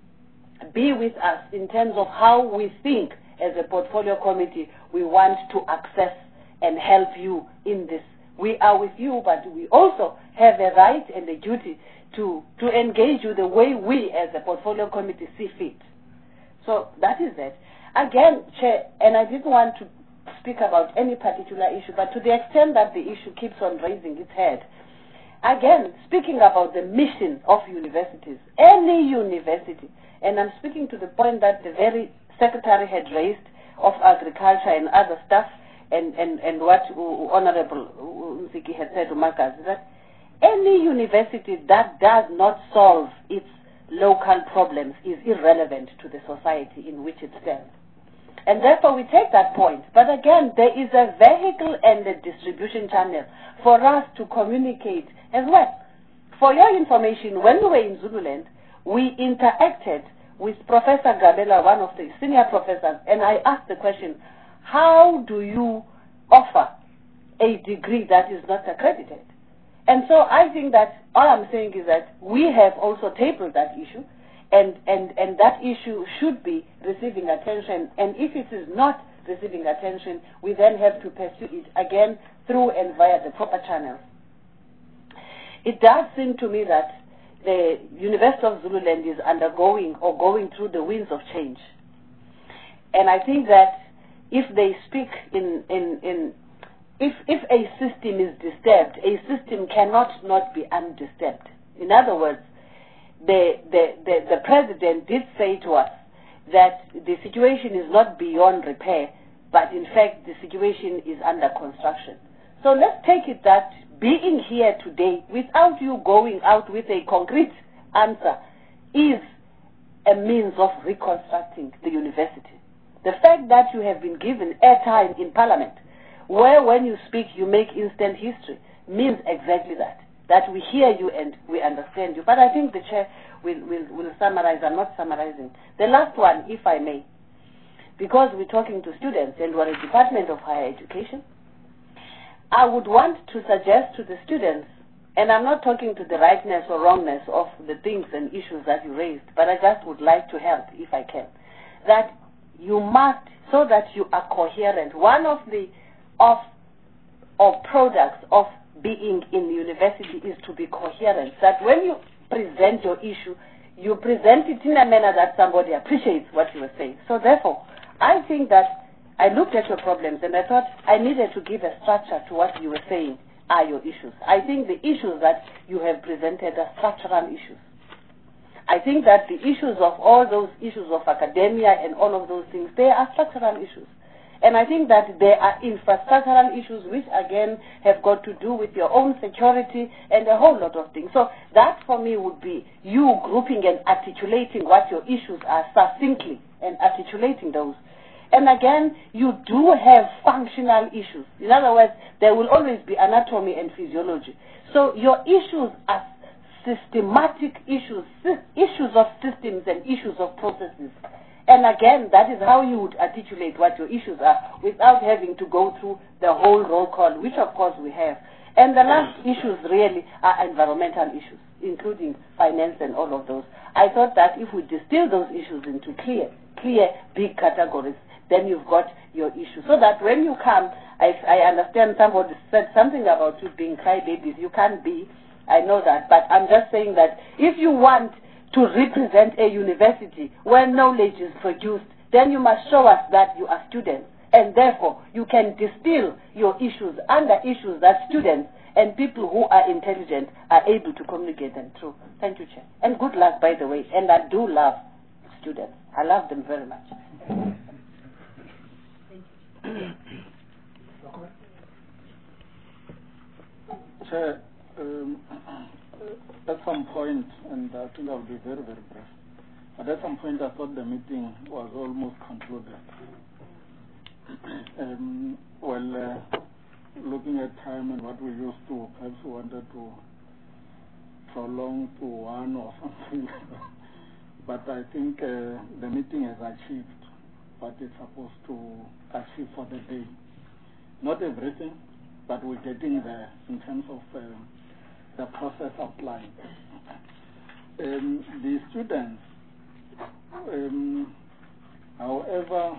be with us in terms of how we think as a portfolio committee we want to access and help you in this. We are with you, but we also have a right and a duty to, to engage you the way we as a portfolio committee see fit. So that is it. Again, Chair, and I didn't want to speak about any particular issue, but to the extent that the issue keeps on raising its head, again, speaking about the mission of universities, any university, and I'm speaking to the point that the very Secretary had raised of Agriculture and other stuff, and, and, and what Honorable Nziki had said to Marcus, that any university that does not solve its local problems is irrelevant to the society in which it stands. And therefore we take that point. But again, there is a vehicle and a distribution channel for us to communicate as well. For your information, when we were in Zululand, we interacted with Professor Gabela, one of the senior professors, and I asked the question, how do you offer a degree that is not accredited? And so I think that all I'm saying is that we have also tabled that issue, and, and, and that issue should be receiving attention, and if it is not receiving attention, we then have to pursue it again through and via the proper channels. It does seem to me that the University of Zululand is undergoing or going through the winds of change. And I think that if they speak in, in, in if, if a system is disturbed, a system cannot not be undisturbed. In other words, the, the, the, the president did say to us that the situation is not beyond repair, but in fact the situation is under construction. So let's take it that being here today without you going out with a concrete answer is a means of reconstructing the university. The fact that you have been given airtime in Parliament, where when you speak you make instant history, means exactly that. That we hear you and we understand you. But I think the Chair will, will, will summarize. I'm not summarizing. The last one, if I may, because we're talking to students and we're a Department of Higher Education, I would want to suggest to the students, and I'm not talking to the rightness or wrongness of the things and issues that you raised, but I just would like to help if I can, that you must, so that you are coherent. One of the of, of products of being in the university is to be coherent, that when you present your issue, you present it in a manner that somebody appreciates what you are saying. So therefore, I think that I looked at your problems and I thought I needed to give a structure to what you were saying are your issues. I think the issues that you have presented are structural issues. I think that the issues of all those issues of academia and all of those things, they are structural issues. And I think that there are infrastructural issues which again have got to do with your own security and a whole lot of things. So that for me would be you grouping and articulating what your issues are succinctly and articulating those. And again, you do have functional issues. In other words, there will always be anatomy and physiology. So your issues are systematic issues, issues of systems and issues of processes. And again, that is how you would articulate what your issues are without having to go through the whole roll call, which of course we have. And the last issues really are environmental issues, including finance and all of those. I thought that if we distill those issues into clear, clear big categories, then you've got your issue. So that when you come, I, I understand somebody said something about you being crybabies. You can't be, I know that, but I'm just saying that if you want to represent a university where knowledge is produced, then you must show us that you are students, and therefore you can distill your issues under issues that students and people who are intelligent are able to communicate them through. Thank you, Chair. And good luck, by the way. And I do love students. I love them very much. Chair, um, at some point, and I think I'll be very, very brief, but at some point I thought the meeting was almost concluded. um, well, uh, looking at time and what we used to, perhaps we wanted to prolong to one or something like that. But I think uh, the meeting has achieved what it's supposed to achieve for the day. Not everything, but we're getting there in terms of uh, the process outlined. Um, the students, um, however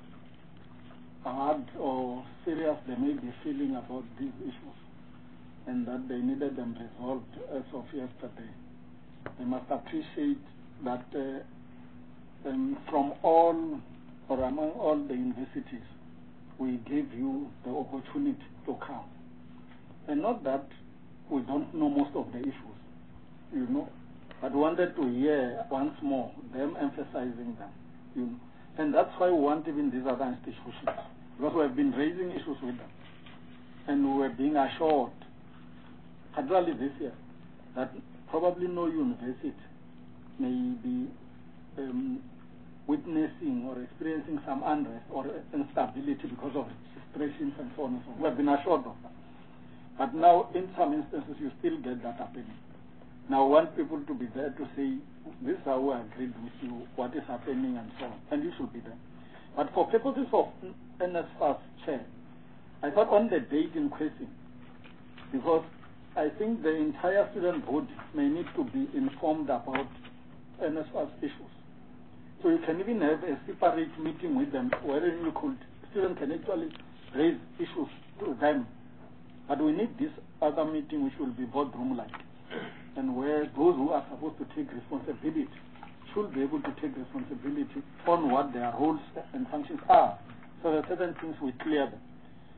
hard or serious they may be feeling about these issues, and that they needed them resolved as of yesterday, they must appreciate that uh, um, from all or among all the universities, we gave you the opportunity to come. And not that we don't know most of the issues, you know, but wanted to hear once more them emphasizing them, you know. And that's why we want even these other institutions, because we have been raising issues with them. And we were being assured, particularly this year, that probably no university may be um, witnessing or experiencing some unrest or instability because of restrictions and so on and so on. We have been assured of that. But now, in some instances, you still get that happening. Now, I want people to be there to say, this is how we agreed with you, what is happening, and so on. And you should be there. But for purposes of N S F A S chair, I thought on the date in question, because I think the entire student body may need to be informed about N S F A S issues. So you can even have a separate meeting with them wherein you could, students can actually raise issues to them. But we need this other meeting which will be boardroom-like, and where those who are supposed to take responsibility should be able to take responsibility on what their roles and functions are, so that certain things we clear them.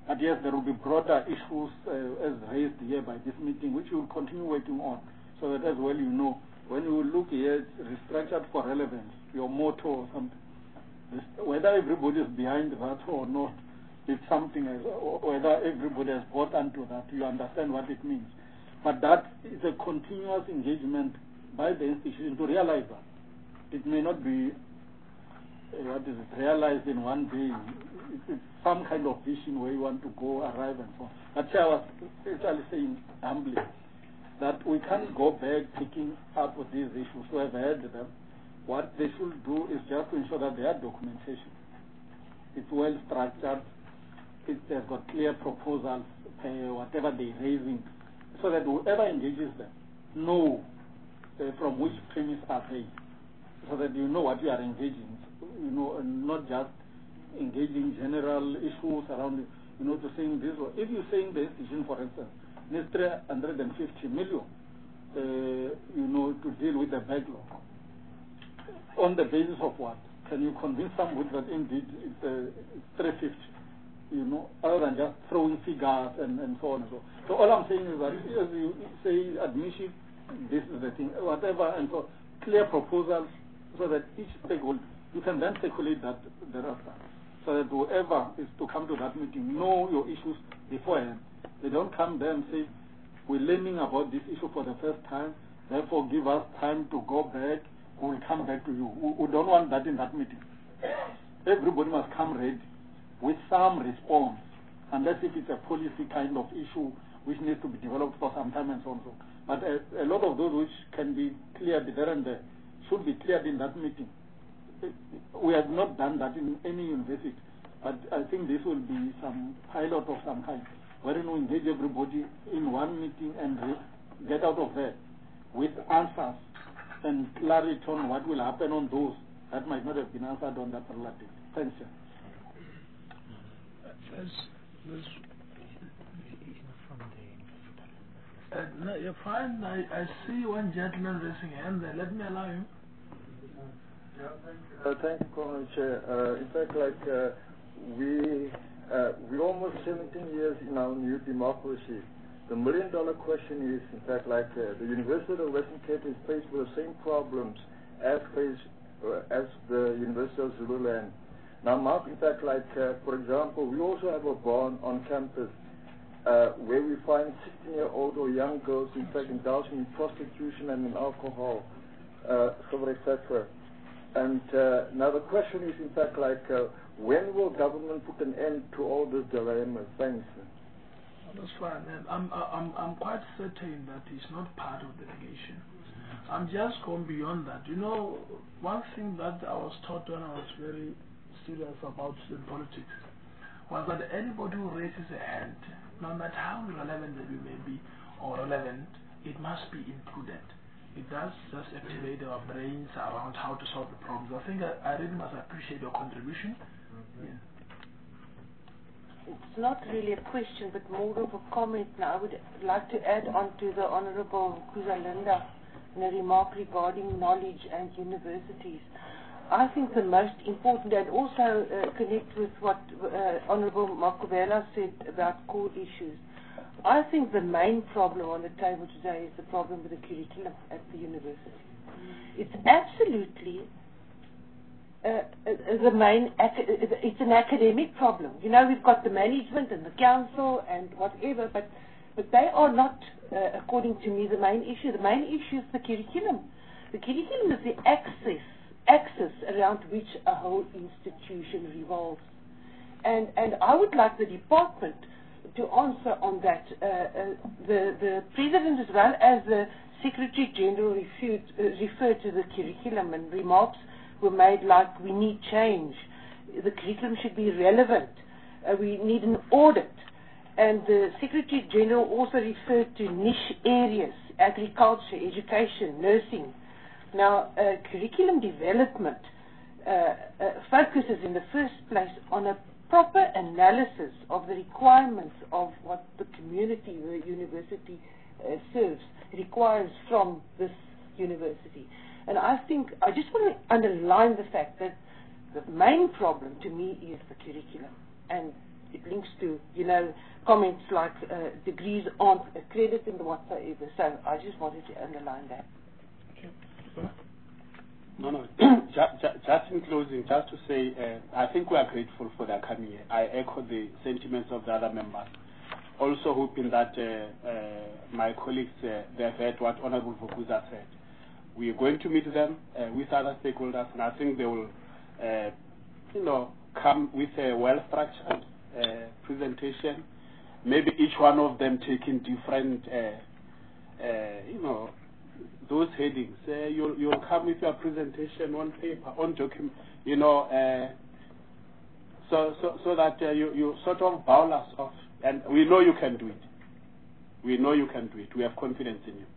But yes, there will be broader issues uh, as raised here by this meeting, which we will continue working on, so that as well you know, when you look here, it's restructured for relevance, your motto or something. Whether everybody is behind that or not, it's something, else, or whether everybody has bought onto that, you understand what it means. But that is a continuous engagement by the institution to realize that. It may not be, uh, what is it, realized in one day. It's, it's some kind of vision where you want to go, arrive, and so on. That's why I was actually saying humbly that we can't go back picking up with these issues. We have heard them. What they should do is just to ensure that their documentation it's well structured, it has got clear proposals, uh, whatever they're raising, so that whoever engages them know uh, from which premise are they, so that you know what you are engaging, you know, and not just engaging general issues around, you know, to saying this. Or if you're saying the institution, for instance, needs three hundred fifty million, uh, you know, to deal with the backlog, on the basis of what? Can you convince somebody that indeed it's, uh, it's three hundred fifty? You know, other than just throwing figures and, and so on and so on. So all I'm saying is that as you say admission, this is the thing, whatever, and so clear proposals so that each stakeholder, you can then circulate that thereafter. So that whoever is to come to that meeting know your issues beforehand. They don't come there and say, we're learning about this issue for the first time, therefore give us time to go back, we'll come back to you. We, we don't want that in that meeting. Everybody must come ready with some response, unless if it's a policy kind of issue which needs to be developed for some time and so on. So. But a, a lot of those which can be cleared there and there should be cleared in that meeting. We have not done that in any university, but I think this will be some pilot of some kind, wherein we engage everybody in one meeting and get out of there with answers and clarity on what will happen on those that might not have been answered on that relative. Thanks, sir. There's, there's, uh, no, you're fine. I, I see one gentleman raising a hand there. Let me allow him. Yeah, thank you, uh, thank you, Comrade Chair. Uh, in fact, like uh, we uh, we almost seventeen years in our new democracy. The million dollar question is, in fact, like uh, the University of Western Cape is faced with the same problems as faced uh, as the University of Zululand. Now, Mark, in fact, like uh, for example, we also have a barn on campus uh, where we find sixteen-year-old or young girls, in fact, indulging in prostitution and in alcohol, uh, et cetera. And uh, now the question is, in fact, like uh, when will government put an end to all this dilemma? Thanks. That's fine. And I'm, I'm, I'm quite certain that it's not part of the delegation. I'm just going beyond that. You know, one thing that I was taught when I was very serious about student politics was that anybody who raises a hand, no matter how relevant we may be or relevant, it must be included. It does just activate our brains around how to solve the problems. I think I, I really must appreciate your contribution. Mm-hmm. Yeah. It's not really a question, but more of a comment. Now, I would like to add on to the Honourable Kuzalinda in a remark regarding knowledge and universities. I think the most important, and also uh, connect with what uh, Honourable Makubela said about core issues. I think the main problem on the table today is the problem with the curriculum at the university. It's absolutely uh, uh, the main, it's an academic problem. You know, we've got the management and the council and whatever, but, but they are not, uh, according to me, the main issue. The main issue is the curriculum. The curriculum is the access axis around which a whole institution revolves. And, and I would like the department to answer on that. Uh, uh, the, the President as well as the Secretary General referred, uh, referred to the curriculum, and remarks were made like we need change. The curriculum should be relevant. Uh, we need an audit. And the Secretary General also referred to niche areas, agriculture, education, nursing. Now, uh, curriculum development uh, uh, focuses in the first place on a proper analysis of the requirements of what the community the university uh, serves requires from this university. And I think, I just want to underline the fact that the main problem to me is the curriculum. And links to, you know, comments like uh, degrees aren't accredited and whatsoever. So I just wanted to underline that. No, no. just, just in closing, just to say, uh, I think we are grateful for their coming here. I echo the sentiments of the other members. Also hoping that uh, uh, my colleagues, uh, they have heard what Honorable Vukuza said. We are going to meet them uh, with other stakeholders, and I think they will, uh, you know, come with a well-structured uh, presentation. Maybe each one of them taking different, uh, uh, you know, those headings. Uh, you'll, you'll come with your presentation on paper, on document, you know, uh, so, so, so that uh, you, you sort of bowl us off. And we know you can do it. We know you can do it. We have confidence in you.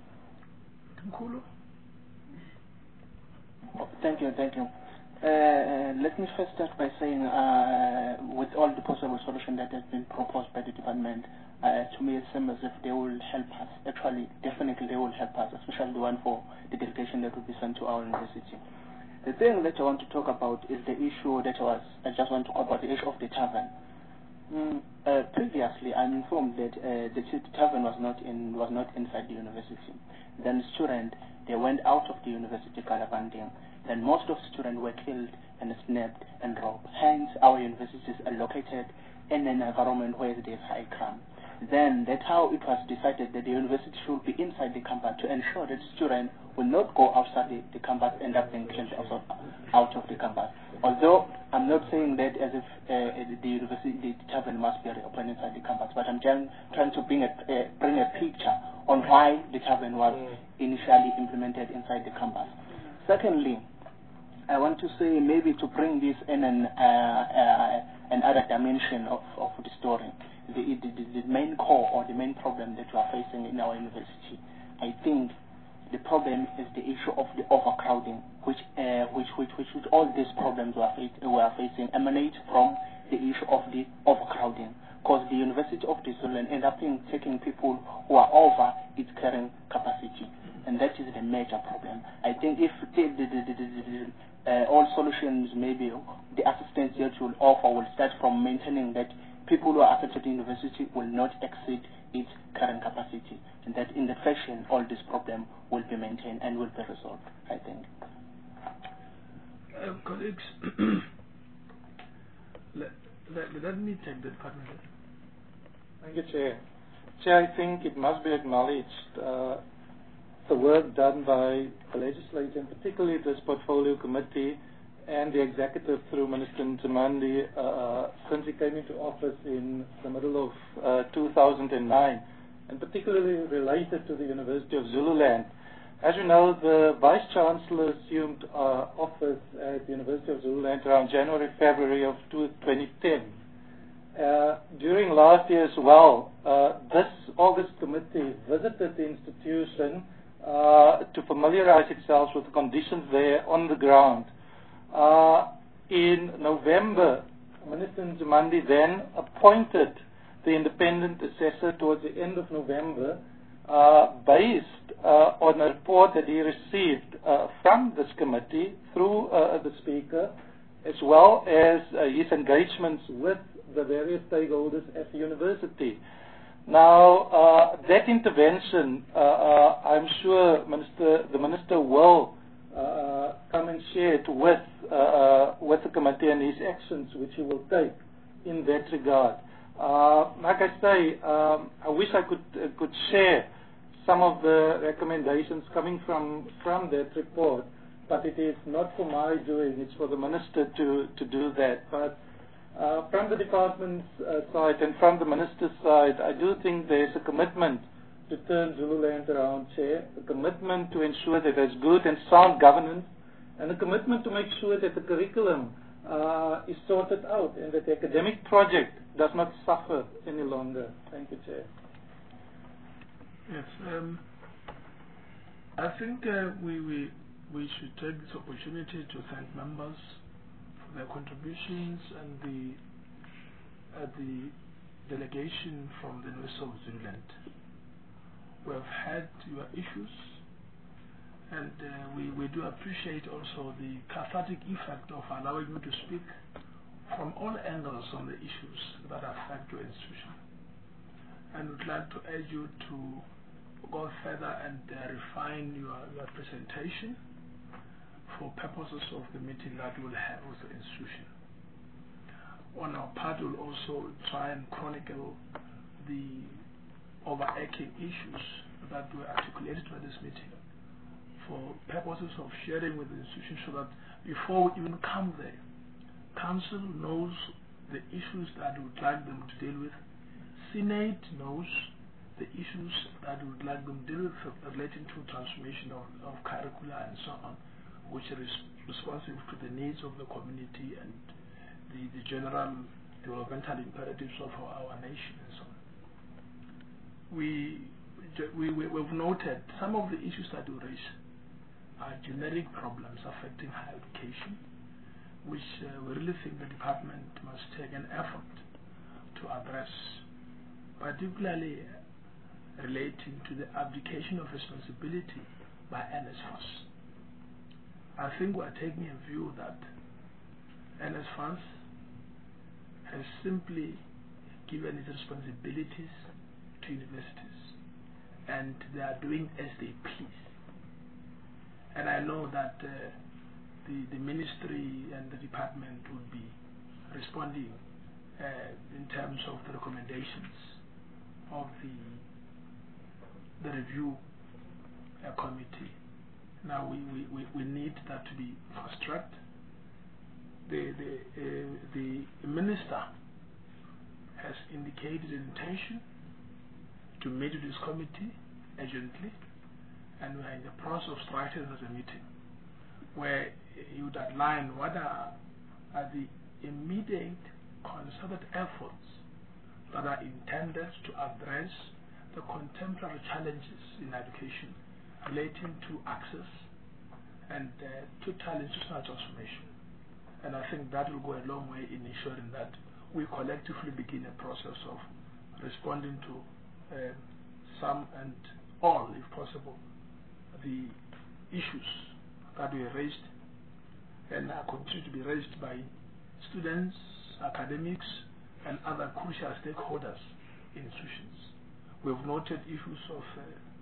Oh, thank you, thank you. Uh, let me first start by saying, uh, with all the possible solutions that has been proposed by the department, uh, to me it seems as if they will help us. Actually, definitely they will help us, especially the one for the delegation that will be sent to our university. The thing that I want to talk about is the issue that I was, I just want to talk about the issue of the tavern. Mm, uh, previously, I'm informed that uh, the tavern was not in, was not inside the university. Then students, they went out of the university gallivanting. Then most of the students were killed and snapped and robbed. Hence, our universities are located in an environment where there is high crime. Then that's how it was decided that the university should be inside the campus to ensure that students will not go outside the, the campus and end up being killed out of, out of the campus. Although I'm not saying that as if uh, the university, the tavern must be reopened inside the campus, but I'm trying, trying to bring a, uh, bring a picture on why the tavern was initially implemented inside the campus. Secondly, I want to say maybe to bring this in an, uh, uh, another dimension of, of the story. The, the, the main core or the main problem that we are facing in our university, I think the problem is the issue of the overcrowding, which, uh, which, which, which, which all these problems we are, face, we are facing emanate from the issue of the overcrowding. Because the University of Zululand end up taking people who are over its carrying capacity, and that is the major problem. I think if the, the, the, the, the, the, uh, all solutions, maybe the assistance that will offer will start from maintaining that people who are accepted to university will not exceed its current capacity, and that in the fashion all this problem will be maintained and will be resolved, I think. Uh, colleagues, let, let, let me take that part. Thank you, Chair. Chair, I think it must be acknowledged uh, the work done by the legislature, and particularly this portfolio committee and the executive through Minister Nzimande uh, since he came into office in the middle of uh, two thousand nine, and particularly related to the University of Zululand. As you know, the Vice Chancellor assumed uh, office at the University of Zululand around January, February of twenty ten. Uh, during last year as well, uh, this August committee visited the institution uh, to familiarize itself with the conditions there on the ground. Uh, in November, Minister Nzimande then appointed the independent assessor towards the end of November, uh, based uh, on a report that he received uh, from this committee through uh, the Speaker, as well as uh, his engagements with the various stakeholders at the university. Now, uh, that intervention, uh, uh, I'm sure Minister, the Minister will uh, come and share it with, uh, uh, with the committee and his actions which he will take in that regard. Uh, like I say, um, I wish I could, uh, could share some of the recommendations coming from, from that report, but it is not for my doing, it's for the Minister to, to do that. But Uh, from the department's uh, side and from the minister's side, I do think there is a commitment to turn Zululand around, Chair, a commitment to ensure that there's good and sound governance, and a commitment to make sure that the curriculum uh, is sorted out and that the academic project does not suffer any longer. Thank you, Chair. Yes, um, I think uh, we, we, we should take this opportunity to thank members their contributions and the uh, the delegation from the University of Zululand. We have had your issues, and uh, we, we do appreciate also the cathartic effect of allowing you to speak from all angles on the issues that affect your institution. And would like to urge you to go further and uh, refine your, your presentation for purposes of the meeting that we'll have with the institution. On our part, we'll also try and chronicle the overarching issues that were articulated by this meeting for purposes of sharing with the institution, so that before we even come there, Council knows the issues that we would like them to deal with, Senate knows the issues that we would like them to deal with relating to transformation of, of curricula and so on, which is responsive to the needs of the community and the, the general developmental imperatives of our, our nation and so on. We, we, we, we've noted some of the issues that we raise are generic problems affecting higher education, which uh, we really think the department must take an effort to address, particularly relating to the abdication of responsibility by N S F A S. I think we are taking a view that N S F A S has simply given its responsibilities to universities, and they are doing as they please. And I know that uh, the, the ministry and the department would be responding uh, in terms of the recommendations of the the review uh, committee. Now we, we, we, we need that to be fast-tracked. The, the, uh, the minister has indicated an intention to meet with this committee urgently, and we are in the process of structuring a meeting where you would outline what are, are the immediate concerted efforts that are intended to address the contemporary challenges in education relating to access and uh, total institutional transformation. And I think that will go a long way in ensuring that we collectively begin a process of responding to uh, some and all, if possible, the issues that were raised and are continue to be raised by students, academics, and other crucial stakeholders in institutions. We've noted issues of uh,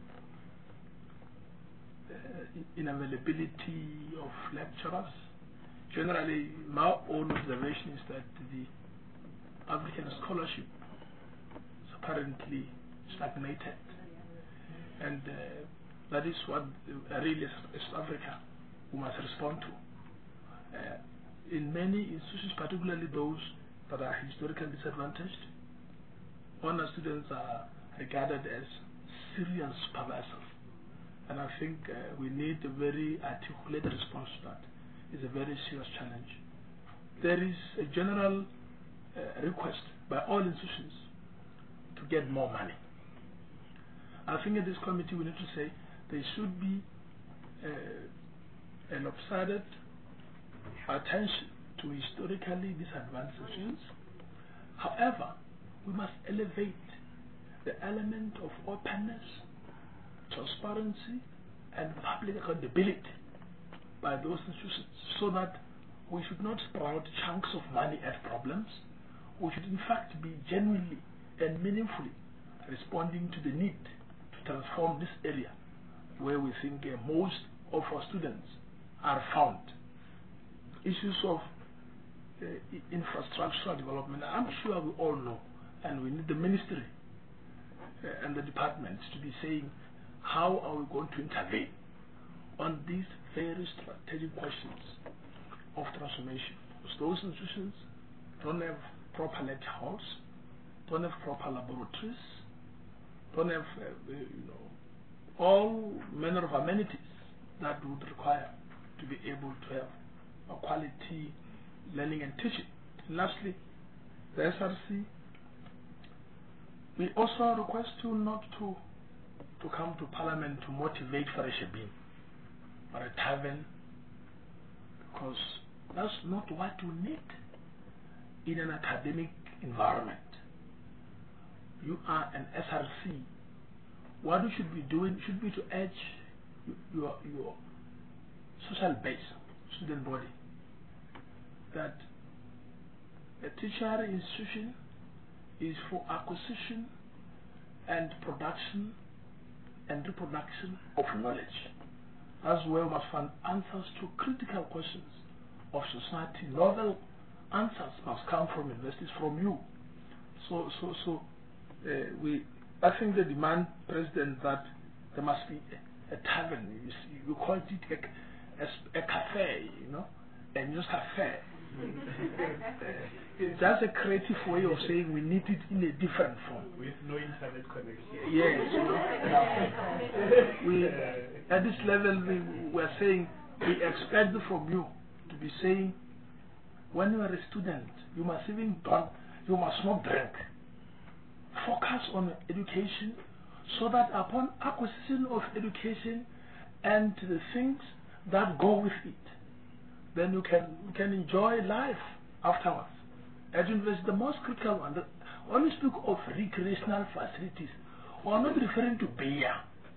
uh, inavailability of lecturers. Generally, my own observation is that the African scholarship is apparently stagnated, and uh, that is what uh, really East Africa we must respond to. Uh, in many institutions, particularly those that are historically disadvantaged, honor students are regarded as serious supervisors, and I think uh, we need a very articulate response to that. It's a very serious challenge. There is a general uh, request by all institutions to get more money. I think in this committee we need to say there should be uh, a lopsided attention to historically disadvantaged institutions. However, we must elevate the element of openness, transparency, and public accountability by those institutions, so that we should not sprout chunks of money at problems. We should in fact be genuinely and meaningfully responding to the need to transform this area where we think uh, most of our students are found. Issues of uh, infrastructural development, I'm sure we all know, and we need the ministry uh, and the departments to be saying, how are we going to intervene on these very strategic questions of transformation? Because those institutions don't have proper lecture halls, don't have proper laboratories, don't have uh, you know, all manner of amenities that would require to be able to have a quality learning and teaching. And lastly, the S R C, we also request you not to to come to Parliament to motivate for a shebeen or a tavern, because that's not what we need in an academic environment. You are an S R C. What you should be doing should be to urge your, your social base, student body, that A tertiary institution is for acquisition and production and reproduction of knowledge, as well must find answers to critical questions of society. Novel answers must come from universities, from you. So, so, so uh, we. I think the demand, President, that there must be a, a tavern. You, see, you call it a, a, a cafe, you know, a news cafe. uh, that's a creative way of saying we need it in a different form. With no internet connection. Yes. You know, we, at this level, we, we are saying we expect from you to be saying, when you are a student, you must even don't, you must not drink. Focus on education, so that upon acquisition of education and the things that go with it, then you can you can enjoy life afterwards. At university, the most critical one, the, when we speak of recreational facilities, we are not referring to beer.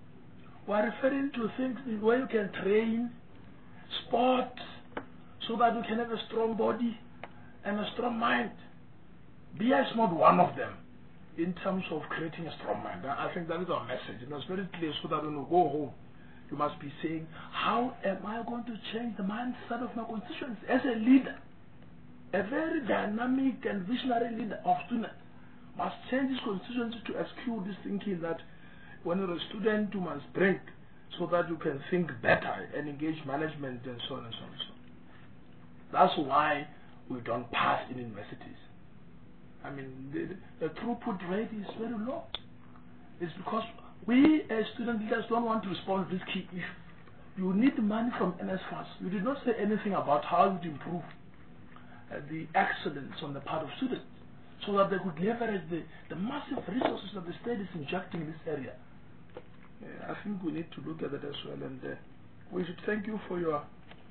We are referring to things where you can train, sport, so that you can have a strong body and a strong mind. Beer is not one of them in terms of creating a strong mind. I think that is our message. And it's very clear, so that when you go home, you must be saying, how am I going to change the mindset of my constituents as a leader? A very dynamic and visionary leader of students must change his constituency to execute this thinking that when you're a student, you must drink so that you can think better and engage management and so on and so on and so on. That's why we don't pass in universities. I mean, the, the throughput rate is very low. It's because we as student leaders don't want to respond risky if you need money from N S F A S. You did not say anything about how it would improve uh, the excellence on the part of students, so that they could leverage the, the massive resources that the state is injecting in this area. Uh, I think we need to look at that as well, and uh, we should thank you for your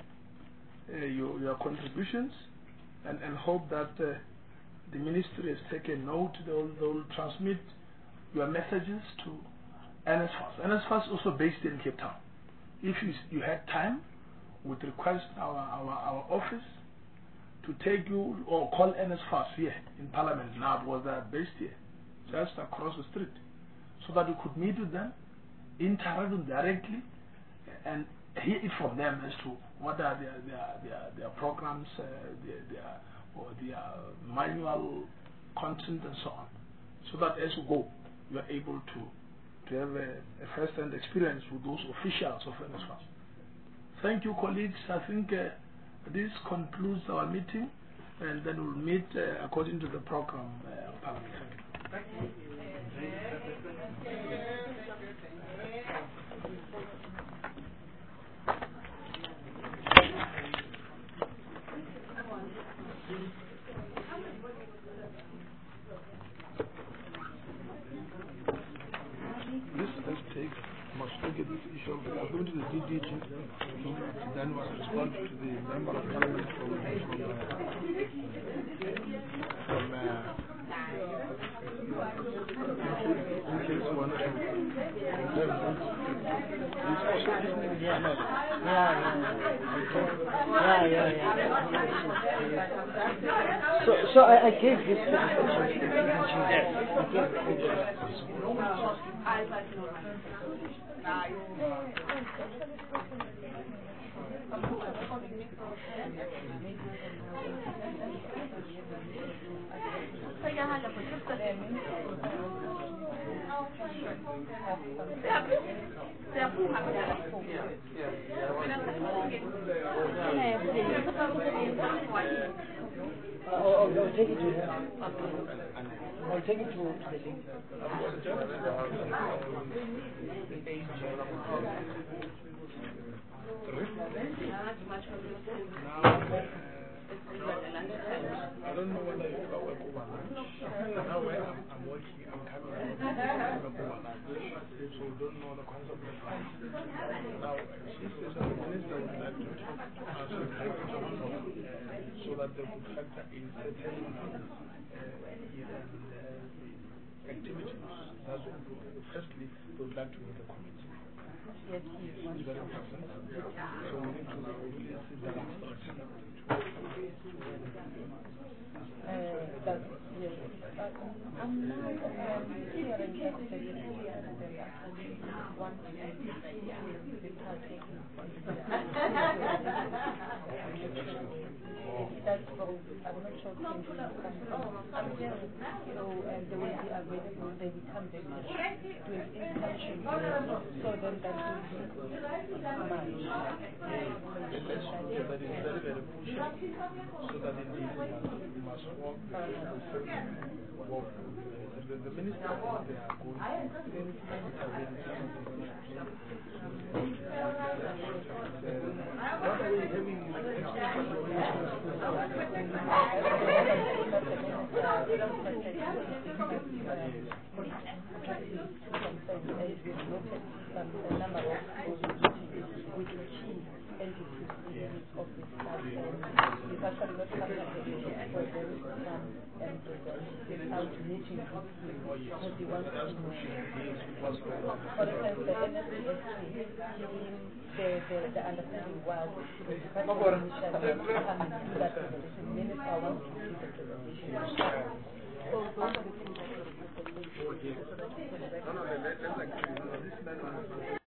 uh, your, your contributions, and, and hope that uh, the ministry has taken note. They will, they will transmit your messages to N S F A S. N S F A S is also based in Cape Town. If you, you had time, would request our, our, our office to take you or call N S F A S here in Parliament now, because they are based here, just across the street, so that you could meet with them, interact with them directly, and hear it from them as to what are their their their, their programs, uh, their, their or their manual content and so on, so that as you go, you are able to to have a, a first-hand experience with those officials of N S F A S. Thank you, colleagues. I think uh, this concludes our meeting, and then we'll meet uh, according to the program uh, of Parliament. Thank you. I'm going to the D D G, then we'll respond to the Member of Parliament from, from, uh, from uh, in case you want to yeah, no. yeah, yeah, yeah, yeah. So, so I, I gave this to I'll, I'll take it to her. I'll take it to, to the link. I don't know whether you ever work over lunch. Now when I'm, I'm working, I'm coming over lunch. So we don't know the concept of lunch. Now, if there's a minister would like to talk to us, would like to talk to us, so that they could factor in certain uh, uh, activities. That's what we do. Firstly, we would like to meet the committee. Yes, it's very important. So we need to know if there's a does, yes. But I'm now um, hearing that the president actually wants to be partaking. That's from, I'm not sure if I'm I'm hearing, so um, they will be available, they will come back to do an internship, so then that will be March. That is very, very crucial, so that indeed we must work with the, the ministers, they are going to intervene in some of these issues. What are we having The, the, the understanding was the department shall come and do that presentation. Minister wants to do the presentation. So those are the things that we